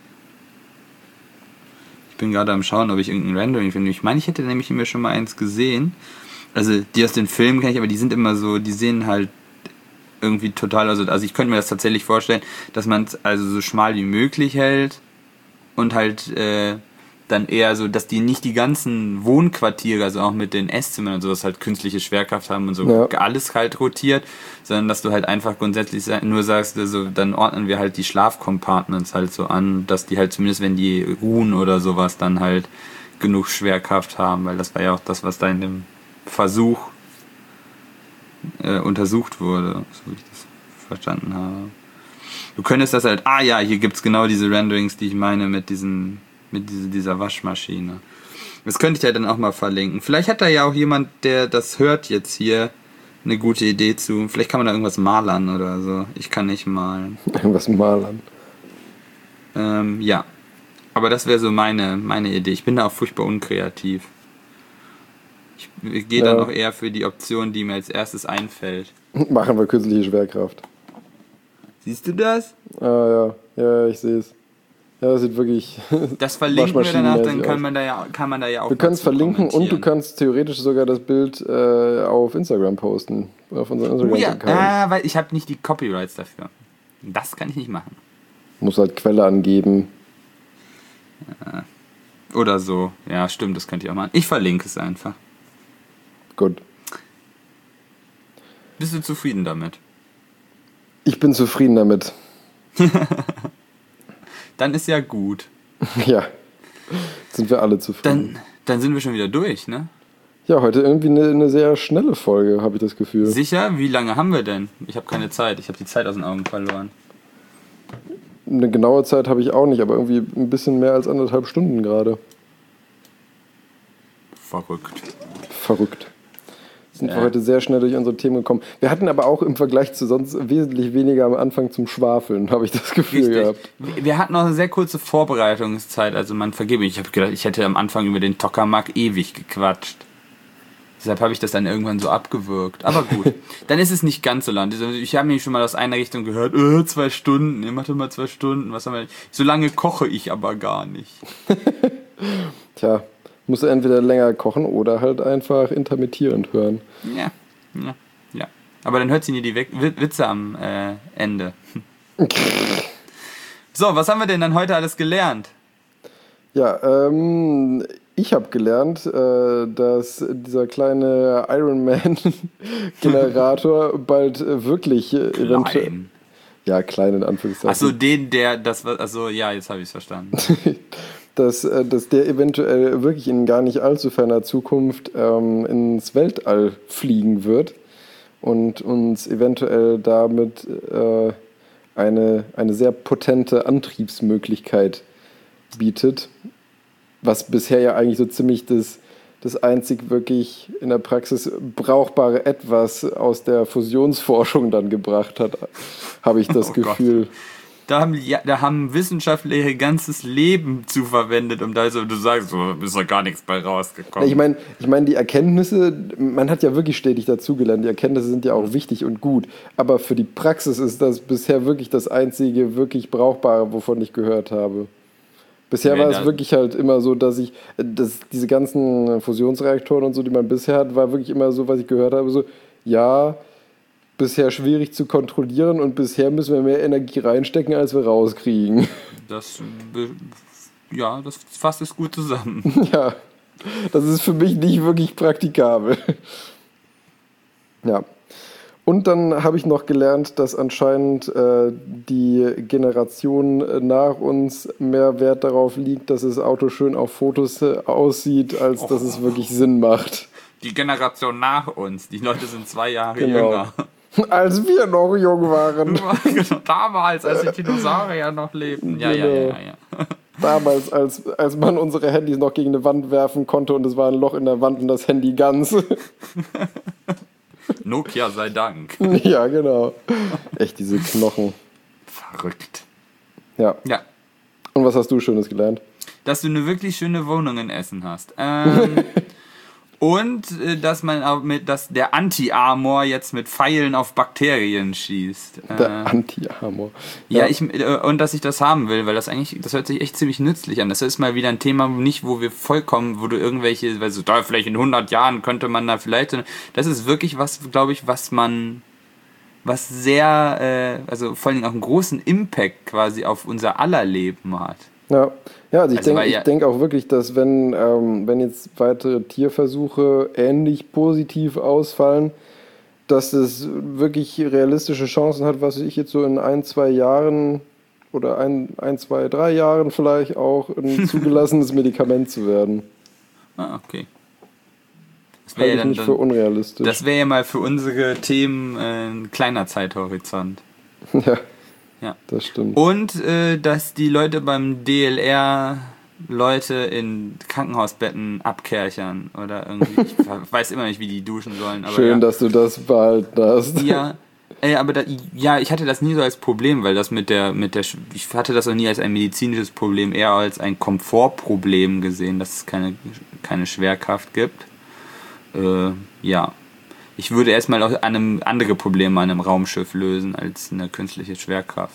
Ich bin gerade am Schauen, ob ich irgendein Rendering finde. Ich meine, ich hätte nämlich immer schon mal eins gesehen. Also die aus den Filmen kenne ich, aber die sind immer so, die sehen halt irgendwie total, also, also ich könnte mir das tatsächlich vorstellen, dass man es also so schmal wie möglich hält und halt äh, dann eher so, dass die nicht die ganzen Wohnquartiere, also auch mit den Esszimmern und sowas halt künstliche Schwerkraft haben und so ja. alles halt rotiert, sondern dass du halt einfach grundsätzlich nur sagst, also dann ordnen wir halt die Schlafcompartments halt so an, dass die halt zumindest, wenn die ruhen oder sowas, dann halt genug Schwerkraft haben, weil das war ja auch das, was da in dem Versuch äh, untersucht wurde, so wie ich das verstanden habe. Du könntest das halt, ah ja, hier gibt's genau diese Renderings, die ich meine mit diesen mit diese, dieser Waschmaschine. Das könnte ich ja dann auch mal verlinken. Vielleicht hat da ja auch jemand, der das hört jetzt hier, eine gute Idee zu. Vielleicht kann man da irgendwas malern oder so. Ich kann nicht malen. Irgendwas malern? Ähm, ja. Aber das wäre so meine, meine Idee. Ich bin da auch furchtbar unkreativ. Ich gehe ja. dann auch eher für die Option, die mir als erstes einfällt. Machen wir künstliche Schwerkraft. Siehst du das? Ah ja, ja, ich sehe es. Ja, das sieht wirklich. Das verlinken wir danach, dann kann man da ja, kann man da ja auch. Wir können es verlinken und du kannst theoretisch sogar das Bild äh, auf Instagram posten. Auf unseren Instagram-Account. Oh ja, ah, weil ich habe nicht die Copyrights dafür. Das kann ich nicht machen. Muss halt Quelle angeben. Ja. Oder so. Ja, stimmt, das könnt ihr auch machen. Ich verlinke es einfach. Gut. Bist du zufrieden damit? Ich bin zufrieden damit. Dann ist ja gut. Ja, sind wir alle zufrieden. Dann, dann sind wir schon wieder durch, ne? Ja, heute irgendwie eine, eine sehr schnelle Folge, habe ich das Gefühl. Sicher? Wie lange haben wir denn? Ich habe keine Zeit. Ich habe die Zeit aus den Augen verloren. Eine genaue Zeit habe ich auch nicht, aber irgendwie ein bisschen mehr als anderthalb Stunden gerade. Verrückt. Verrückt. Sind ja. wir heute sehr schnell durch unsere Themen gekommen. Wir hatten aber auch im Vergleich zu sonst wesentlich weniger am Anfang zum Schwafeln, habe ich das Gefühl Richtig. gehabt. Wir hatten auch eine sehr kurze Vorbereitungszeit, also man vergebe mich. Ich habe gedacht, ich hätte am Anfang über den Tokamak ewig gequatscht. Deshalb habe ich das dann irgendwann so abgewürgt. Aber gut, dann ist es nicht ganz so lang. Ich habe nämlich schon mal aus einer Richtung gehört, äh, zwei Stunden, ihr macht doch mal zwei Stunden. Was haben wir? So lange koche ich aber gar nicht. Tja, musst du entweder länger kochen oder halt einfach intermittierend hören. Ja, ja, ja. Aber dann hört sie nie die Witze am äh, Ende. So, was haben wir denn dann heute alles gelernt? Ja, ähm... Ich habe gelernt, äh, dass dieser kleine Iron-Man-Generator bald äh, wirklich äh, eventuell... Ja, klein in Anführungszeichen. Achso, den, der... das war, Achso, ja, jetzt habe ich es verstanden. dass, äh, dass der eventuell wirklich in gar nicht allzu ferner Zukunft ähm, ins Weltall fliegen wird und uns eventuell damit äh, eine, eine sehr potente Antriebsmöglichkeit bietet. Was bisher ja eigentlich so ziemlich das, das einzig wirklich in der Praxis brauchbare Etwas aus der Fusionsforschung dann gebracht hat, habe ich das oh Gefühl. Gott. Da haben, ja, da haben Wissenschaftler ihr ganzes Leben zu verwendet, um da so, du sagst, so ist doch gar nichts bei rausgekommen. Ich meine, ich mein, die Erkenntnisse, man hat ja wirklich stetig dazugelernt, die Erkenntnisse sind ja auch wichtig und gut, aber für die Praxis ist das bisher wirklich das einzige wirklich Brauchbare, wovon ich gehört habe. Bisher war es wirklich halt immer so, dass ich, dass diese ganzen Fusionsreaktoren und so, die man bisher hat, war wirklich immer so, was ich gehört habe, so, ja, bisher schwierig zu kontrollieren und bisher müssen wir mehr Energie reinstecken, als wir rauskriegen. Das, ja, das fasst es gut zusammen. Ja, das ist für mich nicht wirklich praktikabel. Ja. Und dann habe ich noch gelernt, dass anscheinend äh, die Generation nach uns mehr Wert darauf liegt, dass das Auto schön auf Fotos äh, aussieht, als oh. dass es wirklich Sinn macht. Die Generation nach uns, die Leute sind zwei Jahre genau. jünger. Als wir noch jung waren. Damals, als die Dinosaurier noch lebten. Ja, genau. ja, ja, ja. Damals, als, als man unsere Handys noch gegen eine Wand werfen konnte und es war ein Loch in der Wand und das Handy ganz. Nokia sei Dank. Ja, genau. Echt, diese Knochen. Verrückt. Ja. Ja. Und was hast du Schönes gelernt? Dass du eine wirklich schöne Wohnung in Essen hast. Ähm, und äh, dass man auch mit, dass der Anti-Armor jetzt mit Pfeilen auf Bakterien schießt. Der Äh, Anti-Armor. ja, ich äh, und dass ich das haben will, weil das eigentlich, das hört sich echt ziemlich nützlich an. Das ist mal wieder ein Thema, nicht wo wir vollkommen, wo du irgendwelche, weil so, da vielleicht in hundert Jahren könnte man da vielleicht, das ist wirklich was, glaube ich, was man, was sehr, äh, also vor allen Dingen auch einen großen Impact quasi auf unser aller Leben hat. Ja, ja also ich Also, denke weil ich ja- denk auch wirklich, dass wenn, ähm, wenn jetzt weitere Tierversuche ähnlich positiv ausfallen, dass es wirklich realistische Chancen hat, was ich jetzt so in ein, zwei Jahren oder ein, ein zwei, drei Jahren vielleicht auch ein zugelassenes Medikament zu werden. Ah, okay. Das Halte wäre ich ja dann, nicht für dann unrealistisch. das wäre ja mal für unsere Themen äh, ein kleiner Zeithorizont. Ja, Ja. das stimmt. Und äh, dass die Leute beim D L R Leute in Krankenhausbetten abkerchern oder irgendwie, ich weiß immer nicht, wie die duschen sollen. Aber Schön, ja. dass du das behalten hast. Ja, ey, aber da, ja, ich hatte das nie so als Problem, weil das mit der, mit der, ich hatte das auch nie als ein medizinisches Problem, eher als ein Komfortproblem gesehen, dass es keine, keine Schwerkraft gibt. Äh, ja. Ich würde erstmal auch einem andere Probleme an einem Raumschiff lösen als eine künstliche Schwerkraft.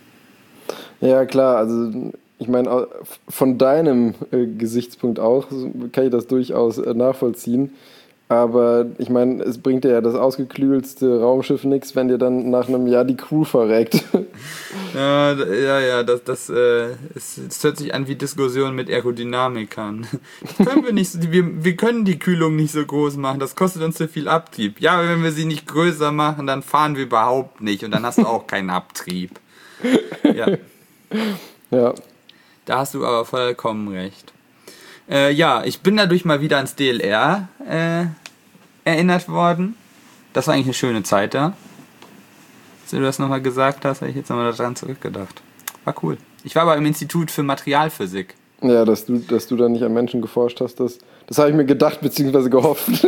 Ja, klar, also ich meine, von deinem äh, Gesichtspunkt auch kann ich das durchaus äh, nachvollziehen. Aber ich meine, es bringt dir ja das ausgeklügelste Raumschiff nichts, wenn dir dann nach einem Jahr die Crew verreckt. Ja, ja, ja, das, das, äh, es, es hört sich an wie Diskussionen mit Aerodynamikern. Das können wir nicht, so- wir, wir können die Kühlung nicht so groß machen, das kostet uns zu viel Abtrieb. Ja, aber wenn wir sie nicht größer machen, dann fahren wir überhaupt nicht und dann hast du auch keinen Abtrieb. Ja, Ja, da hast du aber vollkommen recht. Äh, ja, ich bin dadurch mal wieder ans D L R äh, erinnert worden. Das war eigentlich eine schöne Zeit da. Als du das nochmal gesagt hast, habe ich jetzt nochmal daran zurückgedacht. War cool. Ich war aber im Institut für Materialphysik. ja, dass du, dass du da nicht an Menschen geforscht hast, das, das habe ich mir gedacht bzw. gehofft.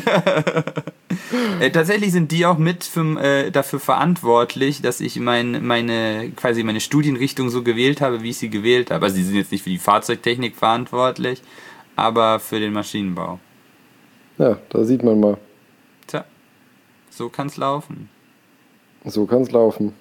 Äh, tatsächlich sind die auch mit für, äh, dafür verantwortlich, dass ich mein, meine, quasi meine Studienrichtung so gewählt habe, wie ich sie gewählt habe. Also sie sind jetzt nicht für die Fahrzeugtechnik verantwortlich, aber für den Maschinenbau. Ja, da sieht man mal. Tja, so kann's laufen. So kann es laufen.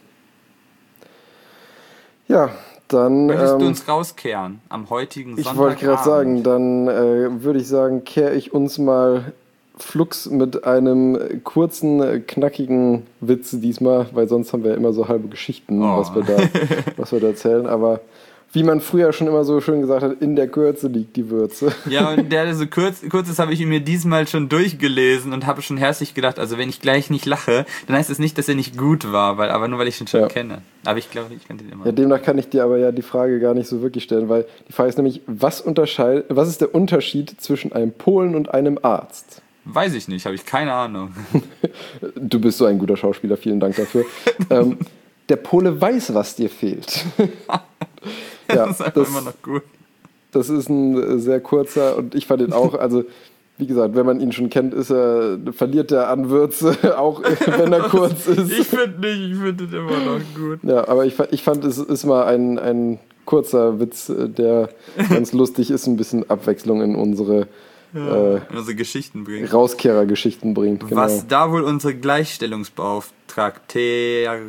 Ja, dann. Möchtest ähm, du uns rauskehren am heutigen Ich Sonntagabend? wollte gerade sagen, dann äh, würde ich sagen, kehre ich uns mal flugs mit einem kurzen, äh, knackigen Witz diesmal, weil sonst haben wir ja immer so halbe Geschichten, Oh. was, wir da, was wir da erzählen. Aber wie man früher schon immer so schön gesagt hat, in der Kürze liegt die Würze. Ja, und der so kurz, kurzes habe ich mir diesmal schon durchgelesen und habe schon herzlich gedacht, also wenn ich gleich nicht lache, dann heißt es nicht, dass er nicht gut war, weil, aber nur weil ich ihn schon Ja. kenne. Aber ich glaube, ich kannte ihn immer. Ja, demnach kann ich dir aber ja die Frage gar nicht so wirklich stellen, weil die Frage ist nämlich, was, unterscheid, was ist der Unterschied zwischen einem Polen und einem Arzt? Weiß ich nicht, habe ich keine Ahnung. Du bist so ein guter Schauspieler, vielen Dank dafür. ähm, der Pole weiß, was dir fehlt. Ja, das ist einfach das, immer noch gut. das ist ein sehr kurzer und ich fand ihn auch, also wie gesagt, wenn man ihn schon kennt, ist er, verliert er an Würze, auch wenn er kurz ist. Ich finde nicht, ich finde es immer noch gut. Ja, aber ich, fa- ich fand, es ist mal ein, ein kurzer Witz, der ganz lustig ist, ein bisschen Abwechslung in unsere Ja, äh, unsere Geschichten bringen. Rauskehrer-Geschichten bringt. Genau. Was da wohl unsere Gleichstellungsbeauftragte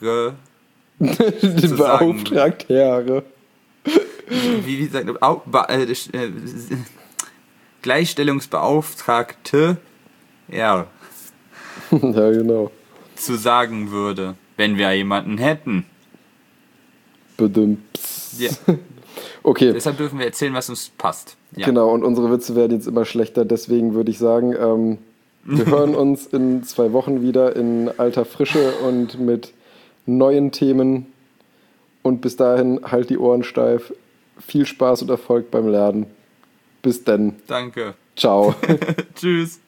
Die zu sagen. Beauftragtere. wie, wie sagt Au, ba, äh, äh, Gleichstellungsbeauftragte ja, Ja, genau. zu sagen würde, wenn wir jemanden hätten. Bedimps. Ja. Okay, Deshalb dürfen wir erzählen, was uns passt. Ja. genau. Und unsere Witze werden jetzt immer schlechter. Deswegen würde ich sagen, ähm, wir hören uns in zwei Wochen wieder in alter Frische und mit neuen Themen. Und bis dahin, halt die Ohren steif. Viel Spaß und Erfolg beim Lernen. Bis dann. Danke. Ciao. Tschüss.